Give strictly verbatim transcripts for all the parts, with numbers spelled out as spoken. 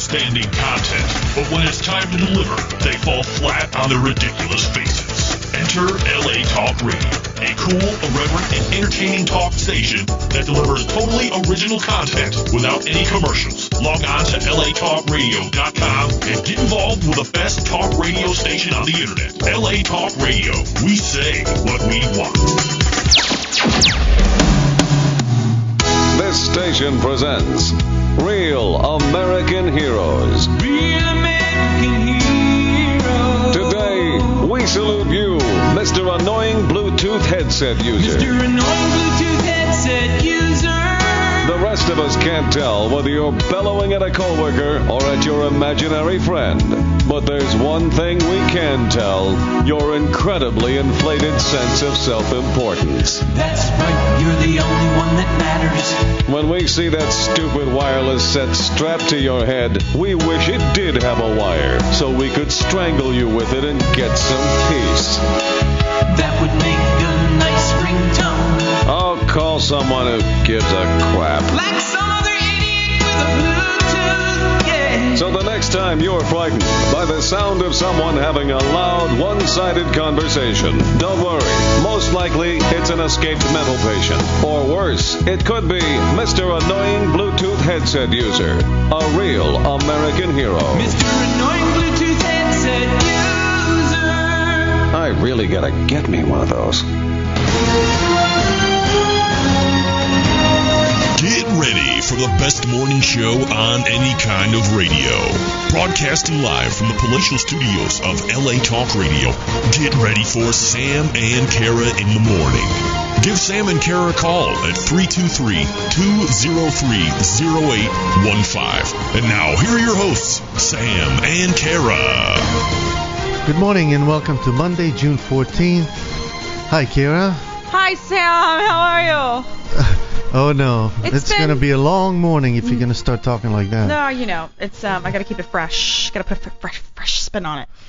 outstanding content, but when it's time to deliver, they fall flat on their ridiculous faces. Enter L A Talk Radio, a cool, irreverent, and entertaining talk station that delivers totally original content without any commercials. Log on to L A talk radio dot com and get involved with the best talk radio station on the internet. L A Talk Radio. We say what we want. This station presents Real American Heroes. Real American Heroes. Today, we salute you, Mister Annoying Bluetooth Headset User. Mister Annoying Bluetooth Headset User. The rest of us can't tell whether you're bellowing at a coworker or at your imaginary friend. But there's one thing we can tell, your incredibly inflated sense of self-importance. That's right, you're the only one that matters. When we see that stupid wireless set strapped to your head, we wish it did have a wire, so we could strangle you with it and get some peace. That would make a nice ringtone. I'll call someone who gives a crap. Like some other idiot with a Bluetooth, yeah. So the next time you're frightened by the sound of someone having a loud, one-sided conversation, don't worry. Most likely, it's an escaped mental patient. Or worse, it could be Mister Annoying Bluetooth Headset User, a real American hero. Mister Annoying Bluetooth Headset User. I really gotta get me one of those. Get ready for the best morning show on any kind of radio. Broadcasting live from the palatial studios of L A Talk Radio. Get ready for Sam and Kara in the morning. Give Sam and Kara a call at three two three, two zero three, zero eight one five. And now, here are your hosts, Sam and Kara. Good morning and welcome to Monday, June fourteenth. Hi, Kara. Hi, Sam. How are you? Oh no, It's it's, been- gonna be a long morning if you're gonna start talking like that. No, you know, it's um, I gotta keep it fresh. Gotta put a fresh, fresh spin on it.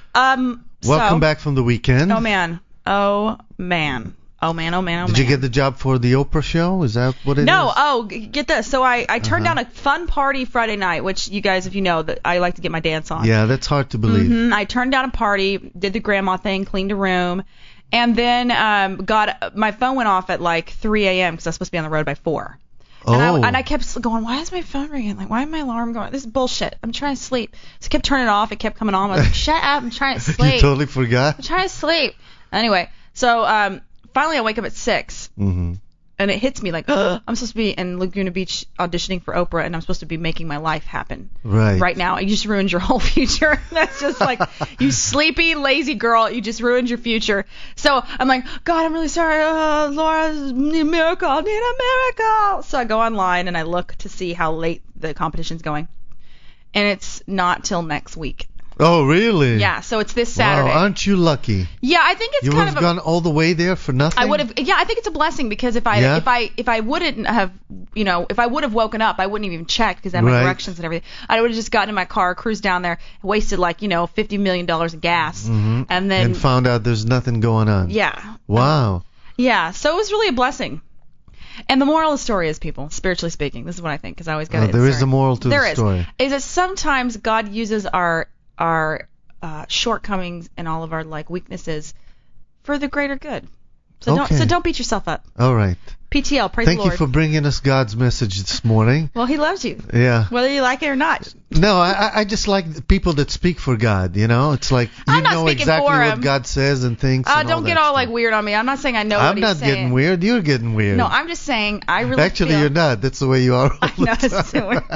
Um. Welcome so, back from the weekend. Oh man. Oh man. Oh man. Oh man. Oh Did man. you get the job for the Oprah show? Is that what it is? No. Oh, g- get this. So I I turned Uh-huh. down a fun party Friday night, which you guys, if you know, that I like to get my dance on. Yeah, that's hard to believe. hmm I turned down a party, did the grandma thing, cleaned a room, and then um got my phone went off at like three a.m. because I was supposed to be on the road by four. Oh. And I, and I kept going, why is my phone ringing? Like, why is my alarm going? This is bullshit. I'm trying to sleep. So I kept turning it off. It kept coming on. I was like, shut up. I'm trying to sleep. You totally forgot. I'm trying to sleep. Anyway, so um, finally I wake up at six. Mm-hmm. And it hits me like, ugh, I'm supposed to be in Laguna Beach auditioning for Oprah, and I'm supposed to be making my life happen Right. right now. You just ruined your whole future. That's just like, you sleepy, lazy girl. You just ruined your future. So I'm like, God, I'm really sorry. Uh, Laura, need a miracle. I need a miracle. So I go online and I look to see how late the competition's going. And it's not till next week. Oh, really? Yeah, so it's this Saturday. Wow, aren't you lucky? Yeah, I think it's You would kind have of a, gone all the way there for nothing? I would have. Yeah, I think it's a blessing because if I Yeah? if I if I wouldn't have, you know, if I would have woken up, I wouldn't have even checked because I had my Right. directions and everything. I would have just gotten in my car, cruised down there, wasted like you know fifty million dollars of gas, Mhm. and then And found out there's nothing going on. yeah, Wow. yeah. So it was really a blessing. And the moral of the story is, people, spiritually speaking, this is what I think because I always got Oh, to there is a moral to There the is. story. Is that sometimes God uses our our uh, shortcomings and all of our like weaknesses for the greater good. So Okay. don't so don't beat yourself up. All right. P T L, praise Thank the Lord. you for bringing us God's message this morning. Well, he loves you, Yeah. whether you like it or not. No, I, I- I just like the people that speak for God, you know? It's like you I'm not know speaking exactly for what him. God says and thinks. Uh, and don't get that all stuff. like weird on me. I'm not saying I know what I'm he's not saying. getting weird. You're getting weird. No, I'm just saying I really Actually, feel, you're not. That's the way you are. All I know, the it's time. so weird.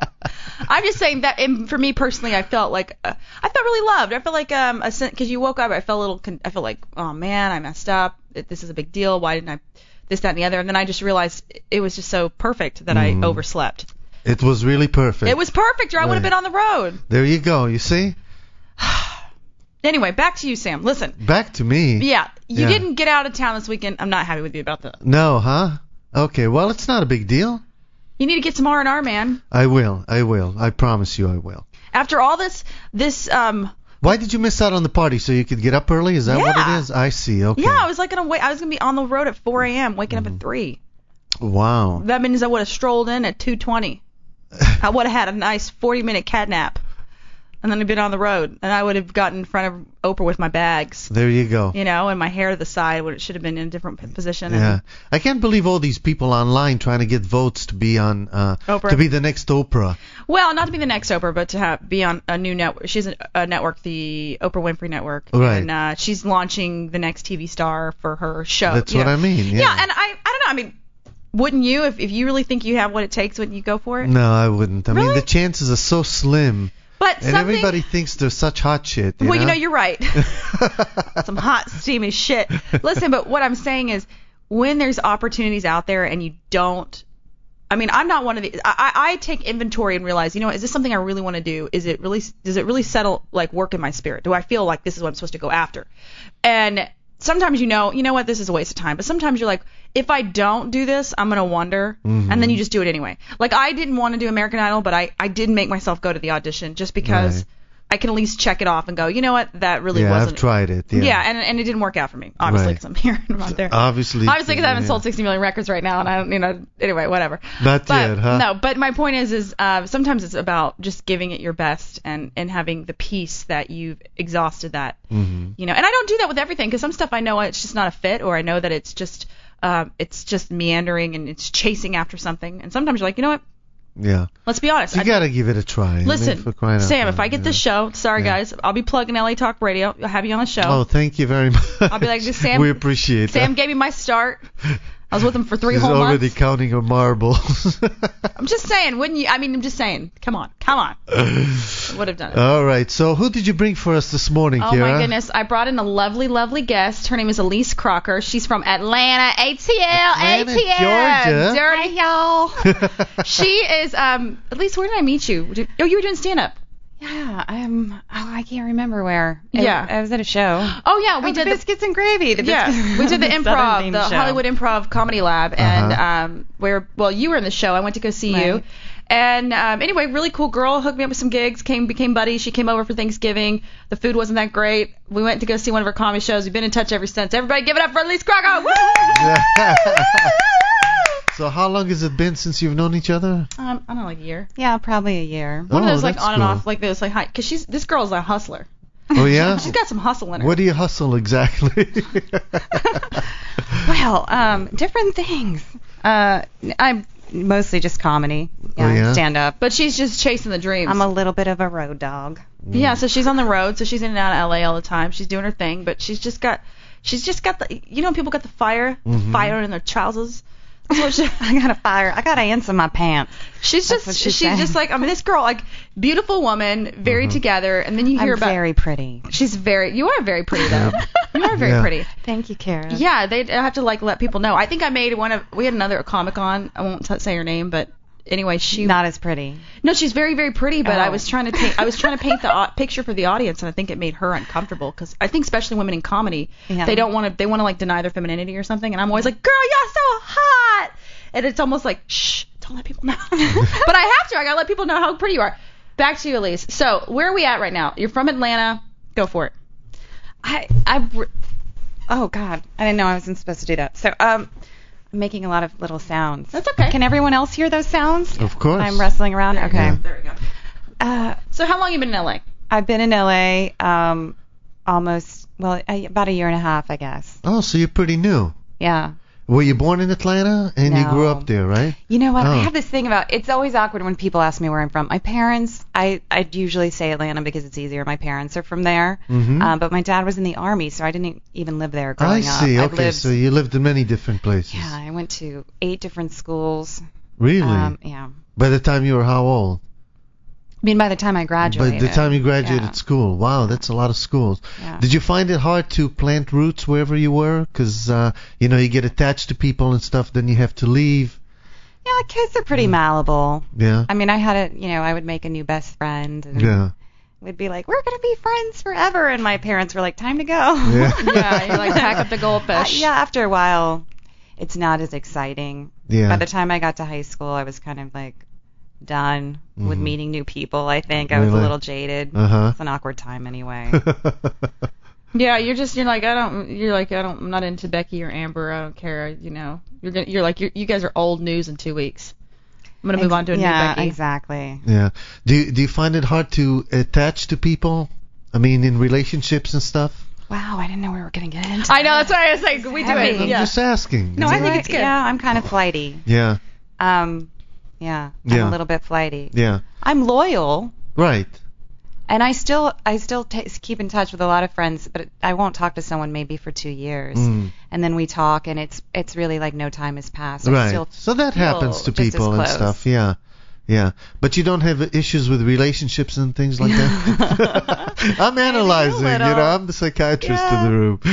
I'm just saying that, and for me personally, I felt like uh, I felt really loved. I felt like um, a because you woke up, I felt a little. Con- I felt like, oh man, I messed up. This is a big deal. Why didn't I? This, that, and the other. And then I just realized it was just so perfect that Mm. I overslept. It was really perfect. It was perfect, or I would have Right. been on the road. There you go. You see? Anyway, back to you, Sam. Listen. Back to me. Yeah, you Yeah. didn't get out of town this weekend. I'm not happy with you about that. No, huh? Okay. Well, it's not a big deal. You need to get some R and R, man. I will. I will. I promise you I will. After all this, this, um, Why did you miss out on the party? So you could get up early? Is that what Yeah. it is? I see. Okay. yeah, I was like gonna wait. I was gonna be on the road at four a.m. waking up at three. Wow. That means I would have strolled in at two twenty. I would have had a nice forty-minute cat nap, and then I'd been on the road, and I would have gotten in front of Oprah with my bags. There you go. You know, and my hair to the side when it should have been in a different p- position. Yeah, And I can't believe all these people online trying to get votes to be on uh, Oprah. to be the next Oprah. Well, not to be the next Oprah, but to have be on a new network. She's a, a network, the Oprah Winfrey Network, Right. and uh, she's launching the next T V star for her show. That's you what know. I mean. Yeah. Yeah, and I, I don't know. I mean, wouldn't you if if you really think you have what it takes, wouldn't you go for it? No, I wouldn't. I mean, Really? the chances are so slim, But and something. everybody thinks they're such hot shit. You well, know? you know, you're right. Some hot, steamy shit. Listen, but what I'm saying is, when there's opportunities out there and you don't, I mean, I'm not one of the. I, I I take inventory and realize, you know, what, is this something I really want to do? Is it really? Does it really settle like work in my spirit? Do I feel like this is what I'm supposed to go after? And sometimes you know, you know what, this is a waste of time. But sometimes you're like, if I don't do this, I'm gonna wonder, Mm-hmm. and then you just do it anyway. Like I didn't want to do American Idol, but I I did make myself go to the audition just because. Right. I can at least check it off and go, you know what, that really yeah, wasn't. I've tried it. Yeah, Yeah, and and it didn't work out for me, obviously, Right. because I'm here and I'm not there. Obviously. Obviously, because I haven't yeah. sold sixty million records right now, and I don't, you know, anyway, whatever. Not But yet, huh? no, but my point is, is uh, sometimes it's about just giving it your best and and having the peace that you've exhausted that, Mm-hmm. you know. And I don't do that with everything because some stuff I know it's just not a fit, or I know that it's just uh, it's just meandering and it's chasing after something. And sometimes you're like, you know what? Yeah. Let's be honest. You I- gotta give it a try. I mean, Listen, for crying out Sam, loud, if I get yeah. this show, sorry Yeah. guys, I'll be plugging L A Talk Radio. I'll have you on the show. Oh, thank you very much. I'll be like, Sam. We appreciate Sam that. gave me my start. I was with him for three She's whole already months. counting her marbles. I'm just saying, wouldn't you? I mean, I'm just saying. Come on, come on. Would have done it. All right. So who did you bring for us this morning, Oh Kira? my goodness! I brought in a lovely, lovely guest. Her name is Elise Crocker. She's from Atlanta, A T L, Atlanta, A T L, Georgia. dirty y'all. She is. Um, Elise, where did I meet you? Did- Oh, you were doing stand up. Yeah, I'm. Oh, I can't remember where. Yeah. I, I was at a show. Oh yeah, we oh, did the the biscuits and gravy. The Yeah, biscuits, we did the Southern improv, themed the show. Hollywood Improv Comedy Lab, and Uh-huh. um, where well, you were in the show. I went to go see you, Right. and um, anyway, really cool girl, hooked me up with some gigs, came became buddies. She came over for Thanksgiving. The food wasn't that great. We went to go see one of her comedy shows. We've been in touch ever since. Everybody, give it up for Elise Crocker! Woo! So how long has it been since you've known each other? Um, I don't know, like a year. Yeah, probably a year. One of Oh, those like that's on and cool. off, like those like high, cause she's this girl's a hustler. Oh yeah. She's got some hustle in her. What do you hustle exactly? Well, um, different things. Uh, I'm mostly just comedy. Oh, yeah? Stand up. But she's just chasing the dreams. I'm a little bit of a road dog. Yeah, so she's on the road, so she's in and out of L A all the time. She's doing her thing, but she's just got, she's just got the, you know, when people got the fire, Mhm. fire in their trousers. That's what she, I got a fire. I got ants in my pants. she's That's just, what she's she's saying. just like, I mean, this girl, like, beautiful woman, very together, and then you hear I'm about, very pretty. she's very, you are very pretty though. You are very Yeah. pretty. Thank you, Kara. Yeah, they have to like let people know. I think I made one of, we had another Comic Con. I won't t- say her name, but anyway, she. Not as pretty. No, she's very, very pretty, but I Oh. was trying to paint, I was trying to paint the au- picture for the audience, and I think it made her uncomfortable because I think especially women in comedy, Yeah. they don't want to, they want to like deny their femininity or something, and I'm always like, girl, you're so hot, and it's almost like, shh, don't let people know. But I have to, I gotta let people know how pretty you are. Back to you, Elise. So where are we at right now? You're from Atlanta. Go for it. I I re- oh God, I didn't know I wasn't supposed to do that. So um, I'm making a lot of little sounds. That's okay. Can everyone else hear those sounds? Of course. I'm wrestling around. Okay. Yeah. There we go. Uh, So how long you been in L A? I've been in L A um almost well a, about a year and a half, I guess. Oh, so you're pretty new. Yeah. Were you born in Atlanta and you grew No. up there, right? You know what? Oh. I have this thing about it's always awkward when people ask me where I'm from. My parents, I I usually say Atlanta because it's easier. My parents are from there, Mhm. um, but my dad was in the army, so I didn't even live there growing I up. see. I've Okay, lived, so you lived in many different places. yeah, I went to eight different schools. Really? Um, yeah. By the time you were how old? I mean, by the time I By graduated. the time you graduated yeah. school. Wow, that's a lot of schools. Yeah. Did you find it hard to plant roots wherever you were? Because, uh, you know, you get attached to people and stuff, then you have to leave. Yeah, kids are pretty malleable. Yeah. I mean, I had a, you know, I would make a new best friend. And Yeah. We'd be like, we're going to be friends forever. And my parents were like, time to go. Yeah. Yeah, you like pack up the Uh, goldfish. yeah, after a while, it's not as exciting. Yeah. By the time I got to high school, I was kind of like done with Mhm. meeting new people. I think I was Really? a little jaded. Uh-huh. It's an awkward time anyway. Yeah, you're just you're like I don't you're like I don't I'm not into Becky or Amber. I don't care. You know, you're gonna, you're like you're, you guys are old news in two weeks. I'm gonna move on to a yeah, new Becky. exactly. Yeah. Do you, do you find it hard to attach to people? I mean, in relationships and stuff? Wow, I didn't know we were going to get into I know, that. that's why I was like, we do heavy. it. I'm Yeah. just asking. No, I think it's good. Yeah, I'm kind of flighty. Yeah. Um, yeah, I'm Yeah. a little bit flighty. Yeah. I'm loyal, Right. and I still I still t- keep in touch with a lot of friends, but I won't talk to someone maybe for two years, Mm. and then we talk, and it's it's really like no time has passed. I Right. still So that feel happens to just as people and close. stuff. Yeah. Yeah. But you don't have issues with relationships and things like that? I'm analyzing, you little. know, I'm the psychiatrist Yeah. in the room.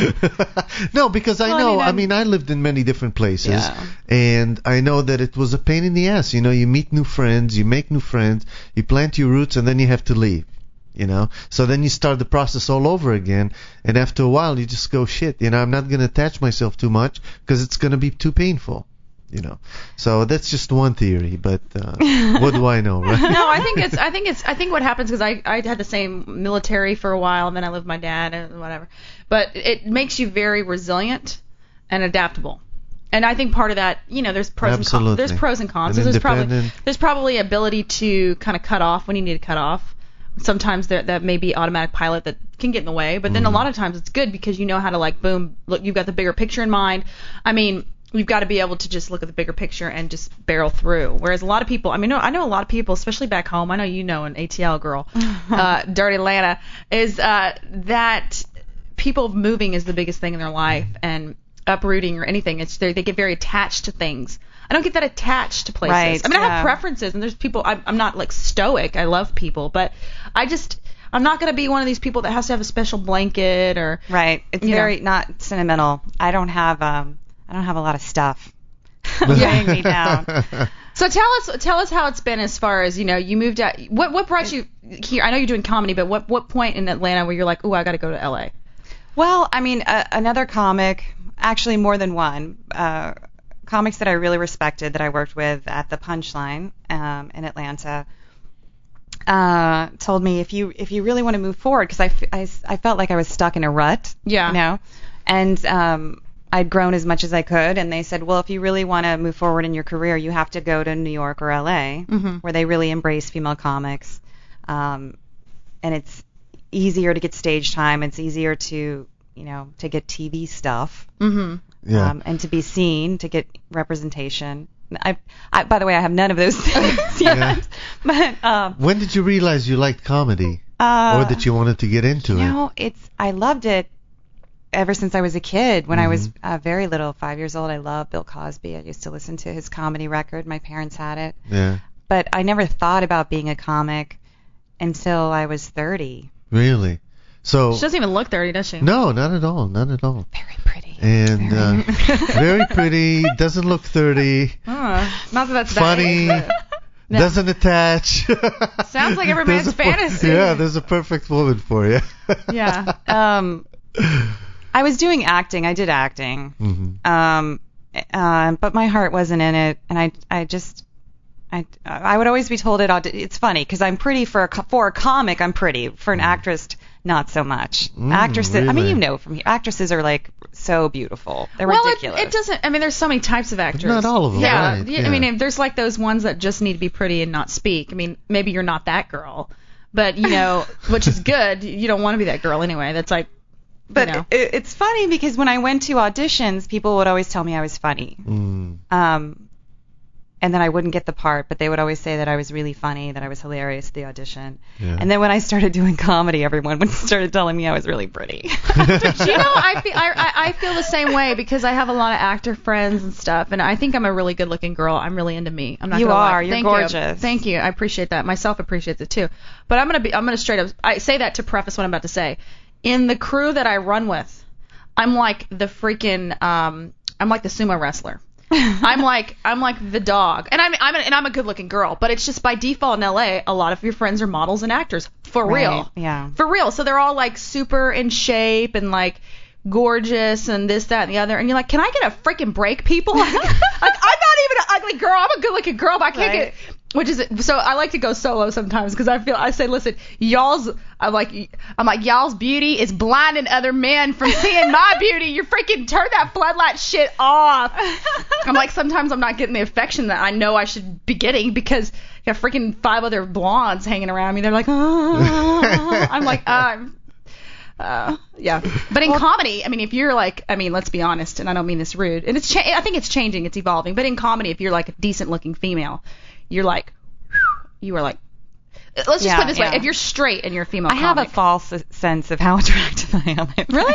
No, because I Well, I know, mean, I I'm- mean, I lived in many different places, Yeah. and I know that it was a pain in the ass. You know, you meet new friends, you make new friends, you plant your roots, and then you have to leave. You know, so then you start the process all over again, and after a while you just go, shit, you know, I'm not going to attach myself too much because it's going to be too painful. You know, so that's just one theory, but uh, what do I know, right? No, I think it's I think it's I think what happens because I I had the same military for a while and then I lived with my dad and whatever, but it makes you very resilient and adaptable. And I think part of that, you know, there's pros and Absolutely. cons. There's pros and cons. And So there's probably independent. there's probably ability to kind of cut off when you need to cut off. Sometimes there that may be automatic pilot that can get in the way, but then a lot of times it's good because you know how to like boom, look, you've got the bigger picture in mind. I mean, you've got to be able to just look at the bigger picture and just barrel through. Whereas a lot of people, I mean, no, I know a lot of people, especially back home. I know you know an A T L girl, uh, Dirty Atlanta, is uh, that people moving is the biggest thing in their life and uprooting or anything. It's they, they get very attached to things. I don't get that attached to places. Right, I mean, I yeah. have preferences, and there's people. I'm, I'm not like stoic. I love people, but I just I'm not going to be one of these people that has to have a special blanket or Right. It's You very know. not sentimental. I don't have um I don't have a lot of stuff weighing me down. So tell us, tell us how it's been as far as you know. You moved out. What what brought you here? I know you're doing comedy, but what what point in Atlanta where you're like, oh, I got to go to L A? Well, I mean, uh, another comic, actually more than one, uh, comics that I really respected that I worked with at the Punchline um, in Atlanta, uh, told me if you if you really want to move forward, because I, f- I, s- I felt like I was stuck in a rut, Yeah. you know, and um, I'd grown as much as I could, and they said, well, if you really want to move forward in your career, you have to go to New York or L A, Mhm. where they really embrace female comics, um, and it's easier to get stage time. It's easier to, you know, to get T V stuff, Mm-hmm. Yeah. um, and to be seen, to get representation. I, I, by the way, I have none of those things yet. Yeah. But um, When did you realize you liked comedy, uh, or that you wanted to get into you it? know, it's I loved it ever since I was a kid. When I was Mm-hmm. uh, very little, five years old, I loved Bill Cosby. I used to listen to his comedy record. My parents had it, Yeah. but I never thought about being a comic until I was thirty. Really? So. She doesn't even look thirty, does she? No, not at all. Not at all. Very pretty. And Very- uh, very pretty. Doesn't look thirty. Uh, not that that's Funny. That No. Doesn't attach. Sounds like every There's man's a per- fantasy. Yeah, there's a perfect woman for you. yeah. um, I was doing acting. I did acting. hmm Um, uh, but my heart wasn't in it, and I, I just, I, I would always be told it. audi- It's funny because I'm pretty for a co- for a comic. I'm pretty for an actress, not so much. Mm, Actresses, I mean, really? you know from here, actresses are like so beautiful. They're Well, it, ridiculous. it doesn't. I mean, there's so many types of actors. Not all of them, Yeah. right, yeah, yeah. I mean, there's like those ones that just need to be pretty and not speak. I mean, maybe you're not that girl, but you know, which is good. You don't want to be that girl anyway. That's like, But you know. it, it's funny because when I went to auditions, people would always tell me I was funny. Mm. Um, and then I wouldn't get the part, but they would always say that I was really funny, that I was hilarious at the audition. Yeah. And then when I started doing comedy, everyone would started telling me I was really pretty. you know, I feel I, I I feel the same way because I have a lot of actor friends and stuff, and I think I'm a really good-looking girl. I'm really into me. I'm not You gonna lie. are. You're Thank gorgeous. You. Thank you. I appreciate that. Myself appreciates it too. But I'm gonna be. I'm gonna straight up. I say that to preface what I'm about to say. In the crew that I run with, I'm like the freaking. Um, I'm like the sumo wrestler. I'm like I'm like the dog, and I'm I'm a, and I'm a good-looking girl. But it's just by default in L A, a lot of your friends are models and actors for Right, real. yeah. For real. So they're all like super in shape and like gorgeous and this, that, and the other. And you're like, can I get a freaking break, people? Like, like, I'm not even an ugly girl. I'm a good-looking girl, but I can't Right. get. Which is so I like to go solo sometimes because I feel I say, listen, y'all's I'm like I'm like y'all's beauty is blinding other men from seeing my beauty. You freaking turn that floodlight shit off. I'm like, sometimes I'm not getting the affection that I know I should be getting because I got freaking five other blondes hanging around me. They're like, ah. I'm like, um, uh, yeah. But in well, comedy, I mean, if you're like, I mean, let's be honest, and I don't mean this rude, and it's cha- I think it's changing, it's evolving. But in comedy, if you're like a decent looking female, you're like, you are like, let's just yeah, put it this yeah. way. If you're straight and you're a female I have comic, a false sense of how attractive I am. I really?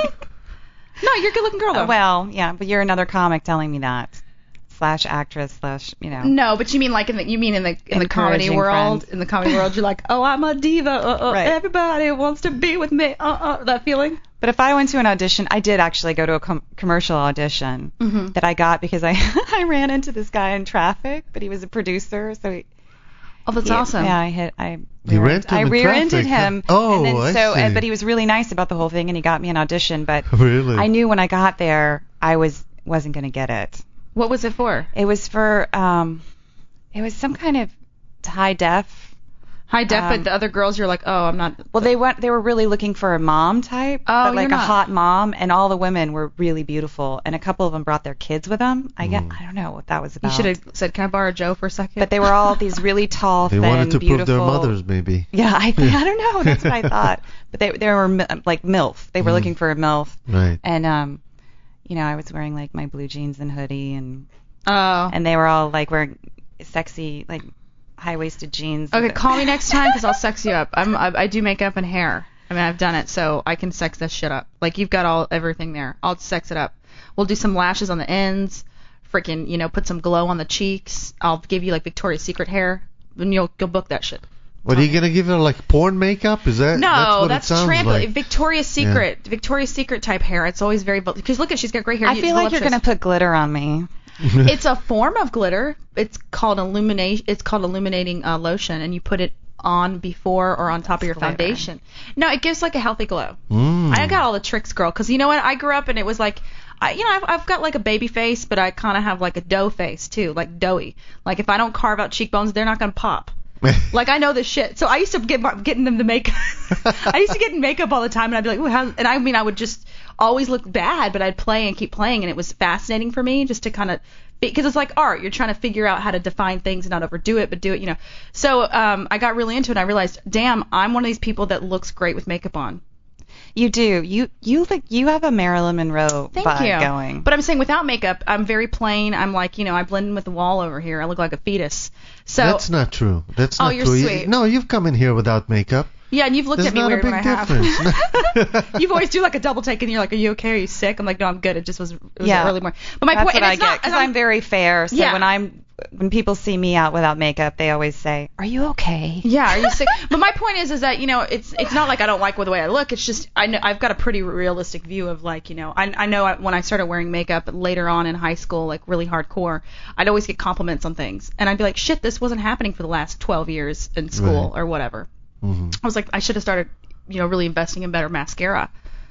No, you're a good looking girl, though. Uh, well, yeah, but you're another comic telling me that. Slash actress, slash, you know. No, but you mean like in the, you mean in the, in the comedy world, friends. in the comedy world, you're like, oh, I'm a diva, uh, uh, right. Everybody wants to be with me, uh, uh, that feeling? But if I went to an audition, I did actually go to a com- commercial audition mm-hmm. that I got because I I ran into this guy in traffic, but he was a producer, so he, Oh, that's he, awesome. Yeah, I hit. I You rear- rented him I in rear-ended traffic, him. huh? Oh, and then, I so, see. uh, but he was really nice about the whole thing, and he got me an audition. But Really? I knew when I got there, I was wasn't going to get it. What was it for? It was for um, it was some kind of high def. High def, Um, but the other girls, you're like, oh, I'm not. Well, they went. They were really looking for a mom type, Oh, but like you're a not. hot mom, and all the women were really beautiful, and a couple of them brought their kids with them. I get. I don't know what that was You about. should have said, can I borrow Joe for a second? But they were all these really tall, They thin, wanted to beautiful. prove their mothers, maybe. Yeah, I think I don't know. That's what I thought. But they they were mi- like MILF. They were Mm. looking for a MILF, Right. and um, you know, I was wearing like my blue jeans and hoodie, and Oh. and they were all like wearing sexy like high-waisted jeans. Okay, and- call me next time because I'll sex you up. I'm, I, I do makeup and hair. I mean, I've done it, so I can sex this shit up. Like, you've got all everything there. I'll sex it up. We'll do some lashes on the ends. Freaking, you know, put some glow on the cheeks. I'll give you, like, Victoria's Secret hair. And you'll, you'll book that shit. What, are you going to give her, like, porn makeup? Is that No, that's what that's it sounds tramp- like? Victoria's Secret. Victoria's Secret type hair. It's always very... Because look at, she's got great hair. I feel like you're voluptuous. gonna put glitter on me. It's a form of glitter. It's called illumination. It's called illuminating uh, lotion, and you put it on before or on top of your Glitter. foundation. No, it gives like a healthy glow. Mm. I got all the tricks, girl. Because you know what? I grew up and it was like, I, you know, I've, I've got like a baby face, but I kind of have like a dough face too, like doughy. Like if I don't carve out cheekbones, they're not gonna pop. Like I know this shit. So I used to get my, getting them to make. I used to get in makeup all the time, and I'd be like, ooh, how? And I mean, I would just always look bad, but I'd play and keep playing, and it was fascinating for me just to kind of, because it's like art. You're trying to figure out how to define things and not overdo it, but do it, you know. So um, I got really into it, and I realized, damn, I'm one of these people that looks great with makeup on. You do. You you like you have a Marilyn Monroe Thank vibe you. going. But I'm saying without makeup, I'm very plain. I'm like, you know, I blend in with the wall over here. I look like a fetus. So That's not true. That's Oh, not you're true. You- sweet. No, you've come in here without makeup. yeah, and you've looked There's at me not weird a big when I difference. have. You've always do like a double take, and you're like, "Are you okay? Are you sick?" I'm like, "No, I'm good. It just was, it was Yeah. early morning." But my That's point, what and I it's get not, because and I'm very fair. So Yeah. when I'm when people see me out without makeup, they always say, "Are you okay?" Yeah, are you sick? But my point is, is that you know, it's it's not like I don't like the way I look. It's just I know I've got a pretty realistic view of like you know, I I know I, when I started wearing makeup later on in high school, like really hardcore, I'd always get compliments on things, and I'd be like, shit, this wasn't happening for the last twelve years in school Right. or whatever. hmm I was like, I should have started, you know, really investing in better mascara.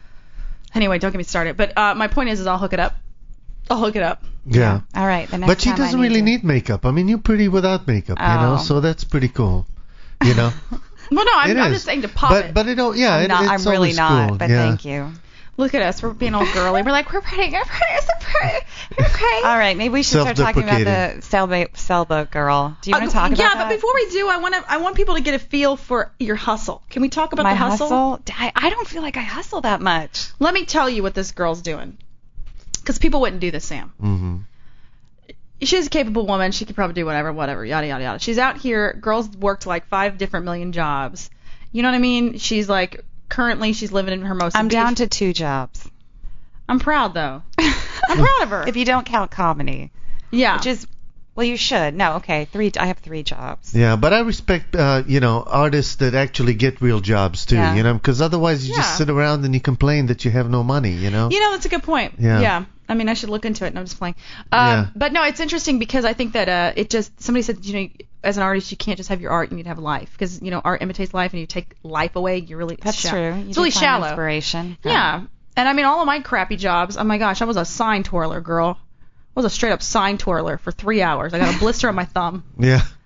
Anyway, don't get me started. But uh, my point is, is I'll hook it up. I'll hook it up. Yeah. All right. The next But she time I doesn't need really to- need makeup. I mean, you're pretty without makeup, you know, Oh. so that's pretty cool. You know? Well, no, I'm, It I'm is. just saying to pop but, it. But it don't, yeah, I'm, it, not, it's I'm really always not, cool. but yeah. thank you. Look at us. We're being all girly. We're like, we're pretty. We're pretty. So pretty. Okay. All right. Maybe we should start talking about Self-deprecating. the sailboat, sailboat girl. Do you want Uh, to talk about yeah, that? but before we do, I want to. I want people to get a feel for your hustle. Can we talk about My the hustle? I, I don't feel like I hustle that much. Let me tell you what this girl's doing. Because people wouldn't do this, Sam. hmm She's a capable woman. She could probably do whatever, whatever, yada, yada, yada. She's out here. Girls worked like five different million jobs. You know what I mean? She's like, currently she's living in her most. I'm down to two jobs. I'm proud, though. I'm proud of her. If you don't count comedy, Yeah. which is, well, you should. No, okay, three. I have three jobs. Yeah, but I respect, uh, you know, artists that actually get real jobs too, Yeah. you know, because otherwise you Yeah. just sit around and you complain that you have no money, you know? You know, that's a good point. Yeah. Yeah. I mean, I should look into it. No, I'm just playing. Um, Yeah. But no, it's interesting because I think that uh, it just somebody said, you know, as an artist, you can't just have your art. You need to have life because you know art imitates life, and you take life away, you're really That's sha- true. You It's do really find shallow. Inspiration. Yeah. And I mean, all of my crappy jobs. Oh my gosh, I was a sign twirler, girl. I was a straight up sign twirler for three hours. I got a blister on my thumb. Yeah.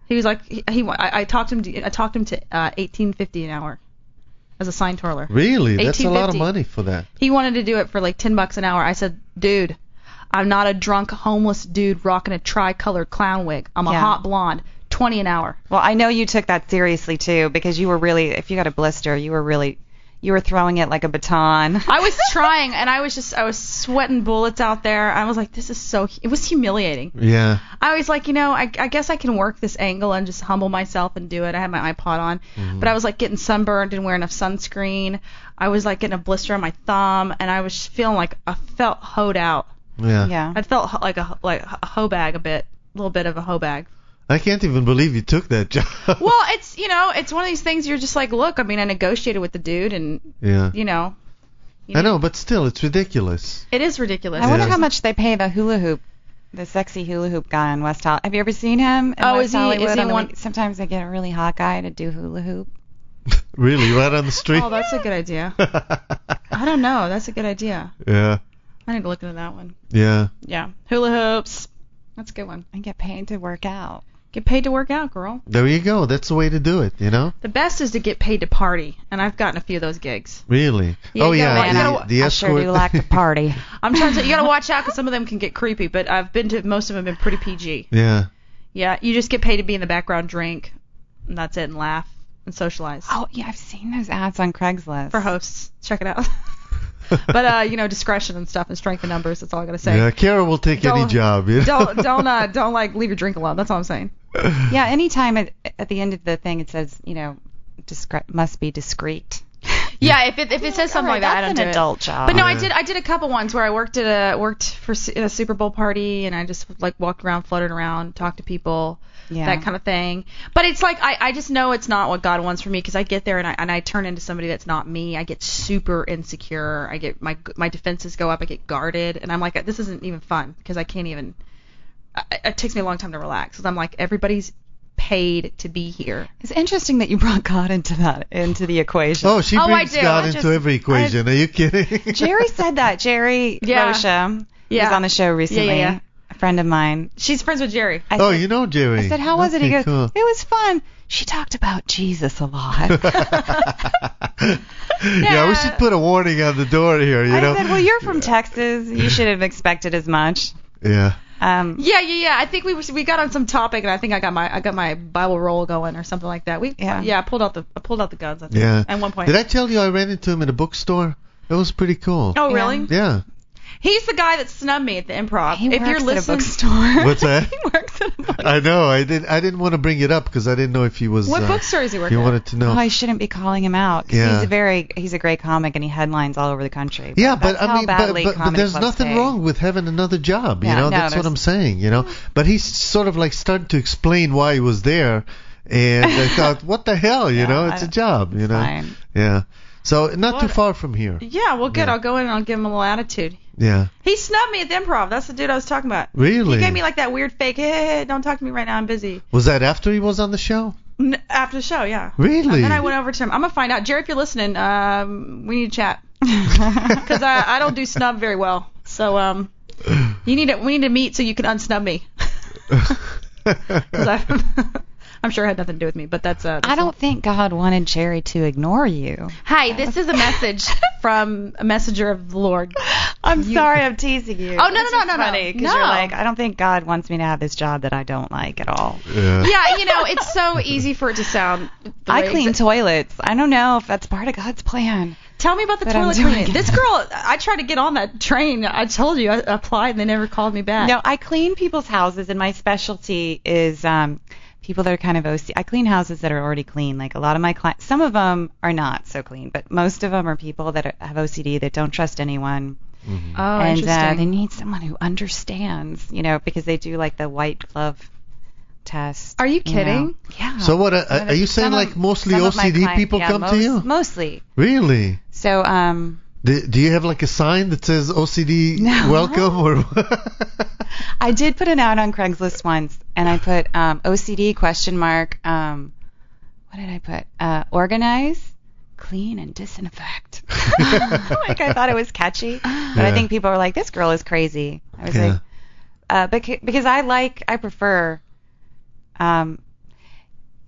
He was like, he, he I, I talked him to, I talked him to uh, eighteen fifty an hour as a sign twirler. Really? That's a lot of eighteen fifty. money for that. He wanted to do it for like ten bucks an hour. I said, dude, I'm not a drunk homeless dude rocking a tri-colored clown wig. I'm a Yeah. hot blonde. twenty an hour. Well, I know you took that seriously too, because you were really, if you got a blister, you were really, you were throwing it like a baton. I was trying, and I was just, I was sweating bullets out there. I was like, this is so, it was humiliating. Yeah. I was like, you know, I, I guess I can work this angle and just humble myself and do it. I had my iPod on, Mm-hmm. but I was like getting sunburned, didn't wear enough sunscreen. I was like getting a blister on my thumb, and I was feeling like I felt hoed out. Yeah. Yeah. I felt ho- like a like a hoe bag a bit, a little bit of a hoe bag. I can't even believe you took that job. Well, it's, you know, it's one of these things you're just like, look, I mean, I negotiated with the dude, and Yeah. you know. You I know, but still, it's ridiculous. It is ridiculous. I wonder Yeah. how much they pay the hula hoop, the sexy hula hoop guy in West Hollywood. Have you ever seen him in Oh, West is he- is Hollywood? he on the one- week- Sometimes they get a really hot guy to do hula hoop. Really, right on the street? Oh, that's a good idea. I don't know. That's a good idea. Yeah. I need to look into that one. Yeah. Yeah. Hula hoops. That's a good one. And get paid to work out. Get paid to work out, girl. There you go. That's the way to do it, you know? The best is to get paid to party, and I've gotten a few of those gigs. Really? Yeah, oh, you gotta- yeah. you the, gotta- the I escort. sure do like to party. I'm trying to. You gotta watch out because some of them can get creepy, but I've been to most of them have been pretty P G. Yeah. Yeah, you just get paid to be in the background, drink, and that's it, and laugh and socialize. Oh, yeah, I've seen those ads on Craigslist. For hosts, check it out. But uh, you know, discretion and stuff and strength in numbers. That's all I gotta say. Yeah, Kara will take any Don't- job. You know? Don't don't uh don't like leave your drink alone. That's all I'm saying. Yeah, anytime at, at the end of the thing it says, you know, discre- must be discreet. Yeah, if it if it says something All right, like that, I that's don't an do adult it. job. But no, I Yeah. did I did a couple ones where I worked at a worked for s- at a Super Bowl party, and I just like walked around, fluttered around, talked to people, Yeah. that kind of thing. But it's like I, I just know it's not what God wants for me, because I get there and I and I turn into somebody that's not me. I get super insecure. I get my my defenses go up. I get guarded, and I'm like, this isn't even fun because I can't even. It, it takes me a long time to relax because I'm like, everybody's paid to be here. It's interesting that you brought God into that, into the equation. Oh, she Oh, I brings do. God I into just- every equation. Are you kidding? Jerry said that. Jerry Yeah. Rocha Yeah. was on the show recently. Yeah, yeah, yeah. A friend of mine. She's friends with Jerry. I Oh, said, you know Jerry. I said, how was it? He Okay, goes, cool. it was fun. She talked about Jesus a lot. Yeah, we should put a warning on the door here, you I know? said, well, you're from Texas. You should have expected as much. Yeah. Um, Yeah, yeah, yeah. I think we was- we got on some topic, and I think I got my I got my Bible roll going or something like that. We Yeah. yeah, I pulled out the I pulled out the guns. I think, Yeah. At one point. Did I tell you I ran into him in a bookstore? That was pretty cool. Oh, Yeah. really? Yeah. He's the guy that snubbed me at the Improv. he if works you're listening, at a bookstore. What's that? he works at a bookstore. I know. I didn't. I didn't want to bring it up because I didn't know if he was. what uh, bookstore is he working You at? wanted to know. Oh, I shouldn't be calling him out. 'Cause Yeah. He's a very, he's a great comic and he headlines all over the country. Yeah, That's but I how mean, but, badly but, but comedy there's clubs nothing pay. wrong with having another job. You Yeah, know, no, that's what there's- I'm saying. You know, but he's sort of like started to explain why he was there, and I thought, what the hell? You Yeah, know, it's I- a job. You know. Fine. Yeah. So not too What- far from here. Yeah, well, good. Yeah. I'll go in and I'll give him a little attitude. Yeah. He snubbed me at the Improv. That's the dude I was talking about. Really? He gave me like that weird fake, hey, hey, hey, don't talk to me right now, I'm busy. Was that after he was on the show? N- after the show, yeah. Really? And then I went over to him. I'm gonna find out, Jerry, if you're listening, um, we need to chat because I, I don't do snub very well. So um, you need to we need to meet so you can unsnub me. Because I'm sure it had nothing to do with me, but that's uh. I don't think God wanted Jerry to ignore you. Hi, this is a message from a messenger of the Lord. I'm You- sorry, I'm teasing you. Oh, no, no, It's no, just no, no. funny because No. you're like, I don't think God wants me to have this job that I don't like at all. Yeah. Yeah, you know, it's so easy for it to sound. the I way clean exa- toilets. I don't know if that's part of God's plan. Tell me about the But I'm toilet doing cleaning. it. This girl, I tried to get on that train. I told you, I applied and they never called me back. No, I clean people's houses, and my specialty is um, people that are kind of O C D. I clean houses that are already clean. Like a lot of my clients, some of them are not so clean, but most of them are people that are, have O C D that don't trust anyone. Oh, and uh, interesting. they need someone who understands, you know, because they do like the white glove test. Are you know. kidding? Yeah. So what? Uh, Some of are you the- saying some like of- mostly some O of my C D clients- people yeah, come most, to you? Mostly. Really? So um, Do, do you have like a sign that says O C D No. welcome or? I did put an ad on Craigslist once, and I put um, O C D question mark. Um, what did I put? Uh, organize, clean, and disinfect. Like I thought it was catchy, but Yeah. I think people were like, "This girl is crazy." I was Yeah. like, uh, beca- because I like, I prefer. Um,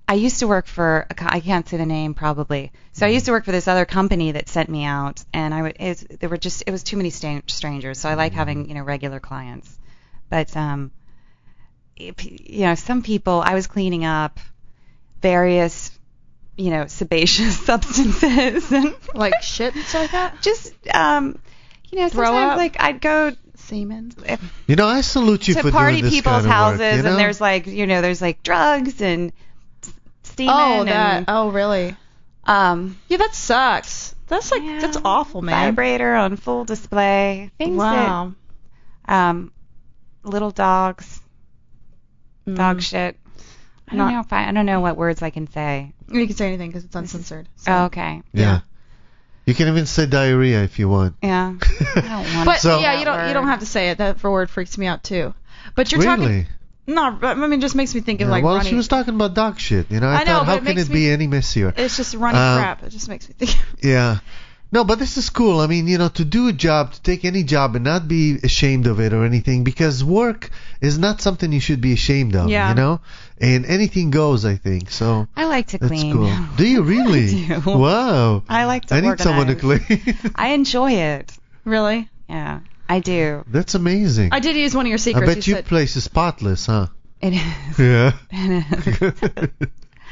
I used to work for a co- I can't say the name probably. So I used to work for this other company that sent me out, and I would it was, there were just it was too many sta- strangers. So I like having you know regular clients, but um, if, you know some people I was cleaning up various you know sebaceous substances and Like shit and stuff like that? just um, you know Throw sometimes up? like I'd go Semen. You know, I salute you to for party doing this people's kind of houses, work, you know? and there's like you know there's like drugs and steaming Oh, that. and Oh, really? um. Yeah, that sucks. That's like, Yeah, that's awful, man. Vibrator on full display. Things Wow. that, um, little dogs, Mm. dog shit. I don't Not- know if I, I don't know what words I can say. You can say anything because it's uncensored. So. Oh, okay. Yeah. You can even say diarrhea if you want. Yeah. I don't want But to So- yeah, you don't you don't have to say it. That for word freaks me out too. But you're Really? talking. No, but, I mean, it just makes me think of Yeah, like well, running. she was talking about dog shit. You know, I, I know, thought, but how it can makes it me- be any messier? It's just running Um, crap. It just makes me think. Yeah. No, but this is cool. I mean, you know, to do a job, to take any job and not be ashamed of it or anything, because work is not something you should be ashamed of, Yeah. you know? And anything goes, I think. So I like to that's clean. cool. Do you really? I do. Wow. I like to I need organize. someone to clean. I enjoy it. Really? Yeah, I do. That's amazing. I did use one of your I secrets. bet you your said, place is spotless, huh? It is. Yeah. It is.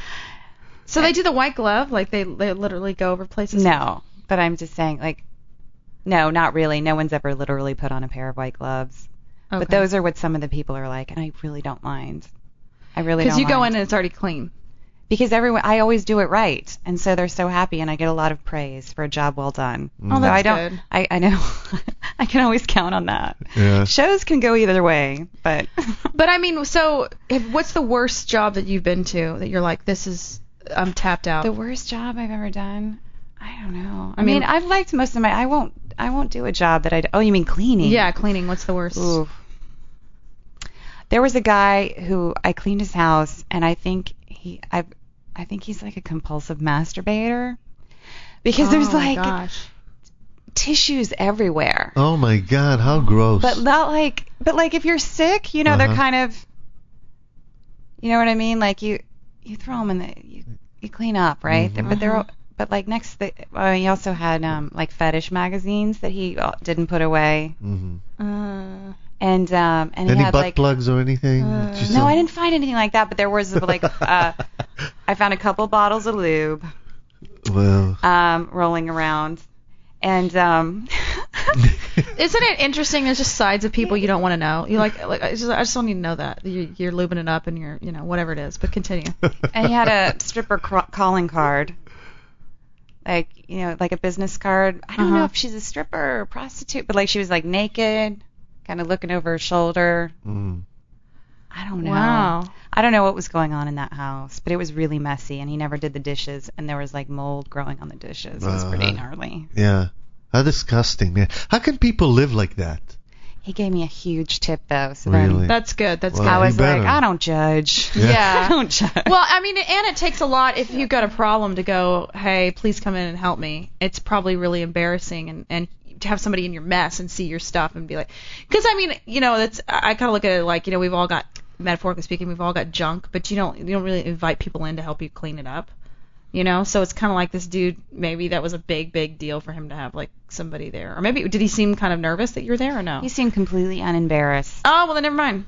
so they do the white glove, like they they literally go over places. No, but I'm just saying, like, no, not really. No one's ever literally put on a pair of white gloves. Okay. But those are what some of the people are like, and I really don't mind. I really don't Because you go in mind. and it's already clean. Because everyone, I always do it right, and so they're so happy, and I get a lot of praise for a job well done. Oh, so that's I don't, good. I, I know, I can always count on that. Yeah. Shows can go either way, but But I mean, so if, what's the worst job that you've been to that you're like, this is, I'm tapped out? the worst job I've ever done, I don't know. I, I mean, mean- I've liked most of my. I won't, I won't do a job that I. Oh, you mean cleaning? yeah, cleaning. What's the worst? Ooh. There was a guy who I cleaned his house, and I think he, I, I think he's like a compulsive masturbator, because oh there's my like gosh. tissues everywhere. Oh my God, how gross. But not like, but like if you're sick, you know, they're Uh-huh. kind of, you know what I mean? Like you, you throw them in the, you, you clean up, right? Mhm. But they're, Uh-huh. but like next, to the, well, he also had um like fetish magazines that he uh, didn't put away, hmm Uh, and um and he Any had butt like. plugs or anything? Uh, that you No, saw? I didn't find anything like that, but there was like uh, I found a couple bottles of lube Well, um, rolling around, and um, isn't it interesting? There's just sides of people you don't want to know. You like, like I just, I just don't need to know that you're, you're lubing it up and you're, you know, whatever it is. But continue. and he had a stripper cr- calling card, like you know, like a business card. I don't Uh-huh. know if she's a stripper or a prostitute, but like she was like naked, kind of looking over her shoulder. mm. I don't know. Wow. I don't know what was going on in that house, but it was really messy, and he never did the dishes, and there was like mold growing on the dishes. It was pretty Uh-huh. gnarly. Yeah. How disgusting, man. How can people live like that? He gave me a huge tip though, so Really? then That's good. That's Well, I you was like, better. I don't judge. Yeah. Yeah. I don't judge. Well, I mean, and it takes a lot if you've got a problem to go, hey, please come in and help me. It's probably really embarrassing, and and to have somebody in your mess and see your stuff and be like, because I mean, you know, that's I kind of look at it like, you know, we've all got, metaphorically speaking, we've all got junk, but you don't you don't really invite people in to help you clean it up, you know. So it's kind of like this dude. Maybe that was a big big deal for him to have like somebody there, or maybe did he seem kind of nervous that you were there or no? He seemed completely unembarrassed. Oh well, then never mind.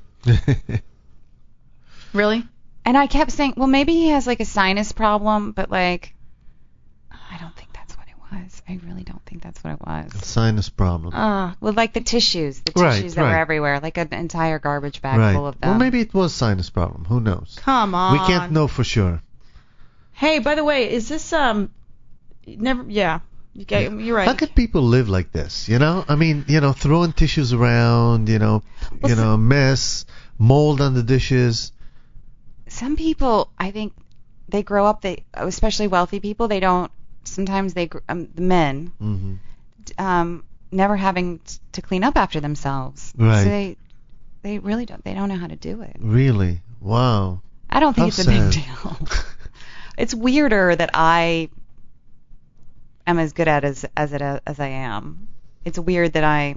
Really? And I kept saying, well, maybe he has like a sinus problem, but like, I don't think that's what it was. I really don't think that's what it was. Sinus problem. Uh, Well, like the tissues, the Right, tissues that were right. everywhere, like an entire garbage bag right. full of them. Well, maybe it was sinus problem. Who knows? come on. We can't know for sure. Hey, by the way, is this um never yeah. You get, you're right. How could people live like this? You know, I mean, you know, throwing tissues around, you know, Well, you know, mess, mold on the dishes. Some people, I think, they grow up. They, especially wealthy people, they don't. Sometimes they, gr- um, the men, hmm um, never having t- to clean up after themselves. Right. So they, they really don't. They don't know how to do it. Really? Wow. I don't think How it's a big sad. deal. It's weirder that I am as good at it as as it as I am. It's weird that I.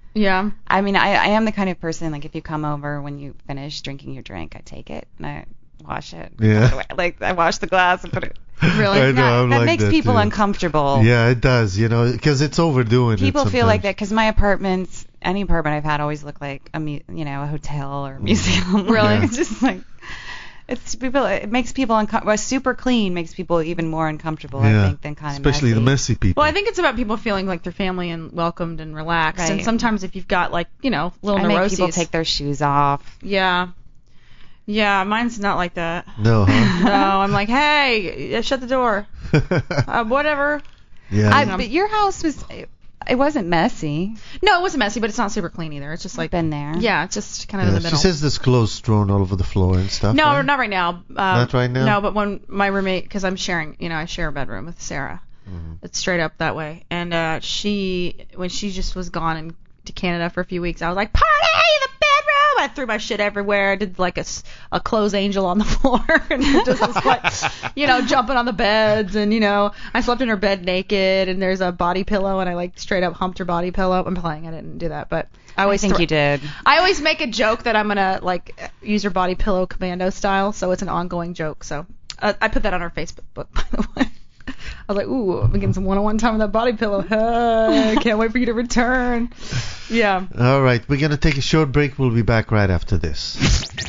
yeah. I mean, I, I am the kind of person, like, if you come over when you finish drinking your drink, I take it and I wash it. Yeah. Put it away. Like I wash the glass and put it. Really? I know, Not- I'm that like makes that people too. uncomfortable. Yeah, it does, you know, because it's overdoing People it feel like that sometimes. because my apartments, any apartment I've had, always look like a mu- you know a hotel or a museum. Really? Yeah. It's just like it's people. It makes people uncomfortable. Well, super clean makes people even more uncomfortable. Yeah. I think than kind of Especially the messy people. Well, I think it's about people feeling like they're family and welcomed and relaxed. And Right. sometimes if you've got like, you know, little I make neuroses. people take their shoes off. Yeah. Yeah, mine's not like that. No, huh? No, I'm like, hey, shut the door. Uh, whatever. yeah. I, but your house was. It wasn't messy. No, it wasn't messy, but it's not super clean either. It's just like, Been there. yeah, it's just kind of yeah, in the middle. she says there's clothes strewn all over the floor and stuff. No, right? not right now. Um, Not right now? No, but when my roommate, because I'm sharing, you know, I share a bedroom with Sarah. Mm-hmm. It's straight up that way. And uh, she, when she just was gone in, to Canada for a few weeks, I was like, party in the bedroom! I threw my shit everywhere. I did like a, s- a clothes angel on the floor. And just was like, you know, jumping on the beds. And, you know, I slept in her bed naked. And there's a body pillow. And I like straight up humped her body pillow. I'm playing. I didn't do that. But I I always think throw- you did. I always make a joke that I'm gonna like use her body pillow commando style, so it's an ongoing joke. So uh, I put that on our Facebook book, by the way. I was like, ooh, I'm getting some one-on-one time with that body pillow. Hey, can't wait for you to return. Yeah. All right, we're going to take a short break. We'll be back right after this.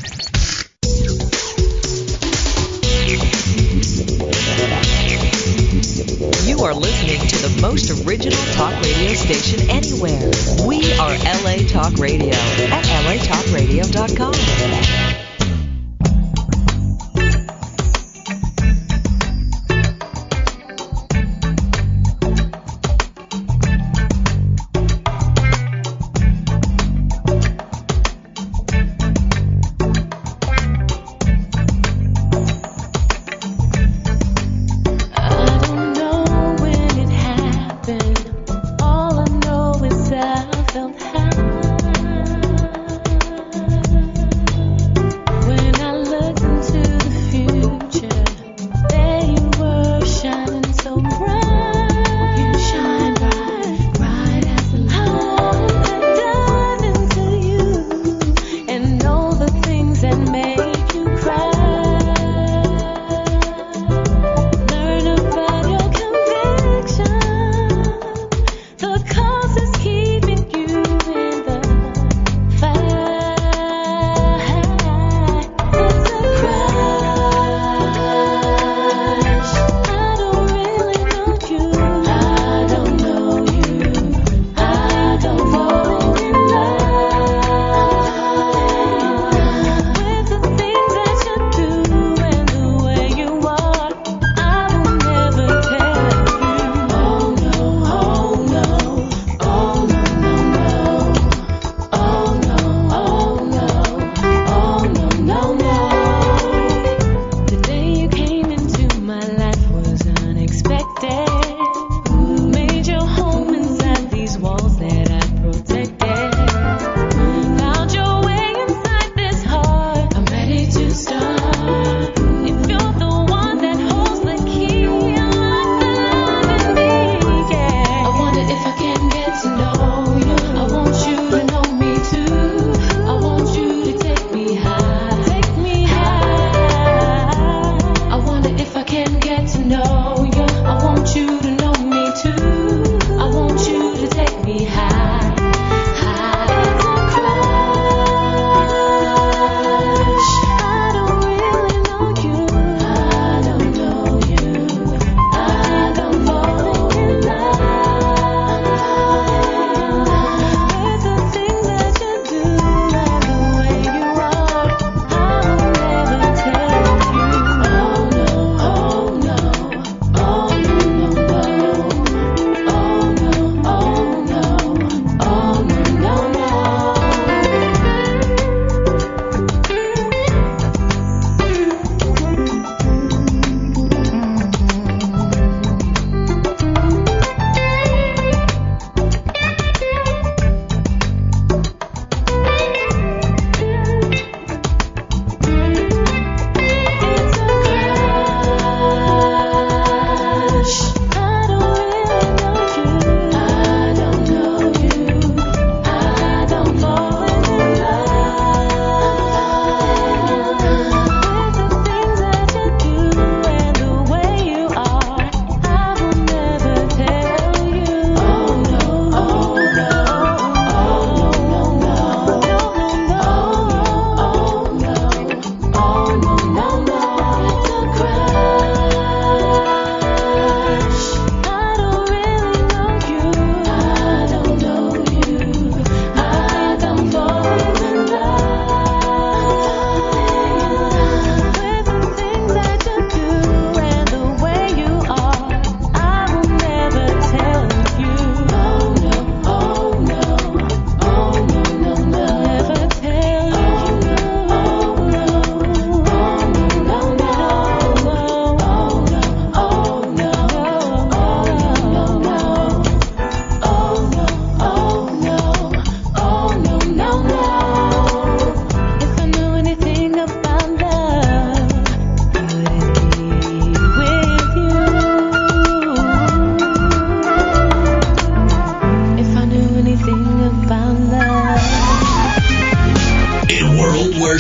You are listening to the most original talk radio station anywhere. We are L A Talk Radio at L A talk radio dot com. I don't know when it happened. All I know is I felt high.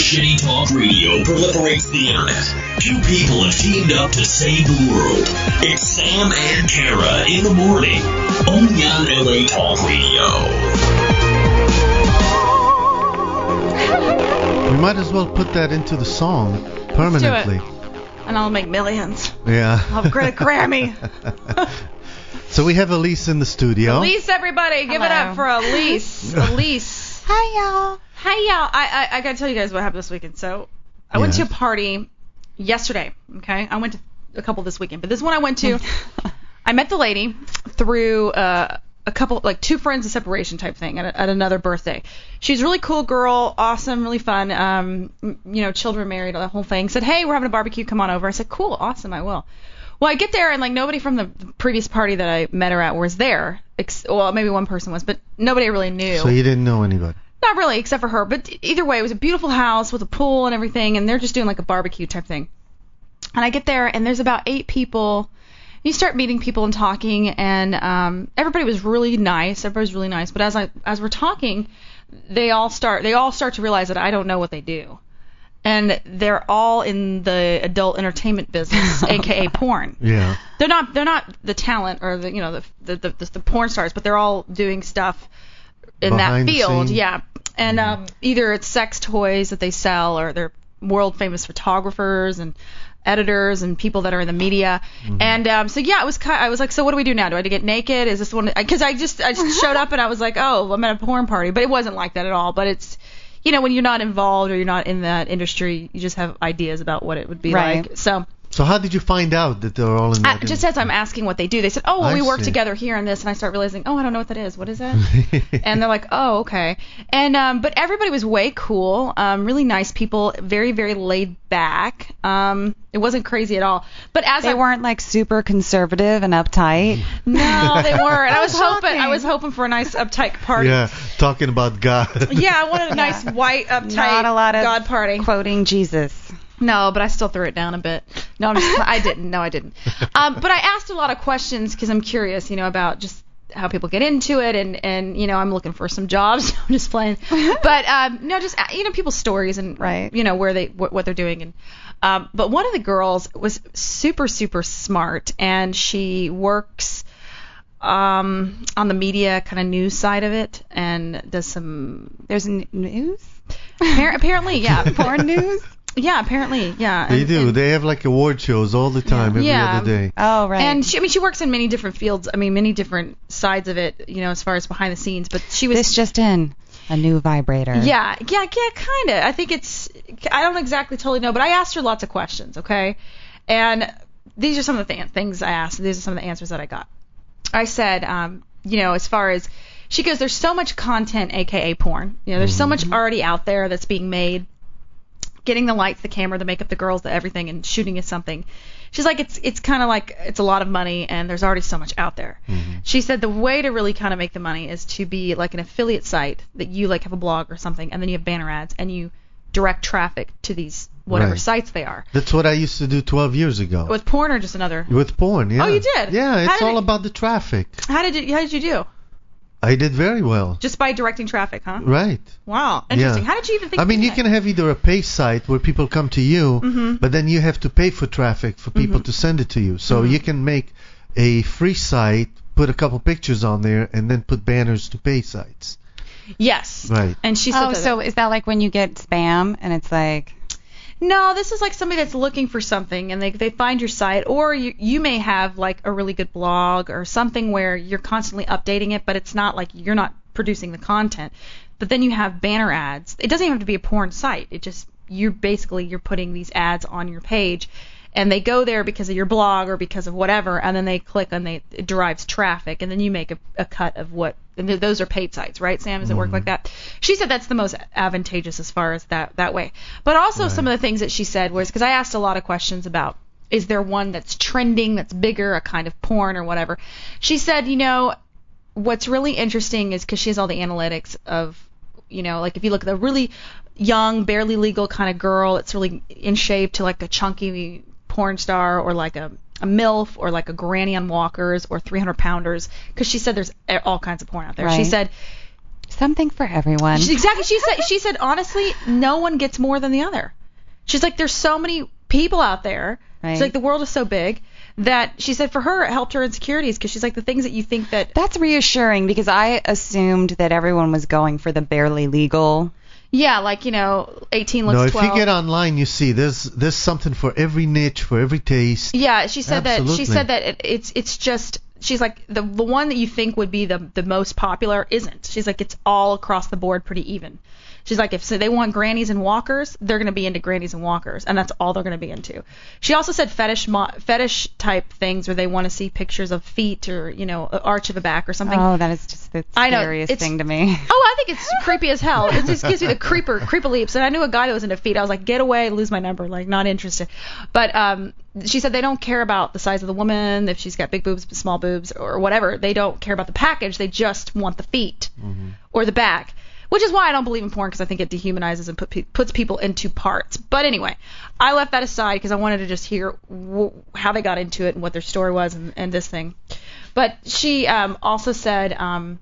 shitty talk radio proliferates the internet, two people have teamed up to save the world. It's Sam and Kara in the morning, only on L A Talk Radio. We might as well put that into the song permanently. And I'll make millions. Yeah. I'll get a Grammy. So we have Elise in the studio. Elise, everybody, give it Hello. up for Elise. Elise. Hi, y'all. Hi, y'all. I, I I gotta tell you guys what happened this weekend. So I went to a Yes. party yesterday. Okay, I went to a couple this weekend, but this one I went to, I met the lady through uh, a couple, like two friends of separation type thing at, a, at another birthday. She's a really cool girl, awesome, really fun. Um, m- you know, children married, the whole thing. Said, hey, we're having a barbecue. Come on over. I said, cool, awesome, I will. Well, I get there and like nobody from the previous party that I met her at was there. Ex- well, maybe one person was, but nobody I really knew. So you didn't know anybody. Not really, except for her. But either way, it was a beautiful house with a pool and everything, and they're just doing like a barbecue type thing. And I get there, and there's about eight people. You start meeting people and talking, and um, everybody was really nice. Everybody was really nice. But as I as we're talking, they all start they all start to realize that I don't know what they do, and they're all in the adult entertainment business, aka porn. Yeah. They're not they're not the talent or the you know the the the, the porn stars, but they're all doing stuff in Behind that the field, scenes. yeah. And um, either it's sex toys that they sell, or they're world famous photographers and editors and people that are in the media. Mm-hmm. And um, so yeah, it was kind I was like, so what do we do now? Do I have to get naked? Is this one? Because I just I just showed up and I was like, oh, I'm at a porn party, but it wasn't like that at all. But it's you know when you're not involved or you're not in that industry, you just have ideas about what it would be Right. like. So. So how did you find out that they're all in Uh, that? just as I'm asking what they do, they said, oh, well, I we work see. together here on this, and I start realizing, oh, I don't know what that is. What is that? And they're like, oh, okay. And um, but everybody was way cool, um, really nice people, very, very laid back. Um, it wasn't crazy at all. But as They I weren't like super conservative and uptight. no, they weren't. I was How hoping, I shocking. was hoping for a nice uptight party. Yeah, talking about God. Yeah, I wanted a nice white uptight Not a lot of God party. quoting Jesus. No, but I still threw it down a bit. No, I'm just, I didn't. No, I didn't. Um, but I asked a lot of questions because I'm curious, you know, about just how people get into it, and and you know, I'm looking for some jobs. I'm just playing, but um, no, just uh, you know, people's stories and Right. you know where they what, what they're doing, and um, but one of the girls was super super smart, and she works um on the media kind of news side of it, and does some There's n- news? appar- apparently yeah Porn news? yeah apparently yeah They and- do. and- They have like award shows all the time, every Yeah. other day. Oh, right. And she, I mean, she works in many different fields. I mean, many different sides of it. You know, as far as behind the scenes. But she was. this just in. A new vibrator. yeah, yeah, yeah, kind of. I think it's. I don't exactly totally know, but I asked her lots of questions. Okay, and these are some of the th- things I asked. These are some of the answers that I got. I said, um, you know, as far as she goes, there's so much content, aka porn. You know, there's so much already out there that's being made. Getting the lights, the camera, the makeup, the girls, the everything, and shooting is something. She's like, it's it's kind of like it's a lot of money, and there's already so much out there. Mm-hmm. She said the way to really kind of make the money is to be like an affiliate site that you like have a blog or something, and then you have banner ads, and you direct traffic to these whatever Right. sites they are. That's what I used to do twelve years ago. With porn or just another. With porn, yeah. Oh, you did? Yeah, How it's did all it- about the traffic. How did you how did you do? I did very well. Just by directing traffic, huh? Right. Wow, interesting. Yeah. How did you even think? I of mean, you that? can have either a pay site where people come to you, Mhm. but then you have to pay for traffic for people Mhm. to send it to you. So Mhm. you can make a free site, put a couple pictures on there, and then put banners to pay sites. Yes. Right. And she said Oh, that- so is that like when you get spam and it's like, No, this is like somebody that's looking for something, and they they find your site, or you you may have like a really good blog or something where you're constantly updating it, but it's not like you're not producing the content. But then you have banner ads. It doesn't even have to be a porn site. It just you're basically you're putting these ads on your page, and they go there because of your blog or because of whatever, and then they click and they it derives traffic, and then you make a, a cut of what. And th- those are paid sites, right, Sam? Does it work like that? She said that's the most advantageous as far as that that way. But also Right. some of the things that she said was because I asked a lot of questions about is there one that's trending, that's bigger, a kind of porn or whatever. She said, you know, what's really interesting is because she has all the analytics of, you know, like if you look at a really young, barely legal kind of girl that's really in shape to like a chunky porn star or like a a MILF or like a granny on walkers or three hundred pounders, because she said there's all kinds of porn out there. She Right. said something for everyone. She, exactly. She said. She said honestly, no one gets more than the other. She's like, there's so many people out there. Right. She's like, the world is so big that she said for her it helped her insecurities because she's like the things that you think that. That's reassuring because I assumed that everyone was going for the barely legal. Yeah, like, you know, eighteen looks No, if twelve. you get online, you see there's there's something for every niche, for every taste. Yeah, she said that. She Absolutely. said that it, it's it's just. She's like the the one that you think would be the the most popular isn't. She's like it's all across the board pretty even. She's like if so they want grannies and walkers, they're going to be into grannies and walkers, and that's all they're going to be into. She also said fetish mo- fetish type things where they want to see pictures of feet or, you know, an arch of a back or something. Oh, that is just the I know, scariest it's- thing to me. Oh, I think it's creepy as hell. It just gives me the creeper, creeper leaps. And I knew a guy that was into feet. I was like, get away, lose my number, like not interested. But um, she said they don't care about the size of the woman, if she's got big boobs, small boobs, or whatever. They don't care about the package. They just want the feet Mm-hmm. or the back. Which is why I don't believe in porn, because I think it dehumanizes and put pe- puts people into parts. But anyway, I left that aside because I wanted to just hear w- how they got into it and what their story was and, and this thing. But she um, also said um,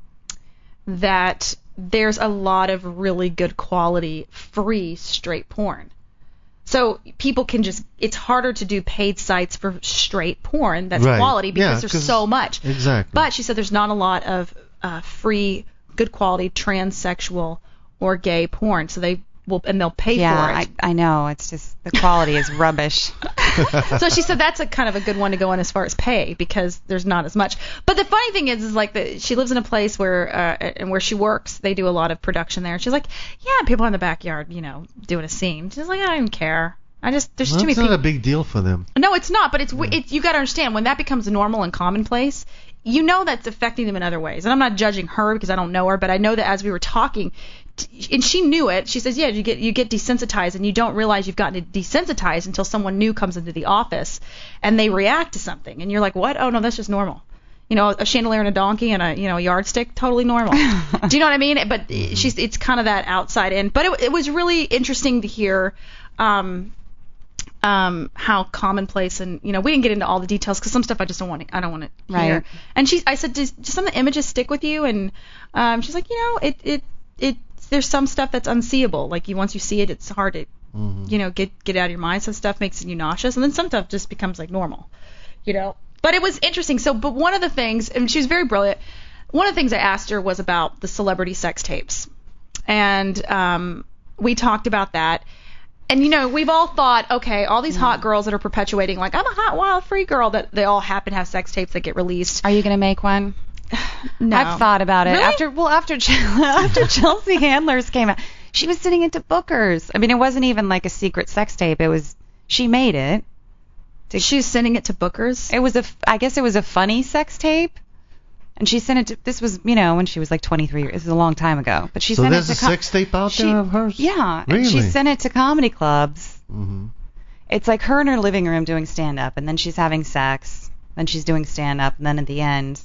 that there's a lot of really good quality free straight porn. So people can just, it's harder to do paid sites for straight porn that's Right. quality because Yeah, there's 'cause- so much. Exactly. But she said there's not a lot of uh, free, good quality transsexual or gay porn. So they will, and they'll pay Yeah, for I, it. I know. It's just the quality is rubbish. So she said that's a kind of a good one to go in as far as pay because there's not as much. But the funny thing is, is like the, she lives in a place where, uh, and where she works, they do a lot of production there. She's like, yeah, people in the backyard, you know, doing a scene. She's like, I don't even care. I just, there's Well, too many it's not people. a big deal for them. No, it's not, but it's it's you got to understand when that becomes normal and commonplace, you know that's affecting them in other ways. And I'm not judging her because I don't know her, but I know that as we were talking, t- and she knew it. She says, yeah, you get you get desensitized, and you don't realize you've gotten desensitized until someone new comes into the office and they react to something, and you're like, what? Oh no, that's just normal. You know, a chandelier and a donkey and a you know a yardstick, totally normal. Do you know what I mean? But she's it's kind of that outside in. But it, it was really interesting to hear. Um, Um, how commonplace and you know we didn't get into all the details because some stuff I just don't want to I don't want to hear. Right. And she I said does, do some of the images stick with you? And um, she's like you know it it it there's some stuff that's unseeable. Like you once you see it, it's hard to Mm-hmm. you know get get out of your mind. Some stuff makes you nauseous, and then some stuff just becomes like normal. You know. But it was interesting. So, but one of the things, and she was very brilliant. One of the things I asked her was about the celebrity sex tapes, and um, we talked about that. And, you know, we've all thought, okay, all these hot girls that are perpetuating, like, I'm a hot, wild, free girl, that they all happen to have sex tapes that get released. Are you going to make one? No. I've thought about it. Really? After well, after after Chelsea Handlers came out, she was sitting into Booker's. I mean, it wasn't even like a secret sex tape. It was she made it. She's sending it to Booker's. It was a I guess it was a funny sex tape. And she sent it to, this was, you know, when she was like twenty-three years, this is a long time ago. But she So sent there's it a to com- sex tape out she, there of hers? Yeah. Really? And she sent it to comedy clubs. Mm-hmm. It's like her in her living room doing stand-up, and then she's having sex, then she's doing stand-up, and then at the end,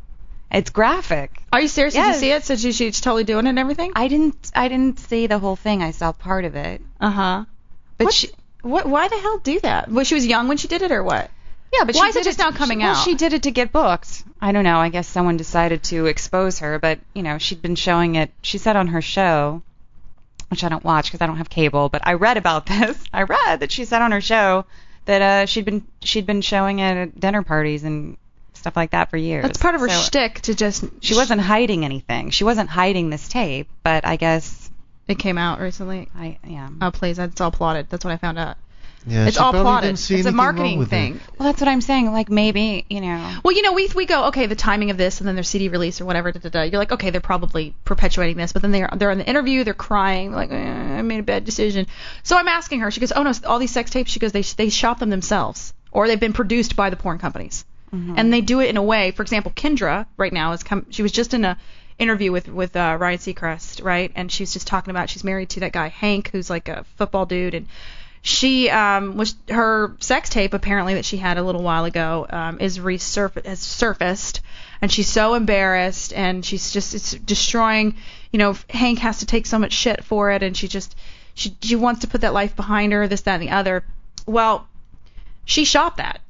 it's graphic. Are you serious? Did you Yes. see it? So she, she's totally doing it and everything? I didn't, I didn't see the whole thing. I saw part of it. Uh-huh. But What- she, What? Why the hell do that? Was she was young when she did it or what? yeah, but Why she is it did just now coming she, well, out? she did it to get booked. I don't know. I guess someone decided to expose her, but you know, she'd been showing it. She said on her show, which I don't watch because I don't have cable, but I read about this. I read that she said on her show that uh, she'd been she'd been showing it at dinner parties and stuff like that for years. That's part of her So shtick to just. She wasn't hiding anything. She wasn't hiding this tape, but I guess It came out recently. I yeah. Oh, please. That's all plotted. That's what I found out. Yeah, It's she all probably plotted. didn't see It's a anything wrong marketing with thing. it. Well, that's what I'm saying. Like maybe you know. Well, you know, we we go, okay, the timing of this, and then their C D release or whatever. Da, da, da. You're like, okay, they're probably perpetuating this, but then they're they're in the interview, they're crying, like, eh, I made a bad decision. So I'm asking her. She goes, oh no, all these sex tapes. She goes, they they shot them themselves, or they've been produced by the porn companies, Mm-hmm. and they do it in a way. For example, Kendra right now is come. She was just in a interview with with uh, Ryan Seacrest, right? And she was just talking about she's married to that guy Hank, who's like a football dude, and she um was her sex tape apparently that she had a little while ago um is resurfaced has surfaced, and she's so embarrassed, and she's just it's destroying, you know, Hank has to take so much shit for it, and she just she she wants to put that life behind her, this, that, and the other. Well, she shot that,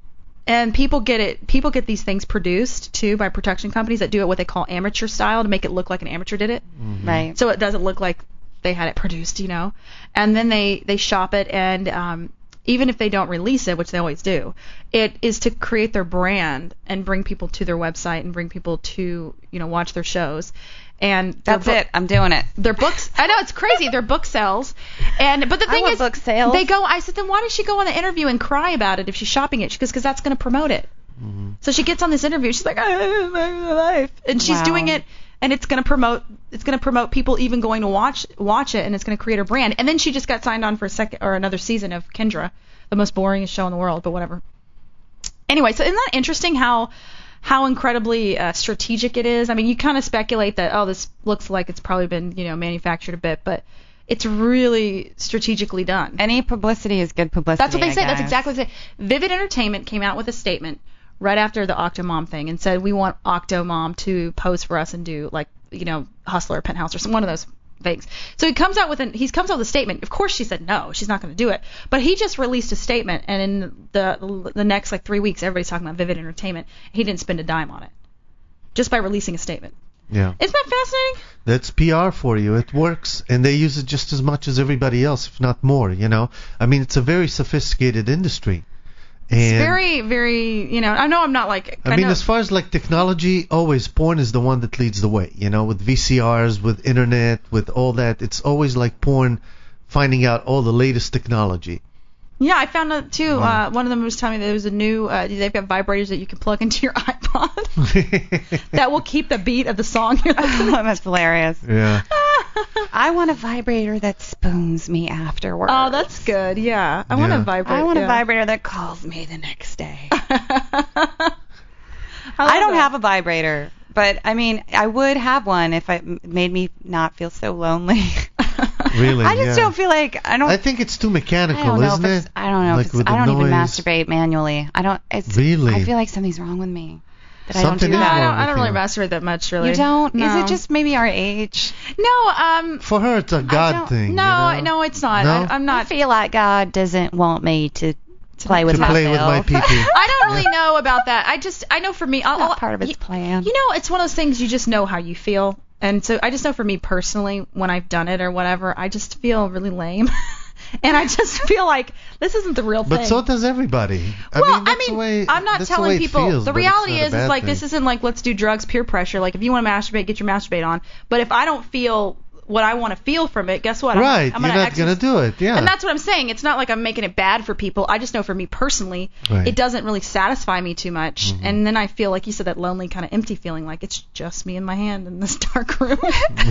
And people get it. People get these things produced too by production companies that do it what they call amateur style to make it look like an amateur did it. Mm-hmm. Right. So it doesn't look like they had it produced, you know. And then they they shop it, and um, even if they don't release it, which they always do, it is to create their brand and bring people to their website and bring people to, you know, watch their shows. And their That's book- it. I'm doing it. Their books. I know it's crazy. Their book sells, and but the I thing want is, book sales. they go. I said, then why does she go on the interview and cry about it if she's shopping it? She goes, because that's going to promote it. Mm-hmm. So she gets on this interview. She's like, I love my life, and she's Wow. doing it, and it's going to promote. It's going to promote people even going to watch watch it, and it's going to create her brand. And then she just got signed on for a second or another season of Kendra, the most boringest show in the world, but whatever. Anyway, so isn't that interesting how how incredibly uh, strategic it is? I mean, you kind of speculate that, oh, this looks like it's probably been, you know, manufactured a bit, but it's really strategically done. Any publicity is good publicity. That's what they I say. That's guess. exactly what they say. Vivid Entertainment came out with a statement right after the Octomom thing and said, we want Octomom to pose for us and do, like, you know, Hustler, Penthouse, or some one of those things. So he comes out with an he comes out with a statement. Of course, she said no, she's not going to do it. But he just released a statement, and in the the next like three weeks, everybody's talking about Vivid Entertainment. He didn't spend a dime on it, just by releasing a statement. Yeah. Isn't that fascinating? That's P R for you. It works, and they use it just as much as everybody else, if not more. You know, I mean, it's a very sophisticated industry. And It's very, very, you know, I know I'm not like. I mean, know, as far as like technology, always porn is the one that leads the way. You know, with V C Rs, with internet, with all that, it's always like porn finding out all the latest technology. Yeah, I found out too. Uh, one of them was telling me there was a new. Uh, they've got vibrators that you can plug into your iPod that will keep the beat of the song. You're listening. That's hilarious. Yeah. I want a vibrator that spoons me afterwards. Oh, that's good. Yeah, I want Yeah. to vibrate. I want yeah. a vibrator that calls me the next day. I, I don't have a vibrator, but I mean, I would have one if it m- made me not feel so lonely. Really? I just yeah. don't feel like I don't. I think it's too I mechanical, don't know isn't if it's, it? I don't know. Like if it's, with the I don't even noise. masturbate manually. I don't. It's, Really? I feel like something's wrong with me. That Something I don't is do No, I that. don't, wrong I don't with really you. masturbate that much, really. You don't? No. Is it just maybe our age? No, um, For her, it's a God don't- thing. no, you know? no, it's not. No? I, I'm I not. feel like God doesn't want me to play with to play with myself. my pee-pee. I don't really know about that. I just, I know for me, I'll, Not I'll- part of its you, plan. You know, it's one of those things you just know how you feel. And so I just know for me personally, when I've done it or whatever, I just feel really lame. And I just feel like this isn't the real thing. But so does everybody. I well, mean, that's the way, I'm not that's the way telling it people. feels, the but it's reality not a is, is bad like thing. this isn't like let's do drugs, peer pressure. Like if you want to masturbate, get your masturbate on. But if I don't feel what I want to feel from it, guess what? I'm- Right, I'm, you're gonna not gonna exercise- do it. Yeah. And that's what I'm saying. It's not like I'm making it bad for people. I just know for me personally, Right. it doesn't really satisfy me too much. Mm-hmm. And then I feel like you said, that lonely kind of empty feeling, like it's just me and my hand in this dark room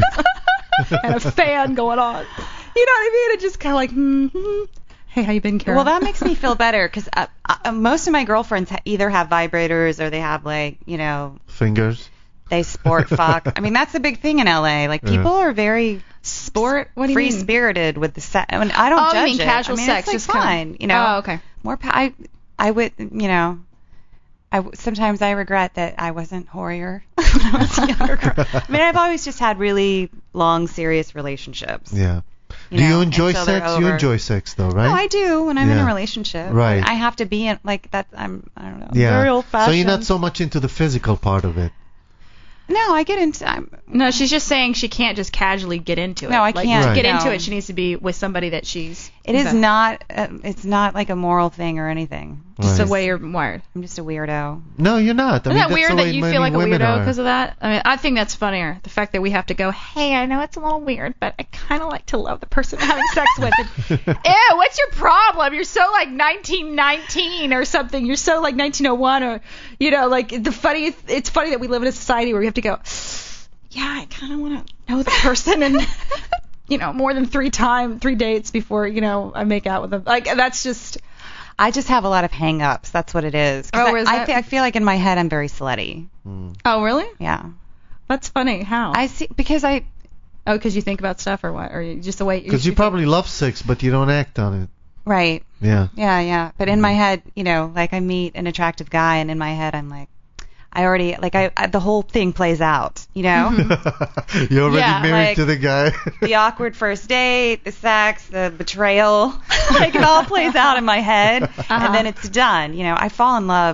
and a fan going on. You know what I mean? It just kind of like, hmm hey, how you been, Kara? Well, that makes me feel better because uh, uh, most of my girlfriends ha- either have vibrators or they have like, you know, Fingers. they sport fuck. I mean, that's a big thing in L A. Like Yeah. people are very sport. What do you mean? free spirited with the sex. I mean, I don't Oh, you judge mean it. casual I mean, sex, it's like just kinda- fine, you know. Oh, okay. More. Pa- I I would, you know. I w- sometimes I regret that I wasn't horier when I was younger. I mean, I've always just had really long, serious relationships. Yeah. You Do know, you enjoy until they're sex? You over. enjoy sex, though, right? No, I do when I'm in Yeah. a relationship. Right. I have to be in like that. I'm. I don't know. yeah. Very old fashioned. So you're not so much into the physical part of it. No, I get into. I'm, No, she's just saying she can't just casually get into it. No, I Like, can't, to get no. into it, she needs to be with somebody that she's. It is that- not. Uh, it's not like a moral thing or anything. just the Right. way you're wired. I'm just a weirdo. No, you're not. I Isn't mean, that that's weird the that way you many feel like a women weirdo are. because of that? I mean, I think that's funnier. The fact that we have to go, hey, I know it's a little weird, but I kind of like to love the person I'm having sex with. And, ew, what's your problem? You're so like nineteen nineteen or something. You're so like nineteen oh one or, you know, like the funny. It's funny that we live in a society where we have to go, yeah, I kind of want to know the person and, you know, more than three time, three dates before, you know, I make out with them. Like, that's just. I just have a lot of hang-ups. That's what it is. 'Cause Oh, I, is I, that- fe- I feel like in my head I'm very slutty. Oh, really? Yeah. That's funny. How? I see because I. Oh, because you think about stuff or what? Or you, just the way. Because you probably love sex, but you don't act on it. Right. Yeah. Yeah, yeah. But in my head, you know, like I meet an attractive guy, and in my head I'm like, I already like I, I the whole thing plays out. You know. You're already Yeah, married like- to the guy. The awkward first date, the sex, the betrayal, like it all plays out in my head, Uh-huh. and then it's done. You know, I fall in love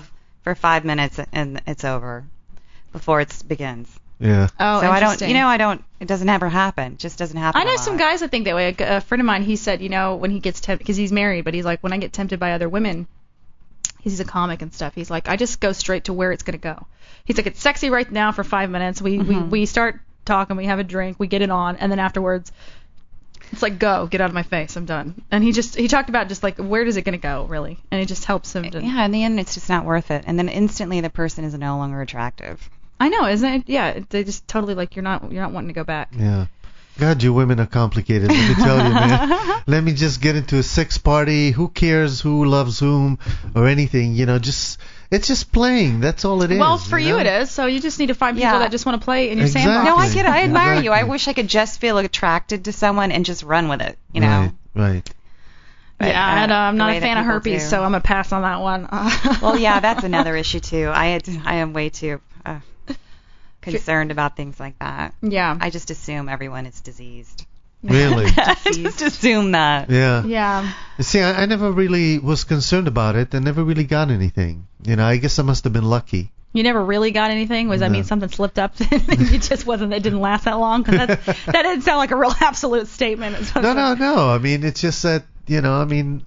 for five minutes and it's over before it begins. Yeah. Oh, so I don't, interesting. you know, I don't. It doesn't ever happen. It just doesn't happen. I know a some lot. guys that think that way. A, a friend of mine, he said, you know, when he gets tempted, because he's married, but he's like, when I get tempted by other women, he's a comic and stuff. He's like, I just go straight to where it's gonna go. He's like, it's sexy right now for five minutes. We Mhm. we we start talking, we have a drink, we get it on, and then afterwards, it's like, go, get out of my face, I'm done. And he just he talked about just like, where is it gonna go really? And it just helps him to. Yeah, in the end, it's just not worth it. And then instantly, the person is no longer attractive. I know, isn't it? Yeah, they just totally like you're not you're not wanting to go back. Yeah. God, you women are complicated. Let me tell you, man. Let me just get into a sex party. Who cares who loves whom or anything? You know, just it's just playing. That's all it is. Well, for you, know? it is. So you just need to find people Yeah. that just want to play in your Exactly. sandbox. No, I get it. I admire you. I Exactly. wish I could just feel attracted to someone and just run with it. You know. Right. Right. But, Yeah, uh, and uh, I'm the not way a that fan of people herpes, do. so I'm gonna pass on that one. Well, yeah, that's another issue too. I had, I am way too uh, concerned about things like that. Yeah. I just assume everyone is diseased. Really? I just assume that. Yeah. Yeah. See, I, I never really was concerned about it and never really got anything. You know, I guess I must have been lucky. You never really got anything? Was that No. mean something slipped up and you just wasn't, it didn't last that long? 'Cause that's, that didn't sound like a real absolute statement. It's No, no, no. I mean, it's just that, you know, I mean,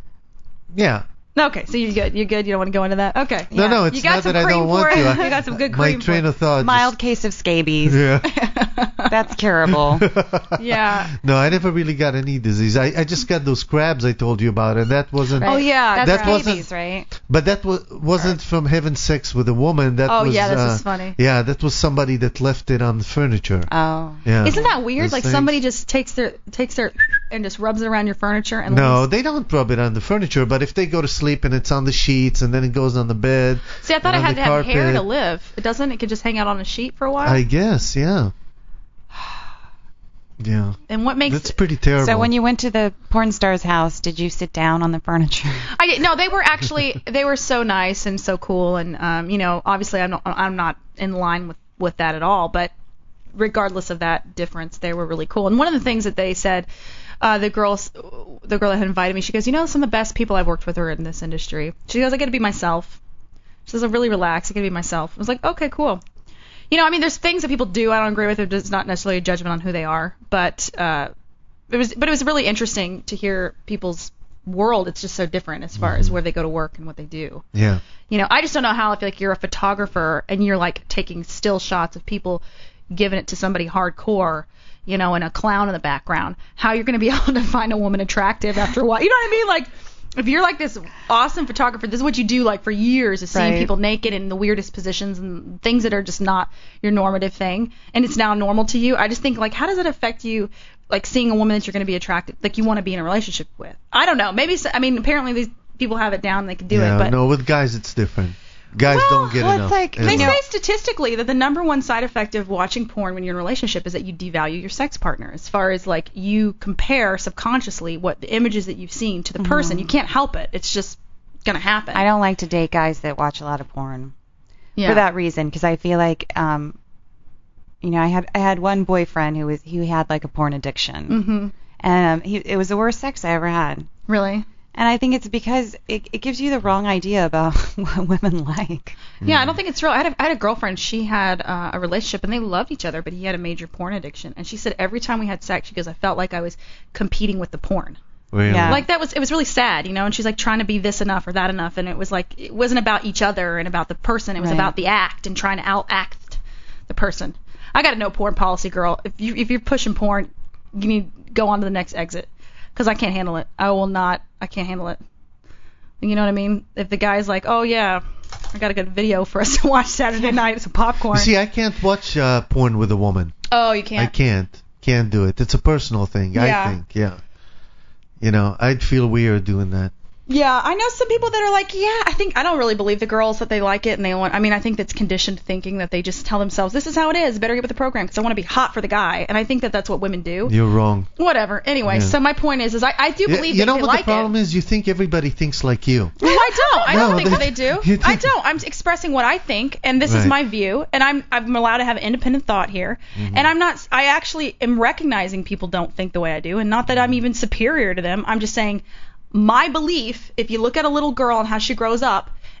yeah. Okay, so you're good. You're good. You don't want to go into that? Okay. No, Yeah. no, it's you got not some that I cream don't want for to. it. I- You got some good My cream train for of thought. Mild case of scabies. Yeah. That's curable. it. Yeah. No, I never really got any disease. I, I just got those crabs I told you about, and that wasn't. Oh yeah, That that's wasn't- scabies, right? But that was wasn't from having sex with a woman. That Oh, was. yeah, that's uh, just funny. Yeah, that was somebody that left it on the furniture. Oh. Yeah. Isn't that weird? Those Like things. somebody just takes their takes their and just rubs it around your furniture and No, leaves. they don't rub it on the furniture. But if they go to sleep and it's on the sheets and then it goes on the bed. See, I thought it and on had the to have hair carpet. to live. It doesn't. It could just hang out on a sheet for a while. I guess, yeah. Yeah. and what makes That's pretty terrible. So when you went to the porn star's house, did you sit down on the furniture? I did, no, they were actually they were so nice and so cool, and um, you know, obviously I'm not I'm not in line with with that at all, but regardless of that difference, they were really cool. And one of the things that they said, uh, the girls, the girl that had invited me, she goes, you know, some of the best people I've worked with are in this industry. She goes, I get to be myself. She says, I'm really relaxed. I get to be myself. I was like, okay, cool. You know, I mean, there's things that people do I don't agree with. It's not necessarily a judgment on who they are, but uh, it was, but it was really interesting to hear people's world. It's just so different as far as where they go to work and what they do. Yeah. You know, I just don't know how if like you're a photographer and you're like taking still shots of people giving it to somebody hardcore, you know, and a clown in the background, how you're going to be able to find a woman attractive after a while. You know what I mean? Like, if you're like this awesome photographer, this is what you do like for years, is seeing Right. people naked in the weirdest positions and things that are just not your normative thing, and it's now normal to you. I just think, like, how does it affect you, like seeing a woman that you're going to be attracted, like you want to be in a relationship with? I don't know. Maybe, so, I mean, apparently these people have it down, they can do yeah, it, but no, with guys it's different. Guys Well, don't get well, it's enough. like- they enough. say statistically that the number one side effect of watching porn when you're in a relationship is that you devalue your sex partner. As far as like you compare subconsciously what the images that you've seen to the person, you can't help it. It's just gonna happen. I don't like to date guys that watch a lot of porn yeah. for that reason, because I feel like, um, you know, I had I had one boyfriend who was he had like a porn addiction, Mm-hmm. and um, he it was the worst sex I ever had. Really? And I think it's because it, it gives you the wrong idea about what women like. Yeah, I don't think it's real. I had a, I had a girlfriend. She had uh, a relationship and they loved each other, but he had a major porn addiction. And she said every time we had sex, she goes, I felt like I was competing with the porn. Really? Yeah. Like that was it was really sad, you know. And she's like trying to be this enough or that enough, and it was like it wasn't about each other and about the person. It was Right. about the act and trying to out act the person. I got a no porn policy, girl. If you if you're pushing porn, you need to go on to the next exit, because I can't handle it. I will not. I can't handle it. You know what I mean? If the guy's like, oh yeah, I got a good video for us to watch Saturday night, some popcorn. You see, I can't watch uh, porn with a woman. oh, you I can't. can't. Can't do it. It's a personal thing, Yeah. I think. Yeah. You know, I'd feel weird doing that. Yeah, I know some people that are like, yeah, I think I don't really believe the girls that they like it and they want. I mean, I think that's conditioned thinking that they just tell themselves, this is how it is. Better get with the program because I want to be hot for the guy. And I think that that's what women do. You're wrong. Whatever. Anyway, Yeah. so my point is, is I, I do Yeah, believe you that know they what like the problem it. is? You think everybody thinks like you. No, I don't. I No, don't think they- that they do. you I think- don't. I'm expressing what I think, and this is Right. my view, and I'm I'm allowed to have independent thought here. Mm-hmm. And I'm not. I actually am recognizing people don't think the way I do, and not that I'm even superior to them. I'm just saying my belief. If you look at a little girl and how she grows up,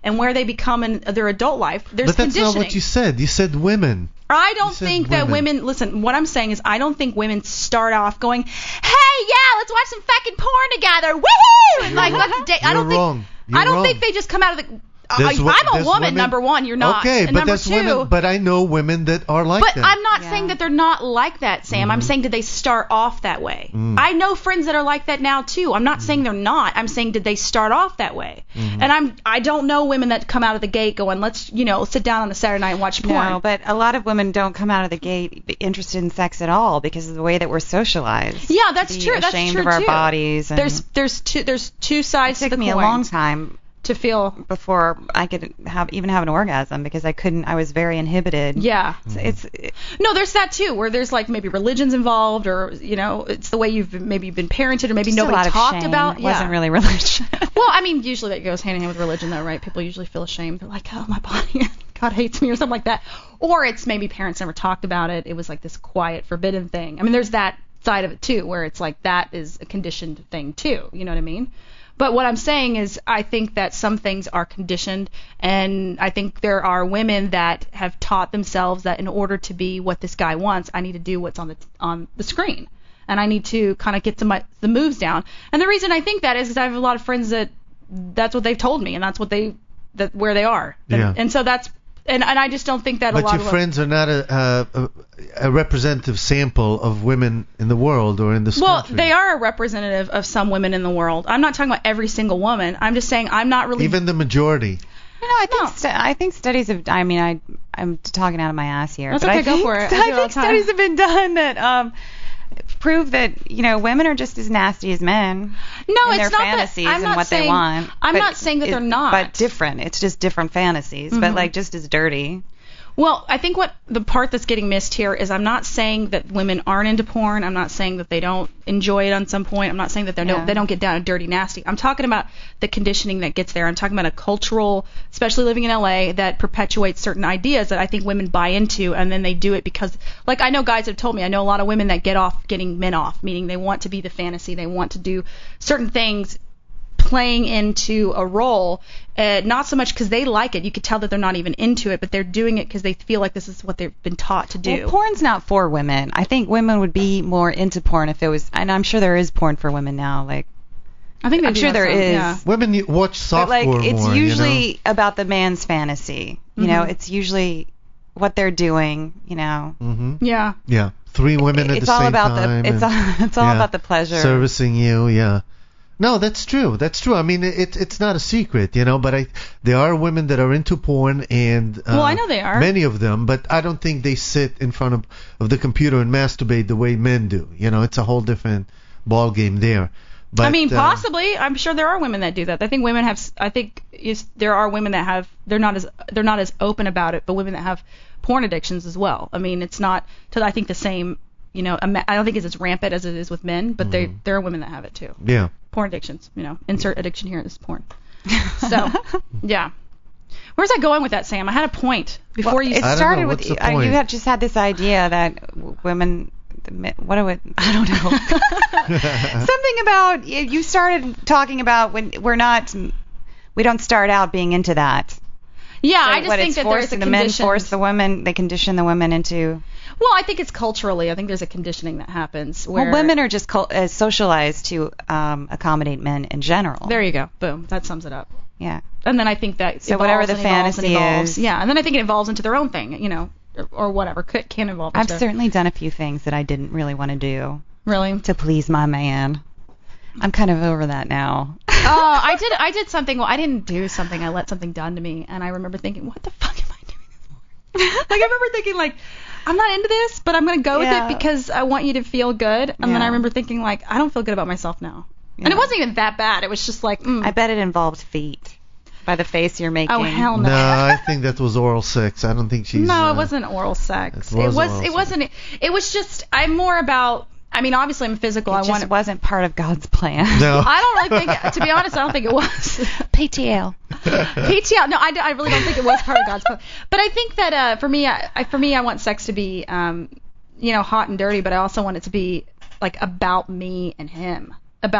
and where they become in their adult life, there's But that's conditioning. not what you said. You said women. I don't You said think that women. women, listen, what I'm saying is I don't think women start off going, hey, yeah, let's watch some fucking porn together. Woohoo! And like, let's date. I You're don't think, wrong. You're I don't wrong. think they just come out of the, There's I, wo- I'm a there's woman, women- number one, you're not. Okay, and but number that's two, women. But I know women that are like But that. I'm not Yeah. saying that they're not like that, Sam. Mm-hmm. I'm saying did they start off that way? Mm. I know friends that are like that now too. I'm not saying they're not. I'm saying did they start off that way? Mm-hmm. And I'm I don't know women that come out of the gate going, let's you know sit down on a Saturday night and watch porn. No, but a lot of women don't come out of the gate interested in sex at all because of the way that we're socialized. Yeah, that's to be true. That's ashamed true of our too. bodies. And There's there's two there's two sides it to took the me coin a long time to feel. before I could have even have an orgasm because I couldn't. I was very inhibited. Yeah. So it's it, No, there's that too, where there's like maybe religion's involved, or you know, it's the way you've been, maybe been parented, or maybe just a nobody lot of talked shame. about. It Yeah. wasn't really religion. Well, I mean, usually that goes hand in hand with religion, though, right? People usually feel ashamed. They're like, oh, my body, God hates me, or something like that. Or it's maybe parents never talked about it. It was like this quiet, forbidden thing. I mean, there's that side of it too, where it's like that is a conditioned thing too. You know what I mean? But what I'm saying is I think that some things are conditioned, and I think there are women that have taught themselves that in order to be what this guy wants, I need to do what's on the on the screen, and I need to kind of get some the moves down. And the reason I think that is because I have a lot of friends that that's what they've told me, and that's what they that where they are. Yeah. And, and so that's and and I just don't think that a But lot your of friends are not a, a a representative sample of women in the world or in this Well, country. they are a representative of some women in the world. I'm not talking about every single woman. I'm just saying I'm not really. Even the majority. You know, I think No. stu- I think studies have. I mean, I I'm talking out of my ass here. That's but okay, I go think, for it. I do I it all think the time. studies have been done that um prove that you know women are just as nasty as men. No, in it's their not that- fantasies I'm and not what saying- they want. I'm but not saying that it- they're not. But different. It's just different fantasies. Mhm. But like just as dirty. Well, I think what the part that's getting missed here is I'm not saying that women aren't into porn. I'm not saying that they don't enjoy it on some point. I'm not saying that they Yeah. don't they don't get down and dirty nasty. I'm talking about the conditioning that gets there. I'm talking about a cultural, especially living in L A, that perpetuates certain ideas that I think women buy into, and then they do it because, like I know guys have told me, I know a lot of women that get off getting men off, meaning they want to be the fantasy, they want to do certain things playing into a role, uh, not so much because they like it. You could tell that they're not even into it, but they're doing it because they feel like this is what they've been taught to do. Well, porn's not for women. I think women would be more into porn if it was. And I'm sure there is porn for women now. Like I think they I'm do sure have there some, is. yeah. Women you- watch But like softcore it's more. usually you know? about the man's fantasy. You know, Mhm. it's usually what they're doing. You know, hmm Yeah. Yeah, three women at it's the all same about time. the. It's and- all. It's all yeah, about the pleasure. servicing you. Yeah. No, that's true. That's true. I mean, it, it's not a secret, you know. But I, there are women that are into porn, and uh, Well, I know they are. many of them. But I don't think they sit in front of, of the computer and masturbate the way men do. You know, it's a whole different ball game there. But I mean, uh, possibly. I'm sure there are women that do that. I think women have. I think is, there are women that have. They're not as. They're not as open about it, but women that have porn addictions as well. I mean, it's not. To I think the same. You know, I don't think it's as rampant as it is with men, but they there are women that have it too. Yeah. Porn addictions. You know, insert addiction here is porn. So, yeah. Where's I going with that, Sam? I had a point before Well, you. it I don't started know. with What's the uh, you point? had just had this idea that w- women. the mi- What do it? I don't know. Something about you you started talking about when we're not. We don't start out being into that. yeah, So I just what, think it's that forced, there's a the men condition. force the women. They condition the women into. Well, I think it's culturally. I think there's a conditioning that happens where Well, women are just cul- uh, socialized to um, accommodate men in general. There you go. Boom. That sums it up. Yeah. And then I think that So evolves whatever the and evolves and fantasy evolves. is. Yeah, and then I think it evolves into their own thing, you know, or, or whatever. Could, can evolve I've into. certainly done a few things that I didn't really want to do Really? to please my man. I'm kind of over that now. Oh, I did. I did something. Well, I didn't do something. I let something done to me, and I remember thinking, "What the fuck am I doing this for?" Like I remember thinking, like, I'm not into this, but I'm gonna go Yeah. with it because I want you to feel good. And then Yeah. I remember thinking, like, I don't feel good about myself now. And it Yeah. wasn't even that bad. It was just like, mm. I bet it involved feet by the face you're making. oh hell no. No, I think that was oral sex. I don't think she's. No, uh, it wasn't oral sex. it It was was. oral It sex. wasn't. It was just. I'm more about. I mean, obviously, I'm physical. It I just want. wasn't part of God's plan. No. I don't really think. To be honest, I don't think it was. P T L. P T L. No, I, I really don't think it was part of God's plan. But I think that uh, for me, I, I, for me, I want sex to be, um, you know, hot and dirty. But I also want it to be like about me and him. About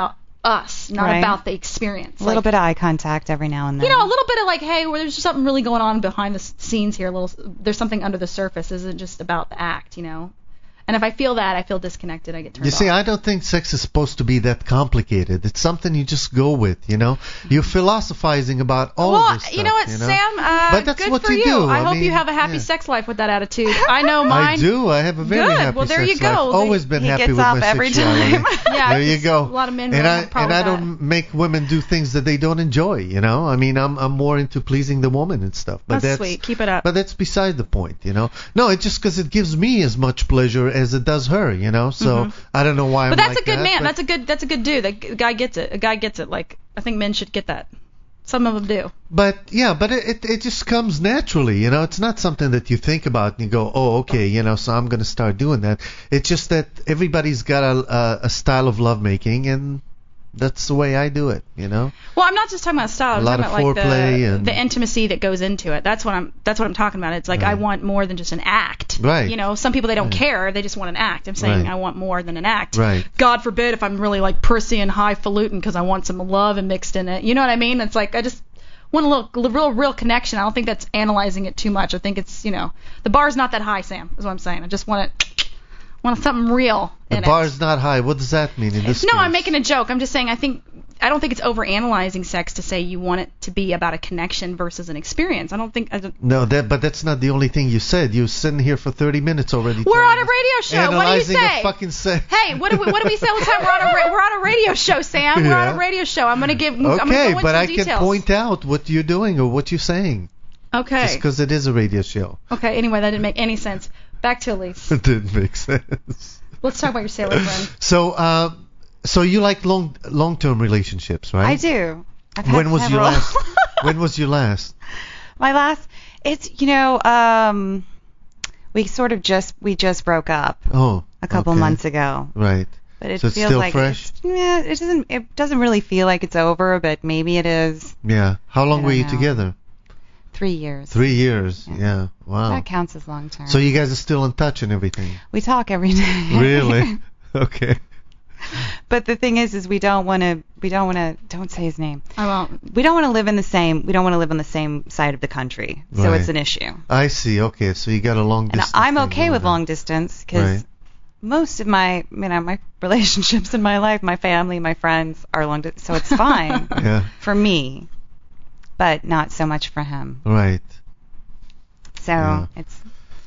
us, not Right. about the experience. A little Like, bit of eye contact every now and then. you know, a little bit of like, hey, well, there's something really going on behind the s- scenes here. A little, there's something under the surface. This isn't just about the act, you know. And if I feel that, I feel disconnected. I get turned You see, off. I don't think sex is supposed to be that complicated. It's something you just go with, you know. You're philosophizing about all well, of this stuff. you know what, you know? Sam? Uh, But that's good what for you you. do. I, I hope you mean, have a happy yeah. sex life with that attitude. I know mine. I do. I have a very Good. happy Well, there sex you go. life. Always been He happy gets with off my every sexuality. time. Yeah, there you it's- go. a lot of men and really I have a problem and I with don't make women do things that they don't enjoy. You know, I mean, I'm I'm more into pleasing the woman and stuff. But That's that's sweet. Keep it up. But that's beside the point. You know, no, it's just because it gives me as much pleasure as it does her. You know, so I don't know why. But I'm that's like a good that, man. but- That's a good. That's a good dude. That g- guy gets it. A guy gets it. Like I think men should get that. Some of them do. But yeah, but it, it it just comes naturally, you know. It's not something that you think about and you go, oh, okay, you know, so I'm gonna start doing that. It's just that everybody's got a a, a style of lovemaking, and that's the way I do it, you know. Well, I'm not just talking about style. I'm A lot talking of about like foreplay the and- the intimacy that goes into it. That's what I'm. That's what I'm talking about. It's like I Right. want more than just an act. Right. You know, some people they don't Right. care. They just want an act. I'm saying Right. I want more than an act. Right. God forbid if I'm really like prissy and highfalutin because I want some love and mixed in it. You know what I mean? It's like I just want a little real real connection. I don't think that's analyzing it too much. I think it's you know the bar's not that high, Sam. Is what I'm saying. I just want it. Want something real The in it. bar's not high. What does that mean in this No, case? I'm making a joke. I'm just saying I think I don't think it's overanalyzing sex to say you want it to be about a connection versus an experience. I don't think I don't, No, that but that's not the only thing you said. You're sitting here for thirty minutes already. we're telling on a us- radio show. What do you analyzing say? a fucking sex. Hey, what do we what do we say all the time? We're on a ra- we're on a radio show, Sam. We're on Yeah. a radio show. I'm gonna give. I'm gonna go Okay, into but the I details. can point out what you're doing or what you're saying. Okay. Just because it is a radio show. Okay. Anyway, that didn't make any sense. Back to Elise. It didn't make sense. Let's talk about your sailor friend. So, uh, so you like long long-term relationships, right? I do. I've had When was your several. last? When was your last? My last, it's you know, um, we sort of just we just broke up Oh, a couple okay. months ago, Right. but it So it's feels still like fresh? It's, yeah, it doesn't it doesn't really feel like it's over, but maybe it is. Yeah. How long I were don't you know. together? Three years. Three years. Yeah. Yeah. Wow. That counts as long term. So you guys are still in touch and everything. we talk every day. Really? Okay. But the thing is, is we don't want to. We don't want to. Don't say his name. I won't. We don't want to live in the same. We don't want to live on the same side of the country. So Right. it's an issue. I see. Okay. So you got a long And distance. I'm thing okay going with on. long distance because Right. most of my, you know, my relationships in my life, my family, my friends are long distance, so it's fine Yeah. for me, but not so much for him. Right. So Yeah. it's.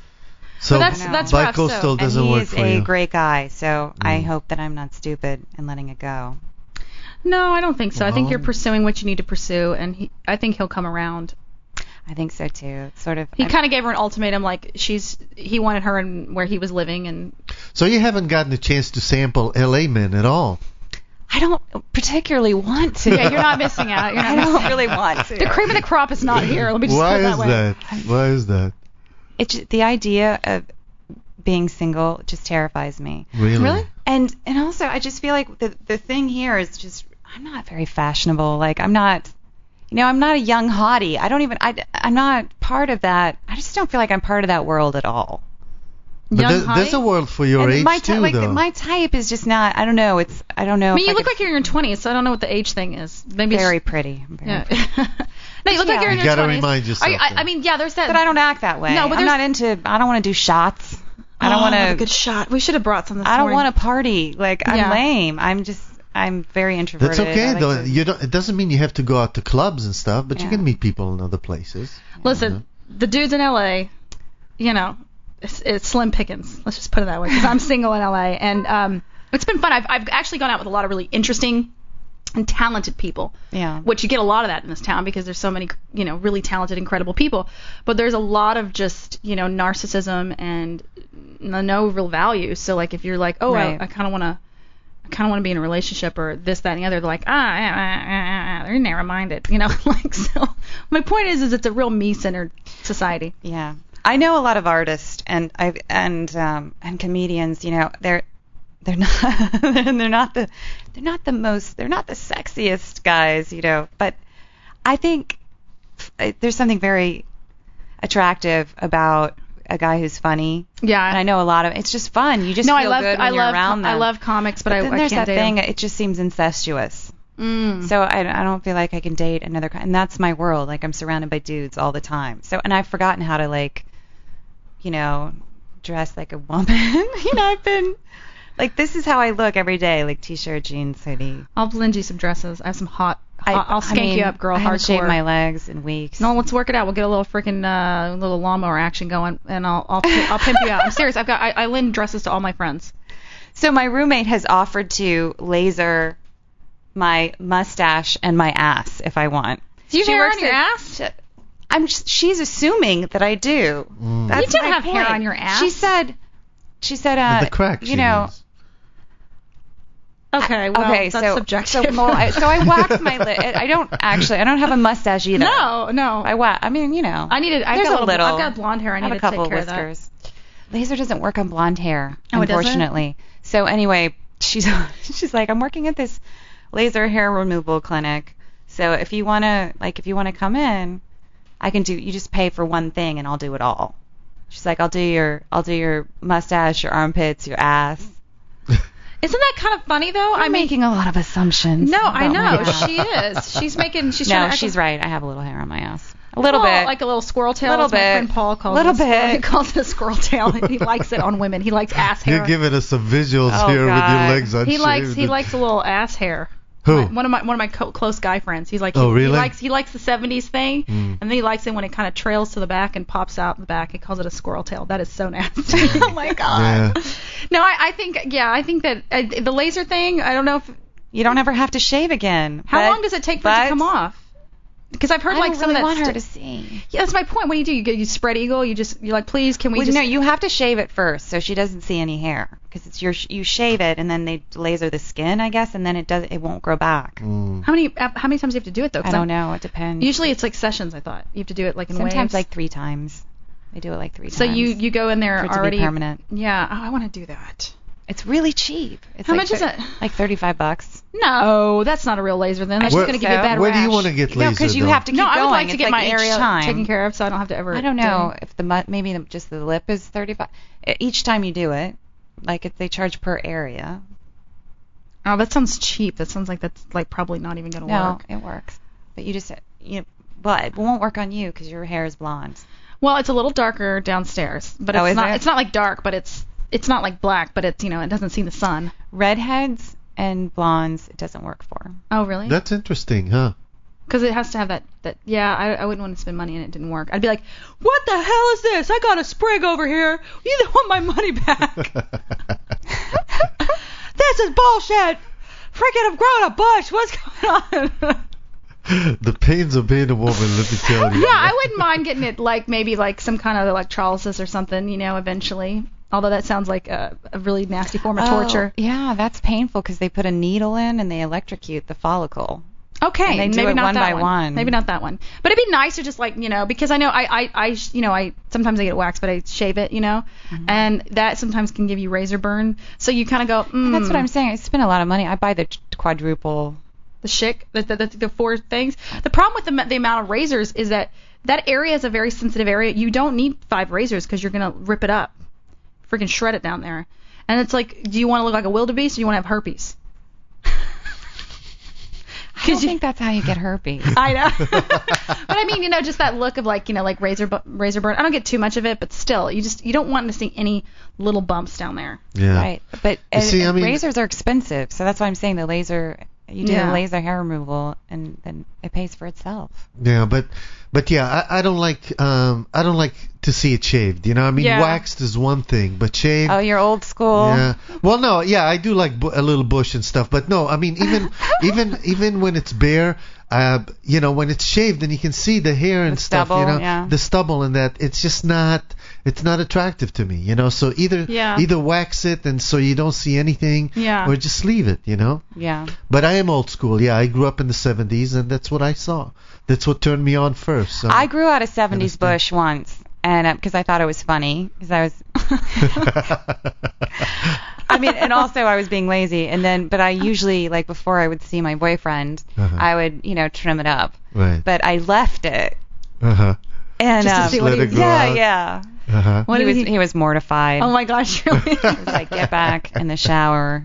So But that's- that's rough, so- bi-coastal And doesn't he work is for a you. great guy, so I Mm. hope that I'm not stupid in letting it go. No, I don't think so. I think Well- you're pursuing what you need to pursue, and he, I think he'll come around. I think so too. It's sort of. He I- kind of gave her an ultimatum, like she's he wanted her in where he was living, and So you haven't gotten a chance to sample L A men at all. I don't particularly want to. yeah, you're not missing out. You're I not don't missing really want to. The cream of the crop is not here. Let me just Why put it that is way. that? Why is that? It's ju- the idea of being single just terrifies me. Really? Really? And and also I just feel like the the thing here is just I'm not very fashionable. Like I'm not, you know, I'm not a young hottie. I don't even I I'm not part of that. I just don't feel like I'm part of that world at all. But Young there- there's hottie? a world for your and age my ty- too, like though. my type is just not. I don't know. It's I don't know. I mean, if you I look could- like you're in your twenties, so I don't know what the age thing is. Maybe it's- very pretty. I'm very Yeah. pretty. no, you look like Yeah. you're in You your gotta twenties. remind yourself Are you- I, that. I mean, yeah, there's that. But I don't act that way. No, but I'm there's- not into. I don't want to do shots. I don't Oh, want have a to. good shot. We should have brought some this I don't morning. want to party. Like I'm Yeah. lame. I'm just. I'm very introverted. That's okay I like though. to- You don't. It doesn't mean you have to go out to clubs and stuff, but you Yeah. can meet people in other places. Listen, the dudes in L A, you know, it's, it's slim pickings. Let's just put it that way. Because I'm single in L A, and um, it's been fun. I've I've actually gone out with a lot of really interesting and talented people. Yeah. Which you get a lot of that in this town because there's so many, you know, really talented, incredible people. But there's a lot of just, you know, narcissism and no, no real value. So like if you're like, oh, Right. I, I kind of want to. I kind of want to be in a relationship or this, that, and the other. They're like, ah, ah, ah, ah, ah, they're narrow-minded, you know. Like, so my point is, is it's a real me-centered society. Yeah, I know a lot of artists and I and um, and comedians. You know, they're they're not they're not the they're not the most they're not the sexiest guys. You know, but I think f- there's something very attractive about a guy who's funny. Yeah. And I know a lot of it's just fun. You just no, feel I love good when I you're love around them. I love comics, but, But I, then I there's can't that date thing. them. It just seems incestuous. Mm. So I, I don't feel like I can date another. And that's my world. Like I'm surrounded by dudes all the time. So and I've forgotten how to like, you know, dress like a woman. you know, I've been like this is how I look every day, like t-shirt, jeans, hoodie. I'll blend you some dresses. I have some hot. I, hot I'll I skank mean, you up, girl. I haven't Hardcore. shaved my legs in weeks. No, let's work it out. We'll get a little freaking uh, little lawnmower action going, and I'll I'll I'll pimp you out. I'm serious. I've got I, I lend dresses to all my friends. So my roommate has offered to laser my mustache and my ass if I want. Do you have She hair works on your at- ass? I'm just, she's assuming that I do. Mm. That's You don't my have hair point. on your ass. She said, she said, uh, the crack, you she know. means. Okay, well, okay, that's so subjective. so, well, I, so I wax my lip. I don't actually. I don't have a mustache either. no, no. I wax. I mean, you know. I needed. I've There's got a little. I've got blonde hair. I I need have to a couple take care of of that. whiskers. Laser doesn't work on blonde hair, Oh, it doesn't? unfortunately. So anyway, she's she's like, I'm working at this laser hair removal clinic. So if you wanna like, if you wanna come in, I can do. You just pay for one thing, and I'll do it all. She's like, I'll do your, I'll do your mustache, your armpits, your ass. Isn't that kind of funny though? I'm I mean, making a lot of assumptions. no, I about my know ass. she is. She's making. She's No, trying to act she's like, right. I have a little hair on my ass. A little well, bit. like a little squirrel tail. Little as my bit. friend Paul calls Little it. a squirrel- bit. He calls it a squirrel tail. He likes it on women. He likes ass hair. You're giving us some visuals Oh, here with your God. legs unshaved. He likes he likes a little ass hair. Who? My- one of my one of my co- close guy friends. He's like he, Oh, really? he likes he likes the seventies thing, Mm. and then he likes it when it kind of trails to the back and pops out the back. He calls it a squirrel tail. That is so nasty. oh my god. Yeah. No, I, I think yeah, I think that uh, the laser thing. I don't know if You don't ever have to shave again. how but- long does it take for it to but come off? Because I've heard I like don't some really of that. want her st- to see. Yeah, that's my point. What do you do? You get you spread eagle. You just you're like, please, can we Well, just? no, you have to shave it first, so she doesn't see any hair, because it's your you shave it and then they laser the skin, I guess, and then it does it won't grow back. Mm. How many uh, how many times do you have to do it though? 'Cause I don't I'm- know. It depends. Usually it's like sessions. I thought you have to do it like in sometimes waves. like three times. They do it like three So times. you you go in there for it to be already permanent. Yeah, oh, I want to do that. It's really cheap. It's How like much is thir- it? Like thirty-five bucks. No, that's not a real laser. Then that's Where- just going to give you a bad Where rash. do you want to get laser? No, because you though? have to keep No, going. I would like to It's get like my each area time. taken care of, so I don't have to ever. I don't do know it. if the mu- maybe the, just the lip is thirty-five. E- Each time you do it, like if they charge per area. Oh, that sounds cheap. That sounds like that's like probably not even going to No, work. it works. But you just you know, well, it won't work on you because your hair is blonde. Well, it's a little darker downstairs, but Oh, it's is not. it? It's not like dark, but it's it's not like black, but it's you know it doesn't see the sun. Redheads and blondes, it doesn't work for. Oh, really? That's interesting, huh? Because it has to have that, that yeah, I, I wouldn't want to spend money and it didn't work. I'd be like, what the hell is this? I got a sprig over here. You don't want my money back. This is bullshit. Freaking, I've grown a bush. What's going on? The pains of being a woman, let me tell you. Yeah, I wouldn't mind getting it like maybe like some kind of electrolysis or something, you know, eventually. Although that sounds like a, a really nasty form of torture. Oh, yeah, that's painful because they put a needle in and they electrocute the follicle. Okay, And they do maybe it not one that by one. one. Maybe not that one. But it'd be nice to just like you know because I know I I, I sh- you know I sometimes I get waxed but I shave it you know Mm-hmm. and that sometimes can give you razor burn. So you kind of go. Mm, That's what I'm saying. I spend a lot of money. I buy the t- quadruple. The Schick, the, the the the four things. The problem with the ma- the amount of razors is that that area is a very sensitive area. You don't need five razors because you're gonna rip it up, freaking shred it down there. And it's like, do you want to look like a wildebeest or do you want to have herpes? I don't think that's how you get herpes. I know. But I mean, you know, just that look of like, you know, like razor bu- razor burn. I don't get too much of it, but still, you just you don't want to see any little bumps down there. Yeah. Right. But You uh, see, I mean- razors are expensive, so that's why I'm saying the laser. You do Yeah. the laser hair removal, and then it pays for itself. Yeah, but but yeah, I, I don't like um I don't like to see it shaved. You know, I mean, Yeah. waxed is one thing, but shaved. Oh, you're old school. Yeah. Well, no, yeah, I do like bu- a little bush and stuff, but no, I mean, even even even when it's bare, uh, you know, when it's shaved and you can see the hair and The stuff, you stubble, know, yeah. the stubble and that, it's just not, it's not attractive to me, you know. So either Yeah. either wax it and so you don't see anything, Yeah. or just leave it, you know. Yeah. But I am old school. Yeah, I grew up in the seventies, and that's what I saw. That's what turned me on first. So. I grew out a seventies Understand. bush once, and because I thought it was funny, because I was. I mean, and also I was being lazy, and then, but I usually, like, before I would see my boyfriend, Uh-huh. I would, you know, trim it up. Right. But I left it, Uh huh. and Just to um, see what Let he- it grow yeah, out. yeah. Uh-huh. What he did was he? he was mortified. Oh my gosh, really? He was like, get back in the shower.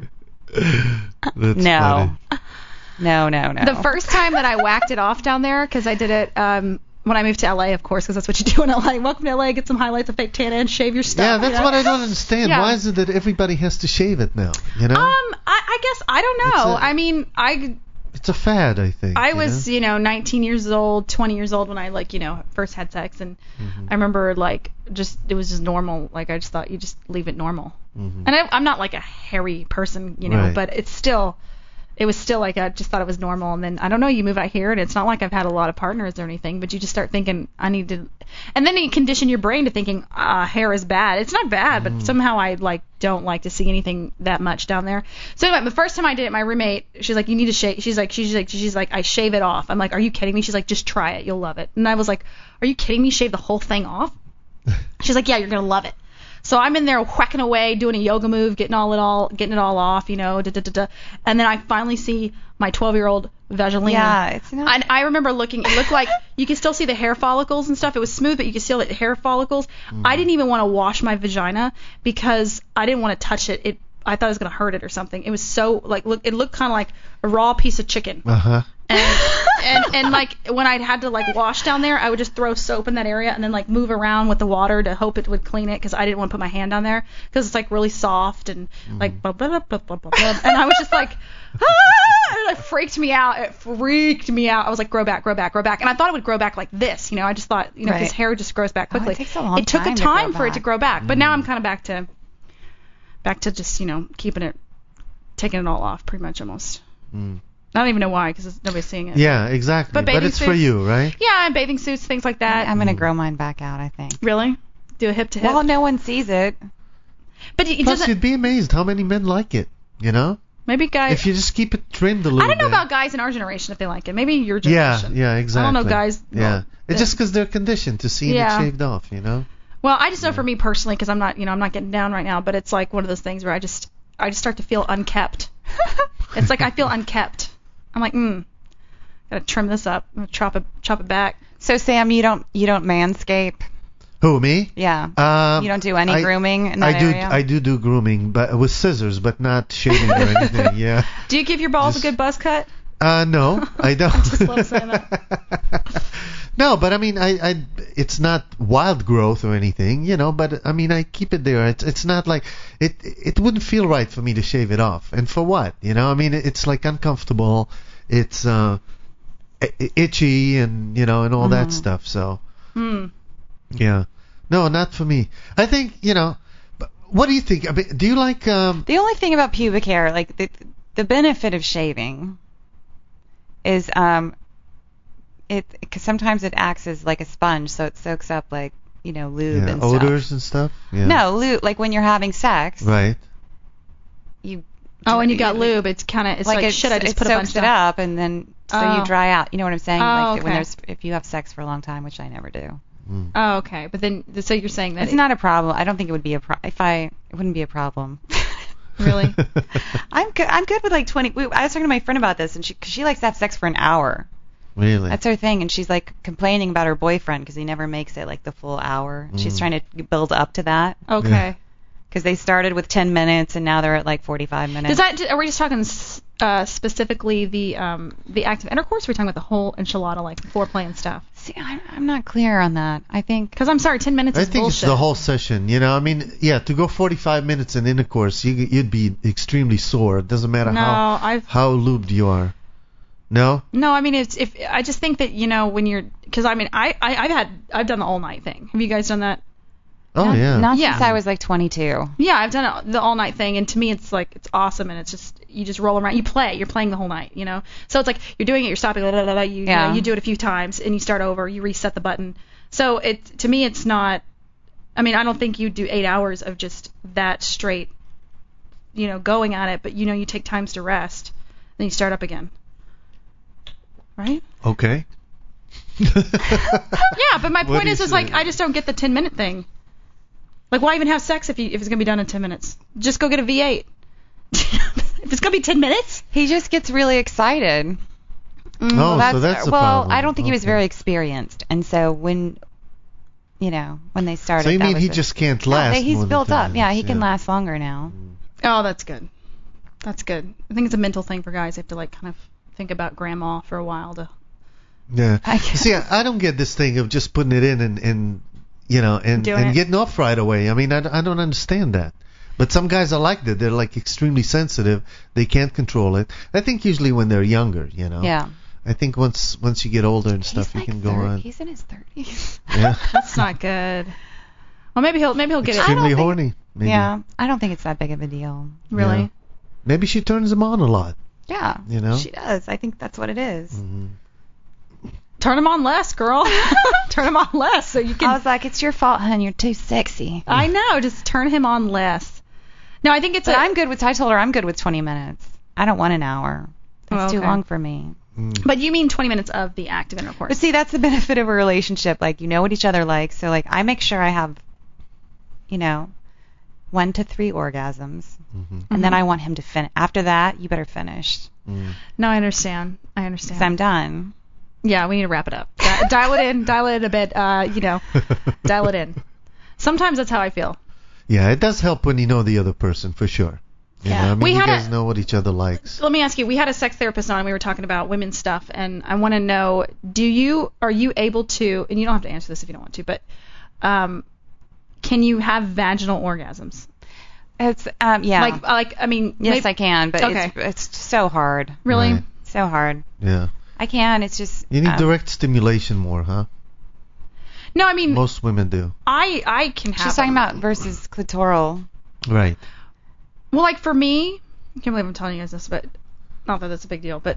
That's No. funny. No, no, no. The first time that I whacked it off down there, because I did it um, when I moved to L A, of course, because that's what you do in L A. Welcome to L A, get some highlights, a fake tan, and shave your stuff. Yeah, that's you know? what I don't understand. Yeah. Why is it that everybody has to shave it now? You know, Um, I, I guess I don't know. It's a- I mean, I it's a fad, I think. I you was, know? you know, nineteen years old, twenty years old when I like, you know, first had sex, and Mm-hmm. I remember like just it was just normal. Like I just thought you just leave it normal. Mhm. And I, I'm not like a hairy person, you know, Right. but it's still. It was still like I just thought it was normal, and then I don't know. You move out here, and it's not like I've had a lot of partners or anything, but you just start thinking I need to, and then you condition your brain to thinking uh, hair is bad. It's not bad, but somehow I like don't like to see anything that much down there. So anyway, the first time I did it, my roommate, she's like, you need to shave. She's like, she's like, she's like, I shave it off. I'm like, are you kidding me? She's like, just try it, you'll love it. And I was like, are you kidding me? Shave the whole thing off? She's like, yeah, you're gonna love it. So I'm in there whacking away, doing a yoga move, getting all it all, getting it all off, you know, da da da da. And then I finally see my twelve-year-old Vagelina. Yeah, it's not. And I remember looking, it looked like you could still see the hair follicles and stuff. It was smooth, but you could still see the hair follicles. I didn't even want to wash my vagina because I didn't want to touch it. It, I thought it was gonna hurt it or something. It was so like, look, it looked kind of like a raw piece of chicken. Uh huh. And, and and like when I had to like wash down there, I would just throw soap in that area and then like move around with the water to hope it would clean it because I didn't want to put my hand on there because it's like really soft and like blah, blah, blah, blah, blah, blah, blah. And I was just like, ah! And it freaked me out. It freaked me out. I was like, grow back, grow back, grow back. And I thought it would grow back like this, you know. I just thought, you know, because Right. hair just grows back Oh, it quickly. takes a long it took time a to grow time for it to back. grow back, but now I'm kind of back to back to just you know keeping it, taking it all off pretty much almost. Mm. I don't even know why because nobody's seeing it. Yeah, exactly. But But, bathing it's for suits- you, right? Yeah, and bathing suits, things like that. I'm gonna grow mine back out, I think. Really? Do a hip to hip? Well, no one sees it. But it Plus, doesn't. you'd be amazed how many men like it. You know, Maybe guys. if you just keep it trimmed a little I don't know bit. about guys in our generation if they like it. Maybe your Yeah, generation. yeah, exactly. I don't know guys. Yeah, well, it's just because they're conditioned to seeing Yeah. it shaved off. You know. Well, I just know for me personally because I'm not, you know, I'm not getting down right now. But it's like one of those things where I just, I just start to feel unkept. It's like I feel unkept. I'm like, hmm, gotta trim this up, chop it, chop it back. So Sam, you don't you don't manscape? Who, me? Yeah. Um, You don't do any I- grooming in I that do. area? I do do grooming, but with scissors, but not shaving or anything. Yeah. Do you give your balls Just- a good buzz cut? Uh, no, I don't. Just love saying that. No, but I mean, I, I, it's not wild growth or anything, you know. But I mean, I keep it there. It's, it's not like it. It wouldn't feel right for me to shave it off. And for what? You know, I mean, it's like uncomfortable. It's uh, i- itchy, and you know, and all that stuff. So, Hmm. yeah, no, not for me. I think, you know. but What do you think? I mean, do you like? Um, The only thing about pubic hair, like the the benefit of shaving, is um, it cause sometimes it acts as like a sponge, so it soaks up like you know lube yeah, and odors stuff. and stuff. Yeah. No, lube. Like when you're having sex, Right. you. Oh, and you got like- lube. It's kind of, it's like, it, shit. I just it put a bunch soaks of it up, and then so Oh. you dry out. You know what I'm saying? Oh, like when okay. there's if you have sex for a long time, which I never do. Oh, okay. But then, so you're saying that It's it- not a problem. I don't think it would be a pro- if I it wouldn't be a problem. really. I'm good. I'm good with like twenty. We, I was talking to my friend about this, and she cause she likes to have sex for an hour. Really. That's her thing, and she's like complaining about her boyfriend because he never makes it like the full hour. She's Mm. trying to build up to that Okay. Yeah. because they started with ten minutes and now they're at like forty-five minutes. Does that? Are we just talking uh, specifically the um the active intercourse? Or are we talking about the whole enchilada, like foreplay and stuff? See, I, I'm not clear on that. I think Because I'm sorry, ten minutes I is think bullshit. it's the whole session. You know, I mean, yeah, to go forty-five minutes in intercourse, you, you'd be extremely sore. It doesn't matter No, how I've how lubed you are. No. no. I mean, it's if I just think that you know when you're because I mean I, I I've had I've done the all night thing. Have you guys done that? Oh not, yeah. not Yeah. since I was like twenty-two. Yeah, I've done it, the all night thing, and to me it's like it's awesome, and it's just you just roll around, you play, you're playing the whole night, you know. So it's like you're doing it, you're stopping, blah, blah, blah, blah, you, you, Yeah. know, you do it a few times, and you start over, you reset the button. So it to me it's not. I mean, I don't think you do eight hours of just that straight, you know, going at it, but you know you take times to rest, then you start up again. Right? Okay. Yeah, but my What point do is, you is like say? I just don't get the ten minute thing. Like, why even have sex if you if it's gonna be done in ten minutes? Just go get a V eight. If it's gonna be ten minutes. He just gets really excited. Oh, Well, so that's the well, problem. I don't think he was Okay. very experienced, and so when you know, when they started. So you that mean was he it. just can't No, last? they- he's more than built ten up. Yeah, he minutes, can last longer now. Oh, that's good. That's good. I think it's a mental thing for guys. They have to like kind of think about grandma for a while to. Yeah. I guess. See, I, I don't get this thing of just putting it in and, and you know, and, Doing and it. getting off right away. I mean, I, I don't understand that. But some guys are like that. They're like extremely sensitive. They can't control it. I think usually when they're younger, you know. Yeah. I think once once you get older and stuff, he's you like can go thirty on. He's in his thirties. Yeah. That's not good. Well, maybe he'll maybe he'll get Extremely it. think- horny. Maybe. Yeah, I don't think it's that big of a deal. Really. Yeah. Maybe she turns him on a lot. Yeah. You know? She does. I think that's what it is. Mhm. Turn him on less, girl. Turn him on less so you can. I was like, it's your fault, hon. You're too sexy. I know. Just turn him on less. No, I think it's. But a, I'm good with. I told her I'm good with twenty minutes. I don't want an hour. That's Oh, too okay. long for me. But you mean twenty minutes of the active intercourse? But see, that's the benefit of a relationship. Like, you know what each other likes. So, like, I make sure I have, you know, one to three orgasms. Mhm. And then I want him to finish. After that, you better finish. Mm. No, I understand. I understand. Because I'm done. Yeah, we need to wrap it up. Di- dial it in. Dial it in a bit. Uh, you know, dial it in. Sometimes that's how I feel. Yeah, it does help when you know the other person, for sure. You Yeah. know, I mean, We you had guys a- know what each other likes. Let me ask you. We had a sex therapist on. And we were talking about women's stuff, and I want to know: Do you are you able to? And you don't have to answer this if you don't want to, but um, can you have vaginal orgasms? It's, um, yeah. Like, like I mean, yes, maybe- I can, but Okay. it's it's so hard. Really? Right. So hard. Yeah. I can. It's just. You need um, direct stimulation more, huh? No, I mean, Most women do. I I can have. She's talking them. about versus clitoral. Right. Well, like for me, I can't believe I'm telling you guys this, but not that that's a big deal, but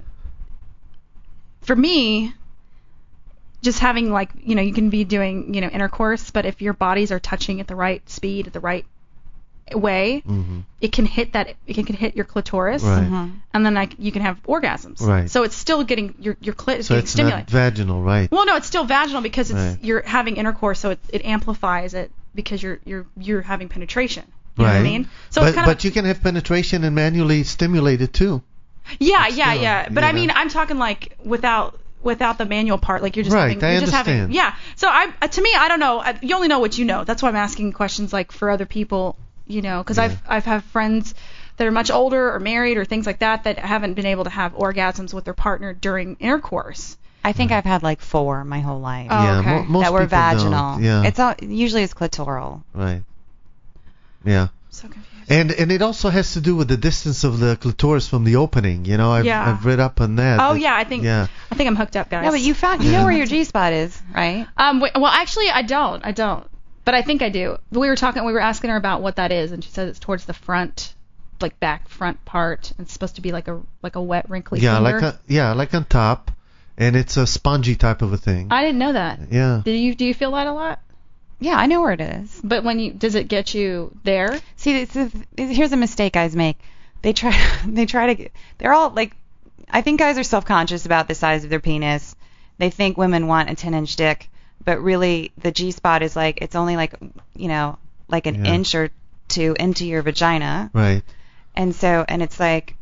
for me, just having like, you know, you can be doing, you know, intercourse, but if your bodies are touching at the right speed, at the right way, Mm-hmm. it can hit that, it can hit your clitoris, Right. Mhm. and then like you can have orgasms. Right. So it's still getting your your clit is So getting it's stimulated. not vaginal, right? Well, no, it's still vaginal because it's Right. you're having intercourse, so it it amplifies it because you're you're you're having penetration. You know right. what I mean? So but it's kind but of you can have penetration and manually stimulate it too. yeah, It's yeah, still, yeah. But you I mean, know. I'm talking like without without the manual part, like you're just Right, having, I you're just having, understand. yeah. So I uh, to me, I don't know. I, you only know what you know. That's why I'm asking questions like for other people, you know, because Yeah. I've I've had friends that are much older or married or things like that that haven't been able to have orgasms with their partner during intercourse. I think I've had like four my whole life. Oh, yeah, okay. mo- most that were people don't. vaginal. Yeah. It's all usually it's clitoral. right. Yeah. So confused. And and it also has to do with the distance of the clitoris from the opening. You know, I've Yeah. I've read up on that. Oh that- yeah, I think Yeah. I think I'm hooked up, guys. No, but you found you Yeah. know where your G spot is, right? Um, wait, well, actually, I don't. I don't. But I think I do. We were talking. We were asking her about what that is, and she said it's towards the front, like back front part. It's supposed to be like a like a wet, wrinkly Yeah, finger. like a, yeah, like on top, and it's a spongy type of a thing. I didn't know that. yeah. Do you do you feel that a lot? Yeah, I know where it is. But when you does it get you there? See, it's a, here's a mistake guys make. They try they try to get, they're all like I think guys are self-conscious about the size of their penis. They think women want a ten-inch dick, but really the G spot is like it's only like, you know, like an Yeah. inch or two into your vagina. Right. And so, and it's like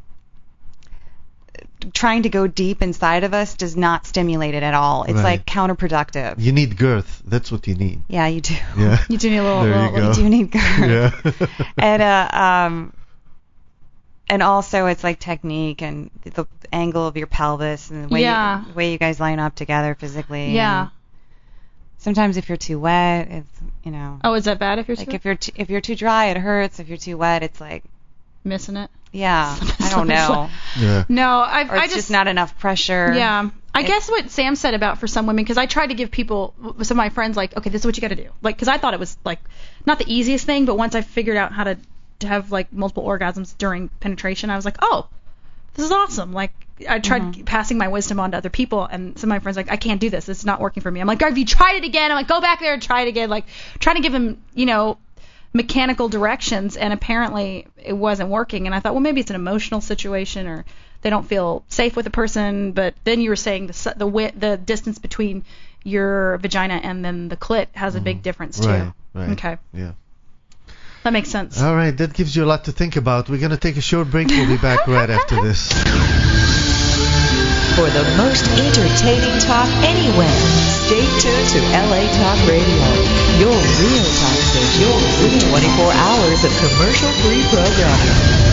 trying to go deep inside of us does not stimulate it at all. It's Right. like counterproductive. You need girth. That's what you need. Yeah, you do. Yeah. You do need a little. There you little, go. You do need girth. Yeah. And uh, um, and also it's like technique and the angle of your pelvis and the way Yeah. you, the way you guys line up together physically. Yeah. And sometimes if you're too wet, it's you know. Oh, is that bad if you're Like too if you're t- if you're too dry, it hurts. If you're too wet, it's like missing it? yeah, I don't know. yeah. No, I Or I it's just, not enough pressure. Yeah. I It- guess what Sam said about for some women, because I tried to give people, some of my friends, like, okay, this is what you got to do. Like, because I thought it was, like, not the easiest thing, but once I figured out how to, to have, like, multiple orgasms during penetration, I was like, oh, this is awesome. Like, I tried Mm-hmm. passing my wisdom on to other people, and some of my friends like, I can't do this. This is not working for me. I'm like, have you tried it again? I'm like, go back there and try it again. Like, trying to give them, you know, mechanical directions, and apparently it wasn't working. And I thought, well, maybe it's an emotional situation, or they don't feel safe with the person. But then you were saying the su- the wi- the distance between your vagina and then the clit has a big difference too. Right. Right. Okay, Yeah. that makes sense. All right. That gives you a lot to think about. We're gonna take a short break. We'll be back right after this. for the most entertaining talk anywhere. Stay tuned to L A Talk Radio, your real talk station, your real twenty-four hours of commercial-free programming.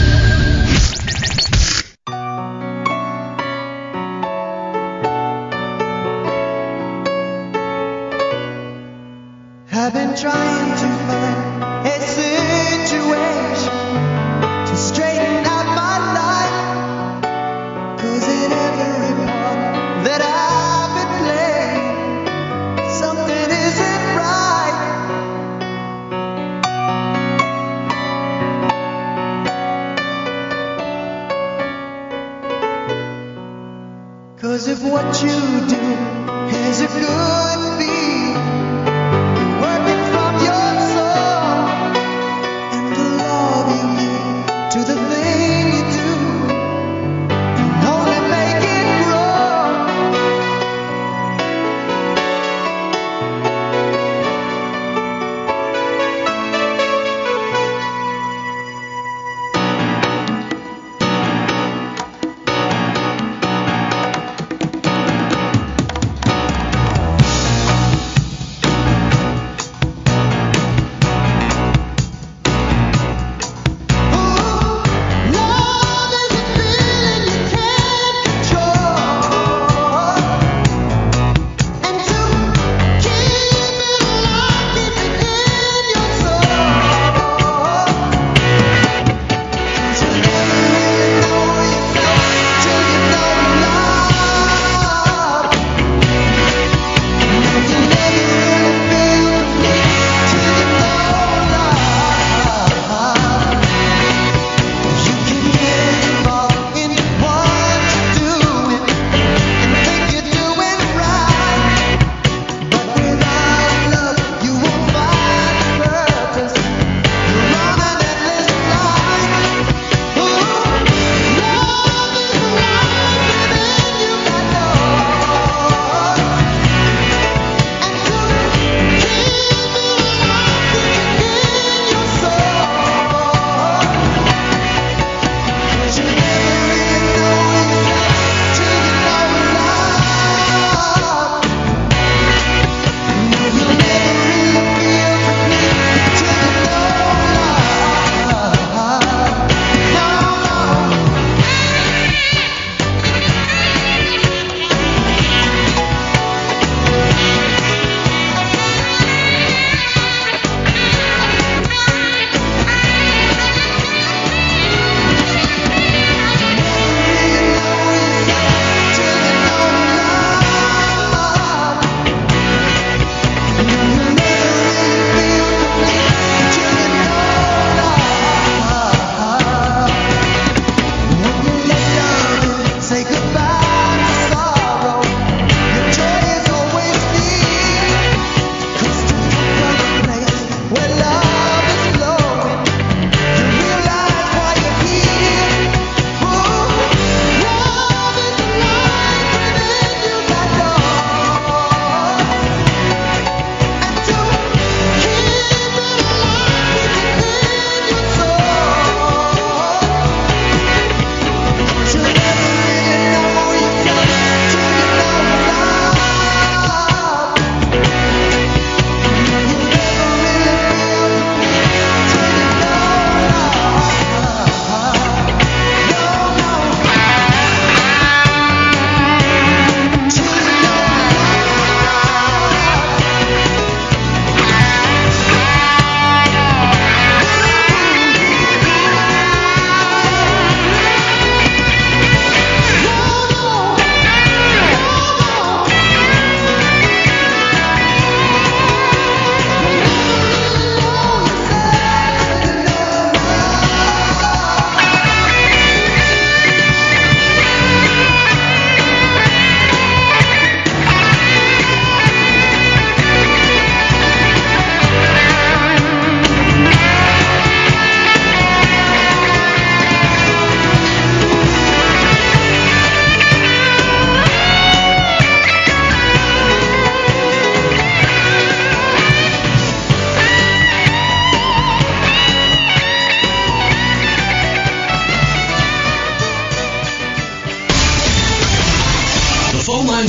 I've been trying to find a situation to straighten out my life, 'cause in every part that I've been playing, something isn't right. 'Cause if what you do is a good feel, to the thing you do, and only make it grow.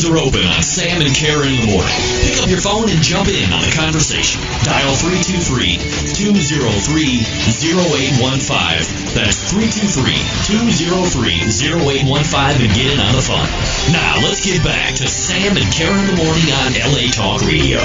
are open on Sam and Kara in the morning. Pick up your phone and jump in on the conversation. Dial three two three, two zero three, zero eight one five. That's three two three, two zero three, zero eight one five and get in on the fun. Now let's get back to Sam and Kara in the morning on L A Talk Radio.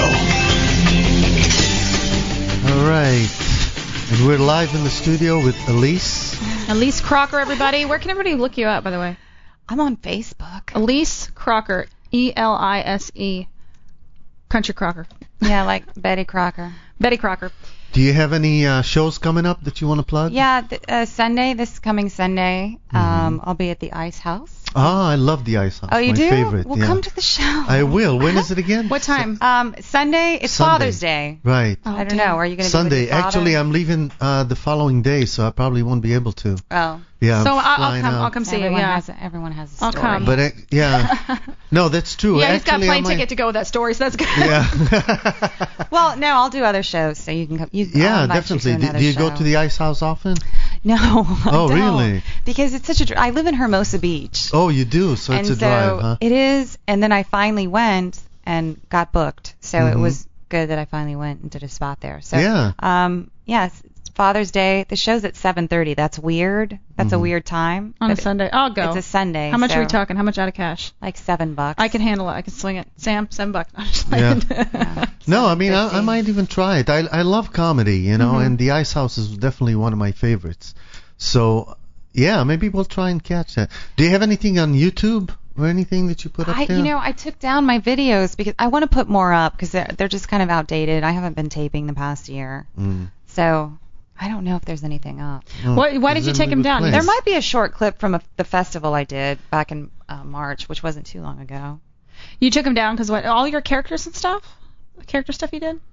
All right. And we're live in the studio with Elise. Elise Crocker, everybody. Where can everybody look you up, by the way? I'm on Facebook. Elise Crocker. E L I S E. Country Crocker. Yeah, like Betty Crocker. Betty Crocker. Do you have any uh, shows coming up that you want to plug? Yeah, th- uh, Sunday, this coming Sunday, um, I'll be at the Ice House. Ah, I love the Ice House. Oh, you My do? favorite. Well, yeah. come to the show. I will. When is it again? What time? Um, Sunday. It's Sunday. Father's Day. Right. I don't know. Are you going to Sunday. Be with your father? Actually, I'm leaving uh, the following day, so I probably won't be able to. Oh. Yeah. So I'm I'll, I'll flying come. out. I'll come see everyone you. Yeah. Has a, everyone has a I'll story. come. But uh, yeah. No, that's true. Yeah, he's got Actually, plane I might- ticket to go with that story, so that's good. Yeah. Well, no, I'll do other shows, so you can come. You, I'll Yeah, invite definitely. You to Do, another do you show. go to the Ice House often? No. I Oh, don't, really? Because it's such a. dr- I live in Hermosa Beach. Oh, you do. So and it's a so drive, huh? it is. And then I finally went and got booked, so it Mhm. was good that I finally went and did a spot there. So Yeah. Um. Yes. It's Father's Day. The show's at seven thirty. That's weird. That's a Mhm. weird time. On a But Sunday. I'll go. It's a Sunday. How much so are we talking? How much out of cash? Like seven bucks. I can handle it. I can swing it. Sam, seven bucks. I'm just Yeah. playing. Yeah. No, I mean, I, I fifteen. might even try it. I I love comedy, you know, Mhm. and the Ice House is definitely one of my favorites. So, yeah, maybe we'll try and catch that. Do you have anything on YouTube or anything that you put up I, there? you know, I took down my videos because I want to put more up because they're, they're just kind of outdated. I haven't been taping the past year, Mm. so I don't know if there's anything up. Oh, Why- why did then you take we him would down? play. There might be a short clip from a, the festival I did back in uh, March, which wasn't too long ago. You took him down because what? All your characters and stuff? The character stuff you did?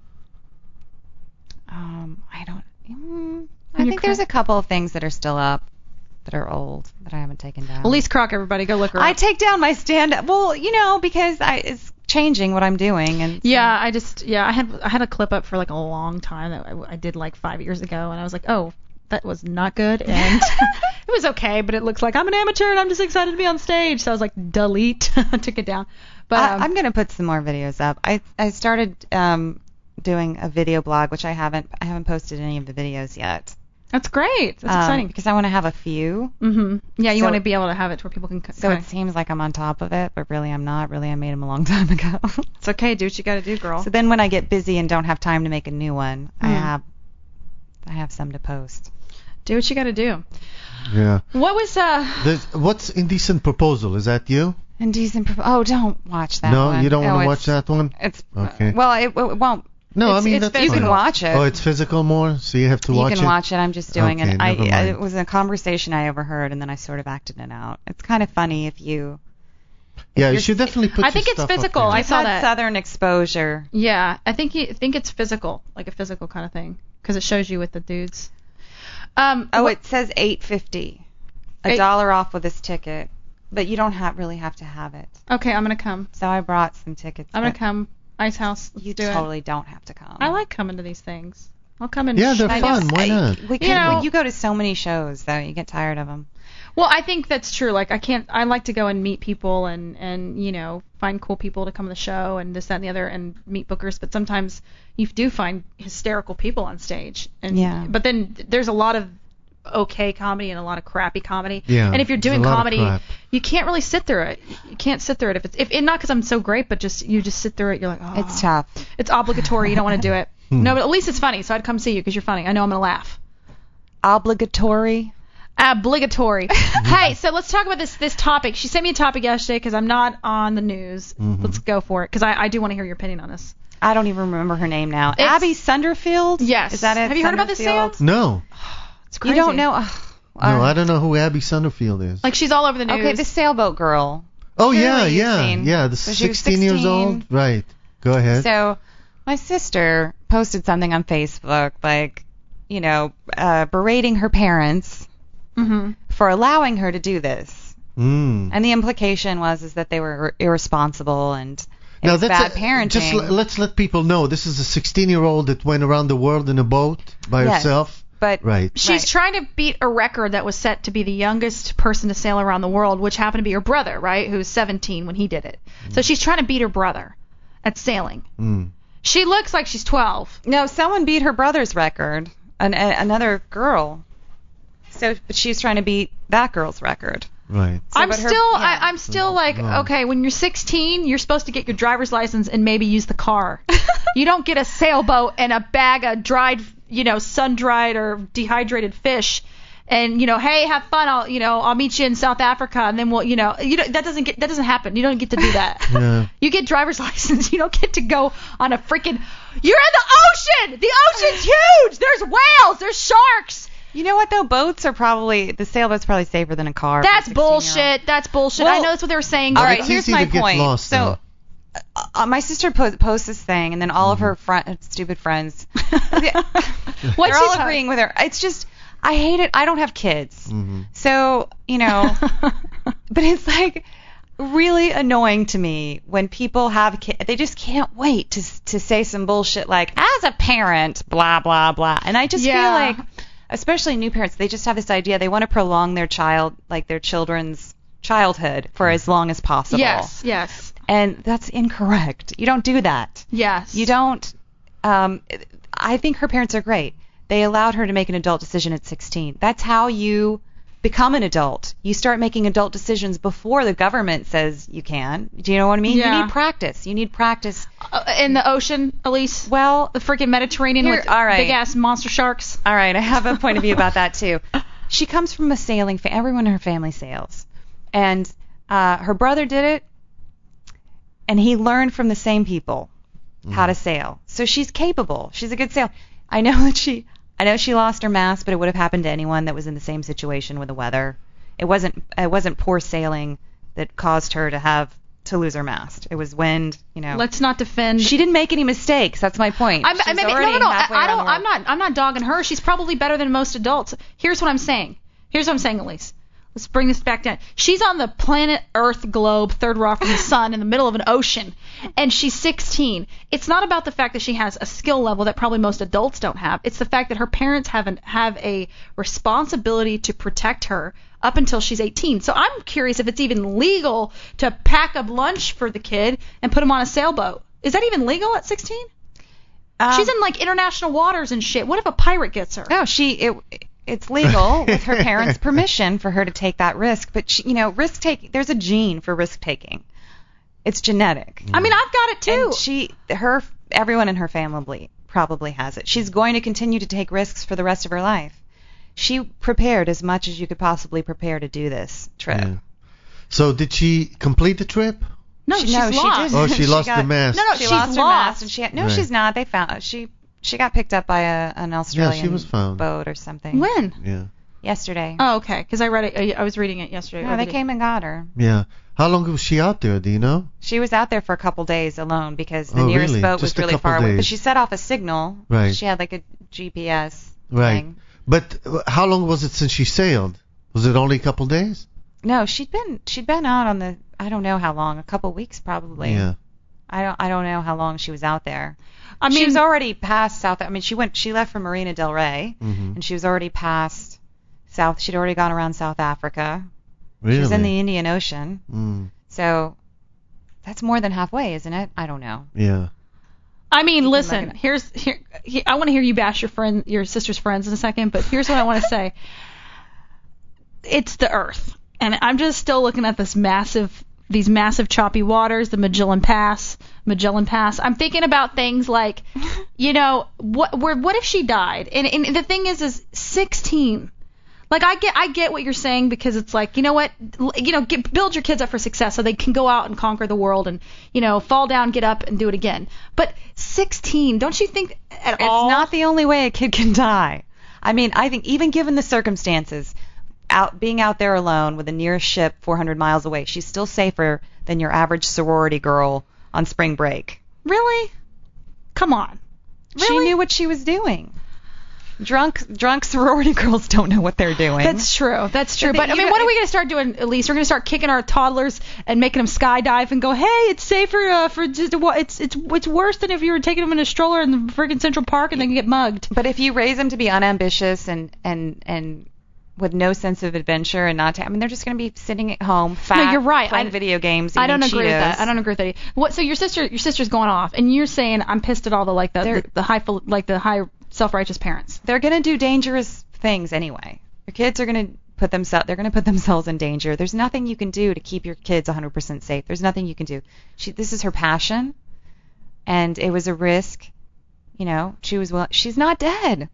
Um, I don't. Mm, I And your think there's cra- a couple of things that are still up that are old that I haven't taken down. Elise Crocker, everybody, go look her I up. take down my stand-up. Well, you know, because I it's changing what I'm doing, and so- Yeah, I just yeah, I had I had a clip up for like a long time that I, I did like five years ago, and I was like, oh, that was not good, and it was okay, but it looks like I'm an amateur and I'm just excited to be on stage, so I was like, delete, took it down. But I, um, I'm gonna put some more videos up. I I started um doing a video blog, which I haven't I haven't posted any of the videos yet. that's great. That's um, exciting. because I want to have a few. Mhm. Yeah, you so- want to be able to have it to where people can. So kinda- it seems like I'm on top of it, but really I'm not. Really, I made them a long time ago. it's okay. Do what you got to do, girl. So then when I get busy and don't have time to make a new one, I Mm. have I have some to post. do what you got to do. Yeah. What was uh? There's, what's Indecent Proposal? Is that you? Indecent. Pro- oh, don't watch that no, one. you don't No, want to it's- watch that one? It's Okay. well, it, it won't. No, it's, I mean, it's, that's you can fine. watch it. Oh, it's physical more, so you have to you watch can it? watch it. I'm just doing Okay, it. I, never I mind. it was a conversation I overheard, and then I sort of acted it out. It's kind of funny if you. Yeah, you you're- should definitely put I your think it's stuff up physical. there. I I've saw had that. Southern exposure. Yeah, I think you think it's physical, like a physical kind of thing, because it shows you with the dudes. Um. Oh, what- it says eight fifty, a Eight- dollar off with this ticket, but you don't have really have to have it. Okay, I'm gonna come. So I brought some tickets. I'm gonna but come. Ice House. Let's You do totally it. don't have to come. I like coming to these things. I'll come and. Yeah, they're I fun. know. Why I- not? We can, You know- you go to so many shows though, you get tired of them. Well, I think that's true. Like, I can't. I like to go and meet people and and you know find cool people to come to the show and this that and the other and meet bookers. But sometimes you do find hysterical people on stage. And, Yeah. But then there's a lot of okay comedy and a lot of crappy comedy. Yeah, And if you're there's a doing lot of comedy, crap. you can't really sit through it. You can't sit through it if it's if it, not because I'm so great, but just you just sit through it. You're like, oh, It's tough. It's obligatory. You don't want to do it. Hmm. No, but at least it's funny. So I'd come see you because you're funny. I know I'm gonna laugh. Obligatory. Obligatory. Hey, so let's talk about this this topic. She sent me a topic yesterday because I'm not on the news. Mhm. Let's go for it because I, I do want to hear your opinion on this. I don't even remember her name now. It's- Abby Sunderfield? Yes. Is that it? Have you heard about this, Sunderfield? No. It's You crazy. don't know? Ugh. No, Uh, I don't know who Abby Sunderfield is. Like she's all over the news. Okay, the sailboat girl. oh, surely yeah, you've yeah. seen. Yeah, the Was she sixteen years sixteen? old? Right. Go ahead. So, my sister posted something on Facebook, like, you know, uh, berating her parents Mm-hmm. for allowing her to do this. Mm. And the implication was is that they were irresponsible and it Now was that's bad a- parenting. Just l- let's let people know this is a sixteen-year-old that went around the world in a boat by Yes. herself. but Right. She's Right. trying to beat a record that was set to be the youngest person to sail around the world, which happened to be her brother, right, who was seventeen when he did it. So she's trying to beat her brother at sailing. Mm. She looks like she's twelve. no, someone beat her brother's record, an, a, another girl. So, but she's trying to beat that girl's record. Right. So, I'm but her- still, yeah. I, I'm still like, Oh. okay, when you're sixteen, you're supposed to get your driver's license and maybe use the car. You don't get a sailboat and a bag of dried, you know, sun-dried or dehydrated fish, and you know, hey, have fun. I'll, you know, I'll meet you in South Africa, and then we'll, you know, you don't, that doesn't get, that doesn't happen. You don't get to do that. Yeah. You get driver's license. You don't get to go on a freaking. You're in the ocean. The ocean's huge. There's whales. There's sharks. You know what though? Boats are probably the sailboat's probably safer than a car. for a That's sixteen-year-old. bullshit. That's bullshit. Well, I know that's what they were saying. All but right, it's here's easy my to get point. lost, so, uh, uh, my sister po- posts this thing, and then all of her friend, stupid friends, What's they're she all ta- agreeing with her. It's just, I hate it. I don't have kids, Mhm. so you know, but it's like really annoying to me when people have kids. They just can't wait to to say some bullshit like, as a parent, blah blah blah, and I just Yeah. feel like. Especially new parents, they just have this idea they want to prolong their child, like their children's childhood for as long as possible. Yes. Yes. And that's incorrect. You don't do that. Yes. You don't. Um, I think her parents are great. They allowed her to make an adult decision at sixteen. That's how you become an adult. You start making adult decisions before the government says you can. Do you know what I mean? Yeah. You need practice. You need practice. Uh, in the ocean, Elise. Well, The freaking Mediterranean Here- with all right. big ass monster sharks. all right, I have a point of view about that too. She comes from a sailing family. Everyone in her family sails. And uh, her brother did it, and he learned from the same people how to sail. So she's capable. She's a good sailor. I know that she I know she lost her mast, but it would have happened to anyone that was in the same situation with the weather. It wasn't it wasn't poor sailing that caused her to have to lose her mast. It was wind, you know. Let's not defend. She didn't make any mistakes. That's my point. I'm, She's I mean, no, already no, no. I, halfway I around don't. the world. I'm not. I'm not dogging her. She's probably better than most adults. Here's what I'm saying. Here's what I'm saying, Elise. Let's bring this back down. She's on the planet Earth globe, third rock from the sun, in the middle of an ocean, and she's sixteen. It's not about the fact that she has a skill level that probably most adults don't have. It's the fact that her parents have an, have a responsibility to protect her up until she's eighteen. So I'm curious if it's even legal to pack up lunch for the kid and put him on a sailboat. Is that even legal at sixteen? Um, She's in like international waters and shit. What if a pirate gets her? No, she it it's legal with her parents' permission for her to take that risk, but she, you know, risk taking. There's a gene for risk taking. It's genetic. I mean, I've got it too. And she, her, everyone in her family probably has it. She's going to continue to take risks for the rest of her life. She prepared as much as you could possibly prepare to do this trip. Yeah. So did she complete the trip? no, She- she's no, she lost. didn't. Oh, she She lost got- the mast. No, no, she she's lost her lost. mast, and she had, no, Right. she's not. They found she. She got picked up by a, an Australian was found. boat or something. When? Yeah. Yesterday. Oh, okay. Because I read it. I was reading it yesterday. no, or they the- came and got her. Yeah. How long was she out there? Do you know? She was out there for a couple days alone because the Oh, nearest really? boat Just was a really couple far away. But days. she set off a signal. Right. She had like a G P S Right. thing. But uh, how long was it since she sailed? Was it only a couple days? No, she'd been she'd been out on the I don't know how long, a couple weeks probably. Yeah. I don't I don't know how long she was out there. I she mean, was already past South. I mean, she went she left from Marina Del Rey Mhm. and she was already past South. She'd already gone around South Africa. Really? She was in the Indian Ocean. Mm. So that's more than halfway, isn't it? I don't know. Yeah. I mean, can listen. look it up. Here's here. he- I want to hear you bash your friend, your sister's friends in a second. But here's what I want to say. It's the Earth, and I'm just still looking at this massive, these massive choppy waters, the Magellan Pass, Magellan Pass. I'm thinking about things like, you know, what, where, what if she died? And, and the thing is, is sixteen. Like I get, I get what you're saying because it's like, you know what, L- you know, get, build your kids up for success so they can go out and conquer the world and, you know, fall down, get up, and do it again. But sixteen, don't you think at It's all? not the only way a kid can die. I mean, I think even given the circumstances, out being out there alone with the nearest ship four hundred miles away, she's still safer than your average sorority girl on spring break. Really? Come on. She Really? knew what she was doing. drunk drunk sorority girls don't know what they're doing. That's true. That's true. They- But I you mean, know- what are we going to start doing, Elise? We're going to start kicking our toddlers and making them skydive and go, hey, it's safer uh, for just what it's it's it's worse than if you were taking them in a stroller in the friggin' Central Park and they can get mugged. But if you raise them to be unambitious and and and with no sense of adventure and not, to, I mean, they're just going to be sitting at home, fat, No, you're right. playing I- video games. I don't eating agree with Cheetos. that. I don't agree with that. What? So your sister, your sister's going off, and you're saying I'm pissed at all the like the They're- the, the high phil- like the high self-righteous parents. They're going to do dangerous things anyway. Your kids are going to put themselves. They're going to put themselves in danger. There's nothing you can do to keep your kids one hundred percent safe. There's nothing you can do. She, this is her passion, and it was a risk. You know, she was well. She's not dead.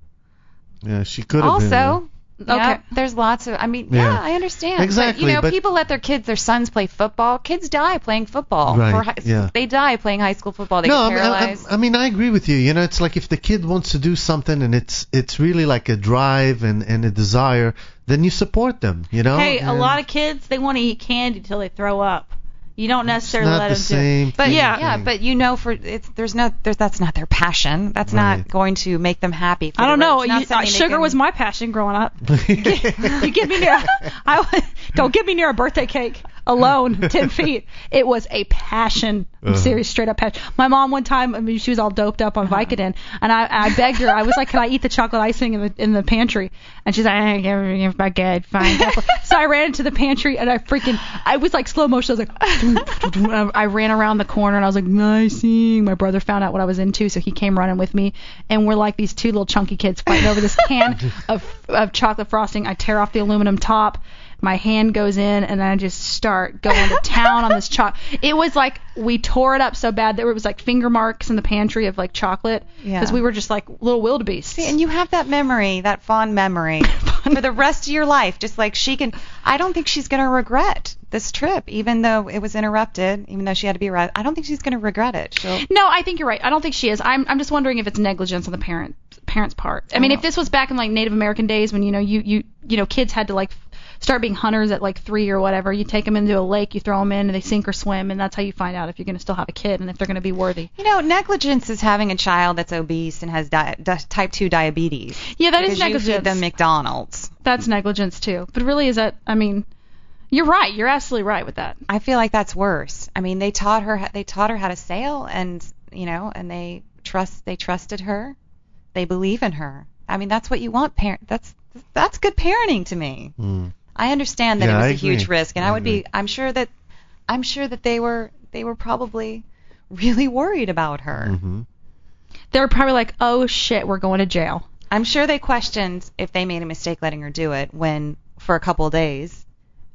Yeah, she could have been. Also, Okay. yeah, there's lots of. I mean, yeah, Yeah. I understand. Exactly, But, you know, but- people let their kids, their sons, play football. Kids die playing football. Right, For high, yeah. They die playing high school football. They no, get I mean, I, paralyzed. I, I mean, I agree with you. You know, it's like if the kid wants to do something and it's it's really like a drive and, and a desire, then you support them. You know. Hey, a And lot of kids they want to eat candy till they throw up. You don't it's necessarily not let the them same. do. But thing. yeah. yeah, but you know, for it's there's no there's that's not their passion. That's Right. not going to make them happy. For I don't the, know. it's not You, uh, something they sugar can- was my passion growing up. You get me near. I don't get me near a birthday cake alone, ten feet. It was a passion. I'm Uh-huh. serious, straight up passion. My mom one time, I mean, she was all doped up on Vicodin, and I, I begged her. I was like, "Can I eat the chocolate icing in the in the pantry?" And she's like, "I give give my good, fine." So I ran into the pantry, and I freaking, I was like slow motion. I was like, I ran around the corner, and I was like, "Nicing." My brother found out what I was into, so he came running with me, and we're like these two little chunky kids fighting over this can of of chocolate frosting. I tear off the aluminum top. My hand goes in, and I just start going to town on this chocolate. It was like we tore it up so bad that it was like finger marks in the pantry of like chocolate Yeah. because we were just like little wildebeests. See, and you have that memory, that fond memory, for the rest of your life. Just like she can. I don't think she's going to regret this trip, even though it was interrupted, even though she had to be arrested. I don't think she's going to regret it. She'll. No, I think you're right. I don't think she is. I'm I'm just wondering if it's negligence on the parent parents' part. I mean, Oh. if this was back in like Native American days when you know you you you know kids had to like start being hunters at like three or whatever, you take them into a lake, you throw them in, and they sink or swim, and that's how you find out if you're going to still have a kid and if they're going to be worthy. You know, negligence is having a child that's obese and has di- di- type two diabetes. Yeah, that is because you negligence. feed them McDonald's. That's negligence too. But really, is that? I mean, you're right. You're absolutely right with that. I feel like that's worse. I mean, they taught her they taught her how to sail, and you know, and they trust they trusted her. They believe in her. I mean, that's what you want, parent. That's that's good parenting to me. Mm. I understand that Yeah, it was I a huge agree. risk, and I I would be. agree. I'm sure that I'm sure that they were they were probably really worried about her. Mm-hmm. They're probably like, oh shit, we're going to jail. I'm sure they questioned if they made a mistake letting her do it when, for a couple of days,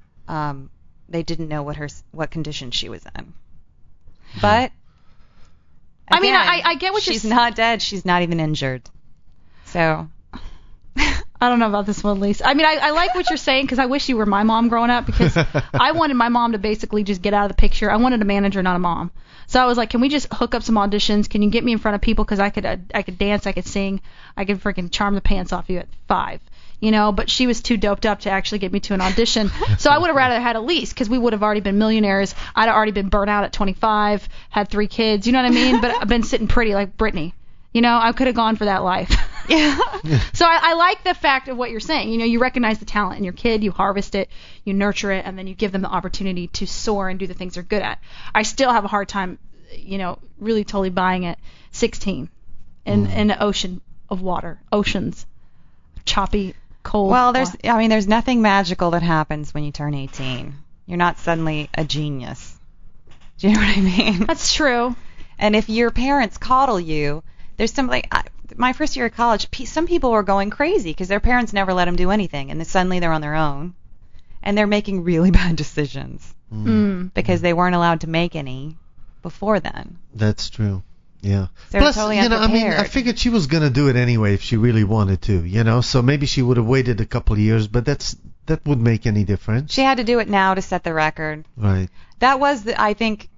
um, they didn't know what her what condition she was in. But I mean, again, I- I get what you're she's s- not dead. She's not even injured. So I don't know about this one, Lisa. I mean, I, I like what you're saying because I wish you were my mom growing up because I wanted my mom to basically just get out of the picture. I wanted a manager, not a mom. So I was like, can we just hook up some auditions? Can you get me in front of people because I could uh, I could dance, I could sing, I could freaking charm the pants off you at five, you know? But she was too doped up to actually get me to an audition. So I would have rather had Elise because we would have already been millionaires. I'd already been burnt out at twenty-five, had three kids, you know what I mean? But I've been sitting pretty like Britney. You know, I could have gone for that life. yeah, So I, I like the fact of what you're saying. You know, you recognize the talent in your kid, you harvest it, you nurture it, and then you give them the opportunity to soar and do the things they're good at. I still have a hard time, you know, really totally buying it. sixteen in Mm. in an ocean of water, oceans, choppy, cold. well, there's wa- I mean, there's nothing magical that happens when you turn eighteen. You're not suddenly a genius. Do you know what I mean? That's true. And if your parents coddle you, there's some like I, my first year of college, pe- some people were going crazy because their parents never let them do anything, and then suddenly they're on their own, and they're making really bad decisions Mm. because they weren't allowed to make any before then. That's true. Yeah. They're Plus, totally you know, I mean, I unprepared. figured she was gonna do it anyway if she really wanted to, you know. So maybe she would have waited a couple of years, but that's that would make any difference, She had to do it now to set the record. right? That was, the, I think,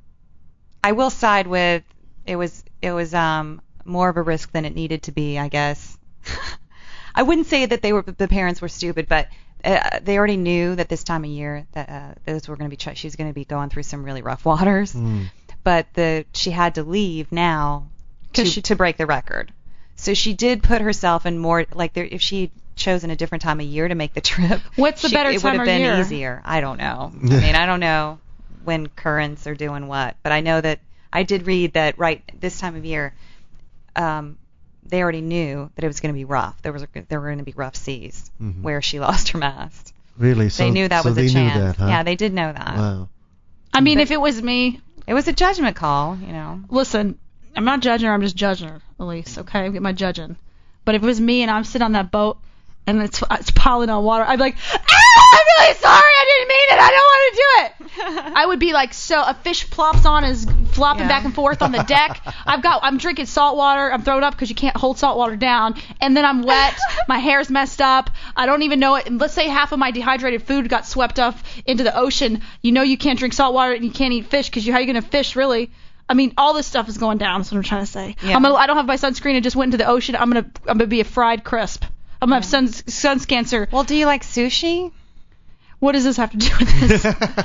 I will side with it was it was um more of a risk than it needed to be, I guess. I wouldn't say that they were the parents were stupid, but uh, they already knew that this time of year that uh, those were going to be tr- she was going to be going through some really rough waters. Mm. But the she had to leave now to, she- to break the record. So she did put herself in more, like, there, if she chosen a different time of year to make the trip, What's the she, better it time would have of been year? easier. I don't know. I mean, I don't know when currents are doing what, but I know that I did read that right this time of year, um, they already knew that it was going to be rough. There was there were going to be rough seas Mhm. where she lost her mast. Really? So They knew that so was they a chance. knew that, huh? Yeah, they did know that. Wow. I mean, But- if it was me, It was a judgment call, you know. listen, I'm not judging her. I'm just judging her, Elise. Okay, get my judging. But if it was me and I'm sitting on that boat and it's it's piling on water, I'd be like, ah, I'm really sorry. I didn't mean it. I don't want to do it. I would be like, so a fish plops on, is flopping Yeah. back and forth on the deck. I've got, I'm drinking salt water. I'm throwing up because you can't hold salt water down. And then I'm wet. My hair's messed up. I don't even know it. And let's say half of my dehydrated food got swept up into the ocean. You know you can't drink salt water and you can't eat fish because you, how are you going to fish really? I mean, all this stuff is going down. That's what I'm trying to say. Yeah. I'm gonna, I don't have my sunscreen and just went into the ocean. I'm gonna, I'm gonna be a fried crisp. I'm gonna have sun, sun cancer. Well, do you like sushi? What does this have to do with this?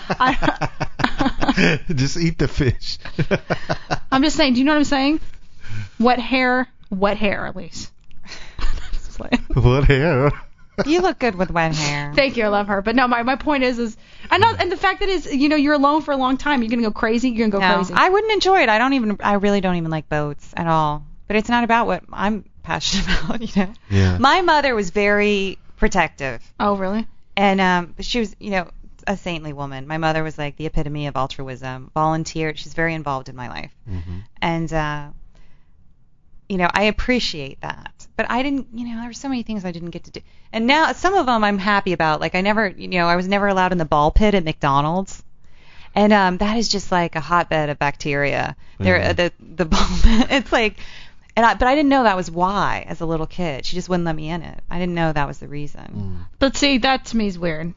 I, Just eat the fish. I'm just saying. Do you know what I'm saying? Wet hair, wet hair, at least. Just like- What hair? You look good with wet hair. Thank you, I love her. But no, my, my point is, is I know, and the fact that is, you know, you're alone for a long time. You're gonna go crazy. You're gonna go No, crazy. I wouldn't enjoy it. I don't even. I really don't even like boats at all. But it's not about what I'm passionate about, you know. Yeah. My mother was very protective, oh, really? and um, she was, you know, a saintly woman. My mother was like the epitome of altruism. Volunteered. She's very involved in my life, Mhm. and uh, you know, I appreciate that. But I didn't, you know, there were so many things I didn't get to do. And now some of them I'm happy about. Like I never, you know, I was never allowed in the ball pit at McDonald's. And um, that is just like a hotbed of bacteria. There, Mhm. the the ball pit. It's like, and I, but I didn't know that was why as a little kid. She just wouldn't let me in it. I didn't know that was the reason. But see, that to me is weird.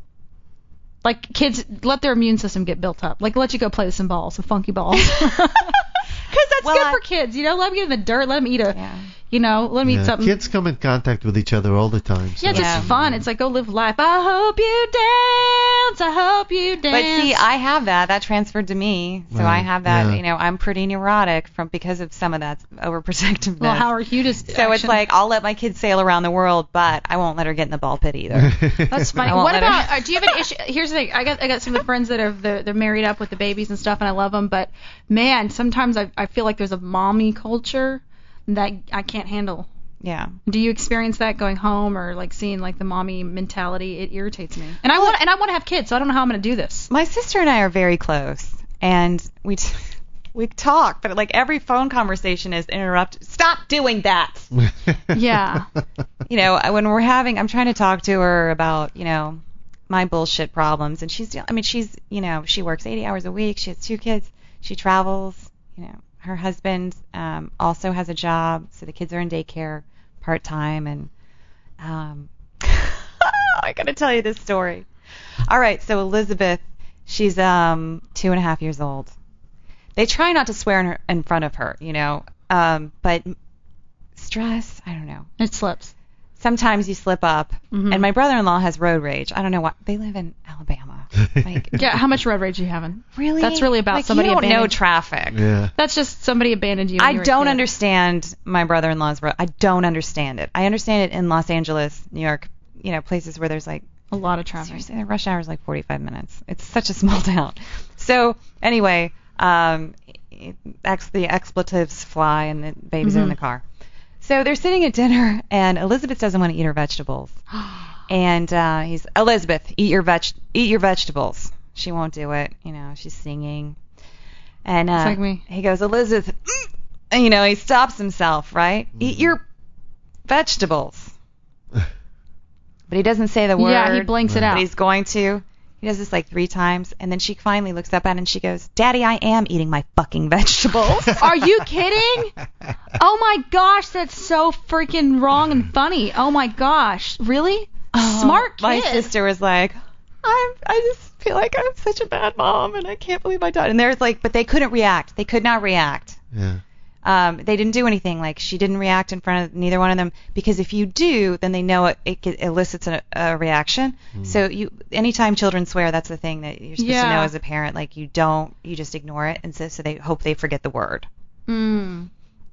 Like kids, let their immune system get built up. Like let you go play with some balls, some funky balls. Because that's Well, good I- for kids, you know. Let them get in the dirt. Let them eat a, Yeah. you know, let them Yeah, eat something. kids come in contact with each other all the time. So Yeah, just Yeah. fun. It's like go live life. I hope you dance. I hope you dance. But see, I have that. That transferred to me. So I Right, have that. yeah. You know, I'm pretty neurotic from because of some of that overprotectiveness. well, Howard Hughes. So it's like I'll let my kid sail around the world, but I won't let her get in the ball pit either. That's funny. I won't What let her- about? Uh, do you have an issue? Here's the thing. I got I got some of the friends that are they're, they're married up with the babies and stuff, and I love them. But man, sometimes I I feel like there's a mommy culture that I can't handle. Yeah. Do you experience that going home or like seeing like the mommy mentality? It irritates me. And I want and I want to have kids, so I don't know how I'm going to do this. My sister and I are very close, and we t- we talk, but like every phone conversation is interrupted. Stop doing that. Yeah. You know, when we're having, I'm trying to talk to her about, you know, my bullshit problems, and she's, I mean, she's, you know, she works eighty hours a week. She has two kids. She travels. You know, her husband um, also has a job, so the kids are in daycare part time, and um, I gotta tell you this story. All right, so Elizabeth, she's um two and a half years old. They try not to swear in her in front of her, you know, um, but stress, I don't know. It slips. Sometimes you slip up, Mhm. and my brother-in-law has road rage. I don't know why. They live in Alabama. Like, Yeah, how much road rage are you having? really? That's really about like, somebody you don't know abandoned- traffic. Yeah. That's just somebody abandoned you. when I you were a don't kid. understand my brother-in-law's road. I don't understand it. I understand it in Los Angeles, New York, you know, places where there's like, A lot of traffic. seriously, the rush hour is like forty-five minutes. It's such a small town. So anyway, um, it- ex- the expletives fly and the babies are in Mhm. the car. So they're sitting at dinner, and Elizabeth doesn't want to eat her vegetables. And uh, he's, Elizabeth, eat your veg, eat your vegetables. She won't do it. You know, she's singing. And uh, It's like me. he goes, Elizabeth, mm, and, you know, he stops himself, right? Eat your vegetables. But he doesn't say the word. Yeah, he blanks it But out. he's going to. He does this like three times, and then she finally looks up at him and she goes, Daddy, I am eating my fucking vegetables. Are you kidding? Oh my gosh, that's so freaking wrong and funny. Oh my gosh, really? Smart kid. My sister was like, I'm, I just feel like I'm such a bad mom, and I can't believe I died. And there's like, but they couldn't react. They could not react. Yeah. Um, they didn't do anything. Like she didn't react in front of neither one of them, because if you do, then they know it, it get- elicits a, a reaction. So you, anytime children swear, that's the thing that you're supposed to Yeah. know as a parent. Like you don't, you just ignore it, and so, so they hope they forget the word. Mm.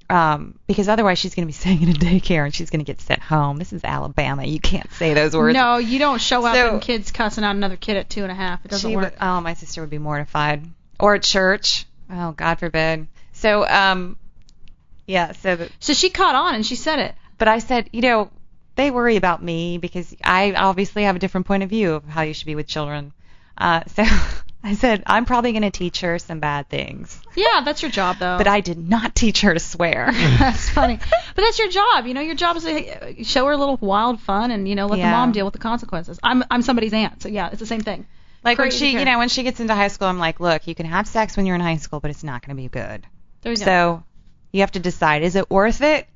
Um, because otherwise she's going to be staying in a daycare and she's going to get sent home. This is Alabama. You can't say those words. No, you don't show up So- and kids cussing out another kid at two and a half. It doesn't She work. would, oh, my sister would be mortified. Or at church. Oh, God forbid. So, um, yeah, so, the, So she caught on and she said it. but I said, you know, they worry about me because I obviously have a different point of view of how you should be with children. Uh, so I said, I'm probably going to teach her some bad things. Yeah, that's your job though. But I did not teach her to swear. That's funny. But that's your job. You know, your job is to show her a little wild fun and, you know, let Yeah. the mom deal with the consequences. I'm I'm somebody's aunt, so yeah, it's the same thing. Like when Crazy she, you kid. know, when she gets into high school, I'm like, look, you can have sex when you're in high school, but it's not going to be good. There you go. So you have to decide, is it worth it?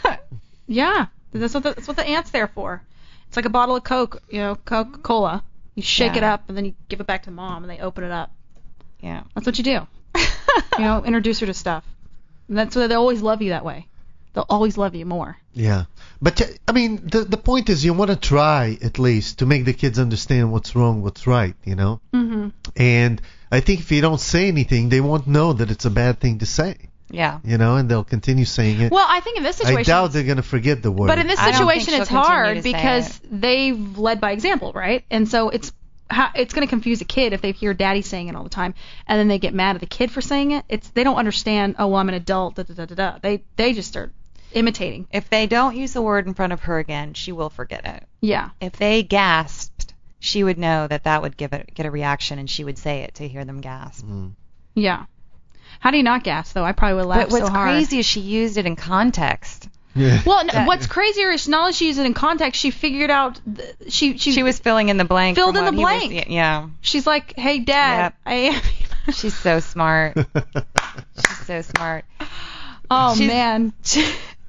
Yeah, that's what the, that's what the aunt's there for. It's like a bottle of Coke, you know, Coca-Cola. You shake Yeah. it up and then you give it back to mom and they open it up. Yeah. That's what you do. You know, introduce her to stuff. And that's why they always love you that way. They'll always love you more. Yeah, but uh, I mean, the the point is you want to try at least to make the kids understand what's wrong, what's right, you know. Mm-hmm. And I think if you don't say anything, they won't know that it's a bad thing to say, Yeah. you know, and they'll continue saying it. Well, I think in this situation, I doubt they're gonna forget the word. but in this I don't think situation, she'll it's continue hard to say because they've led by example, right? And so it's how, it's going to confuse a kid if they hear daddy saying it all the time, and then they get mad at the kid for saying it. It's they don't understand. Oh, well, I'm an adult. Da da da da da. They they just start imitating. If they don't use the word in front of her again, she will forget it. Yeah. If they gasped, she would know that that would give it get a reaction, and she would say it to hear them gasp. Mm. Yeah. How do you not gasp though? I probably would laugh But what's so hard. crazy is she used it in context. Yeah. Well, no, what's crazier is not only she used it in context, she figured out th- she she She was filling in the blank. Filled from in the what he was- blank. yeah. she's like, hey dad, Yep. I am. She's so smart. She's so smart. Oh She's- man. She,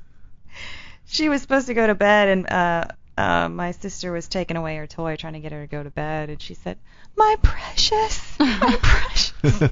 she was supposed to go to bed, and uh, uh, my sister was taking away her toy, trying to get her to go to bed, and she said, "My precious, my precious."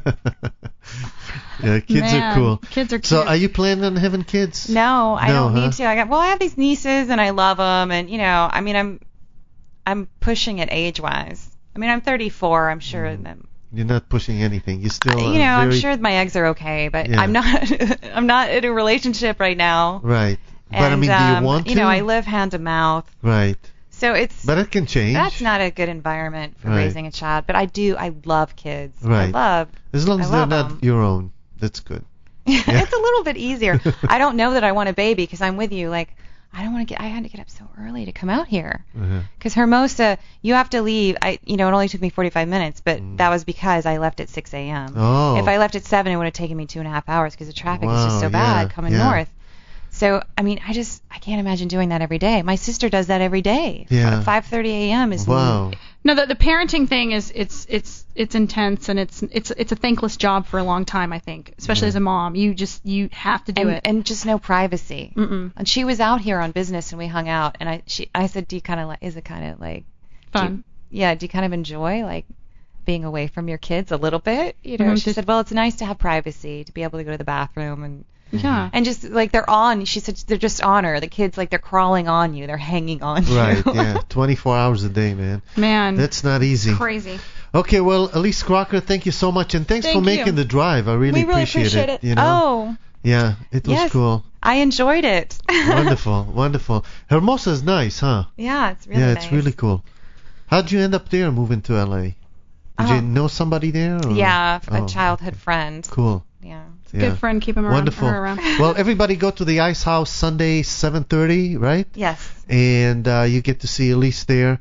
Yeah, kids Man, are cool. Kids are cute. So, are you planning on having kids? No, I No, don't huh? need to. I got well, I have these nieces, and I love them, and you know, I mean, I'm, I'm pushing it age-wise. I mean, I'm thirty-four. I'm sure Mm. that. You're not pushing anything. You're still. Uh, You know, I'm very- sure my eggs are okay, but Yeah. I'm not. I'm not in a relationship right now. Right. But I And, mean, do you um, want to? You know, I live hand to mouth, Right. so it's. But it can change. That's not a good environment for Right. raising a child, but I do. I love kids. I Right. love. As long I as they're love not 'em. your own, that's good. it's a little bit easier. I don't know that I want a baby because I'm with you. Like, I don't want to get. I had to get up so early to come out here Uh-huh. because Hermosa, you have to leave. I, you know, it only took me forty-five minutes, but Mm. that was because I left at six a.m. Oh. If I left at seven, it would have taken me two and a half hours because the traffic is Wow, just so yeah, bad coming yeah. north. So, I mean, I just I can't imagine doing that every day. My sister does that every day. Yeah. five thirty a.m. is Wow. No, the, the parenting thing is it's it's it's intense and it's it's it's a thankless job for a long time. I think, especially Yeah. as a mom, you just you have to do and, it. and just no privacy. Mm-mm. And she was out here on business, and we hung out. And I she I said, do you kind of like? Is it kind of like do you- Fun. yeah. Do you kind of enjoy like being away from your kids a little bit? You know. Mhm, She just- said, well, it's nice to have privacy, to be able to go to the bathroom and. Yeah. And just like they're on, she said they're just on her. The kids like they're crawling on you, they're hanging on you. Right. Yeah. twenty-four hours a day, man. Man. That's not easy. crazy. Okay. Well, Elise Crocker, thank you so much, and thanks Thank for making you. the drive. I really, we really appreciate, appreciate it. it. You know. Oh, Yeah. It was yes. cool. I enjoyed it. Wonderful. Wonderful. Hermosa is nice, huh? Yeah, it's really yeah, nice. it's really cool. How'd you end up there, moving to L A? Did you Um, know somebody there? Or? Yeah, Oh, a childhood friend. Cool. Yeah. Yeah. Good friend, keep him around. Wonderful. Her around. Well, everybody go to the Ice House Sunday, seven thirty, right? Yes. And uh, you get to see Elise there.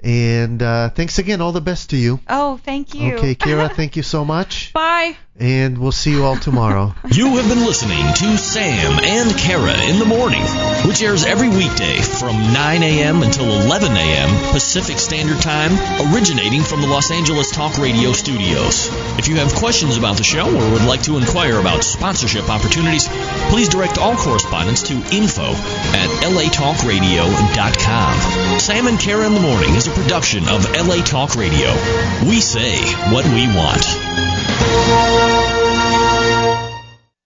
And uh, thanks again. All the best to you. Oh, thank you. Okay, Kira, thank you so much. Bye. And we'll see you all tomorrow. You have been listening to Sam and Kara in the Morning, which airs every weekday from nine a.m. until eleven a.m. Pacific Standard Time, originating from the Los Angeles Talk Radio studios. If you have questions about the show or would like to inquire about sponsorship opportunities, please direct all correspondence to info at l a talk radio dot com. Sam and Kara in the Morning is a production of L A Talk Radio. We say what we want.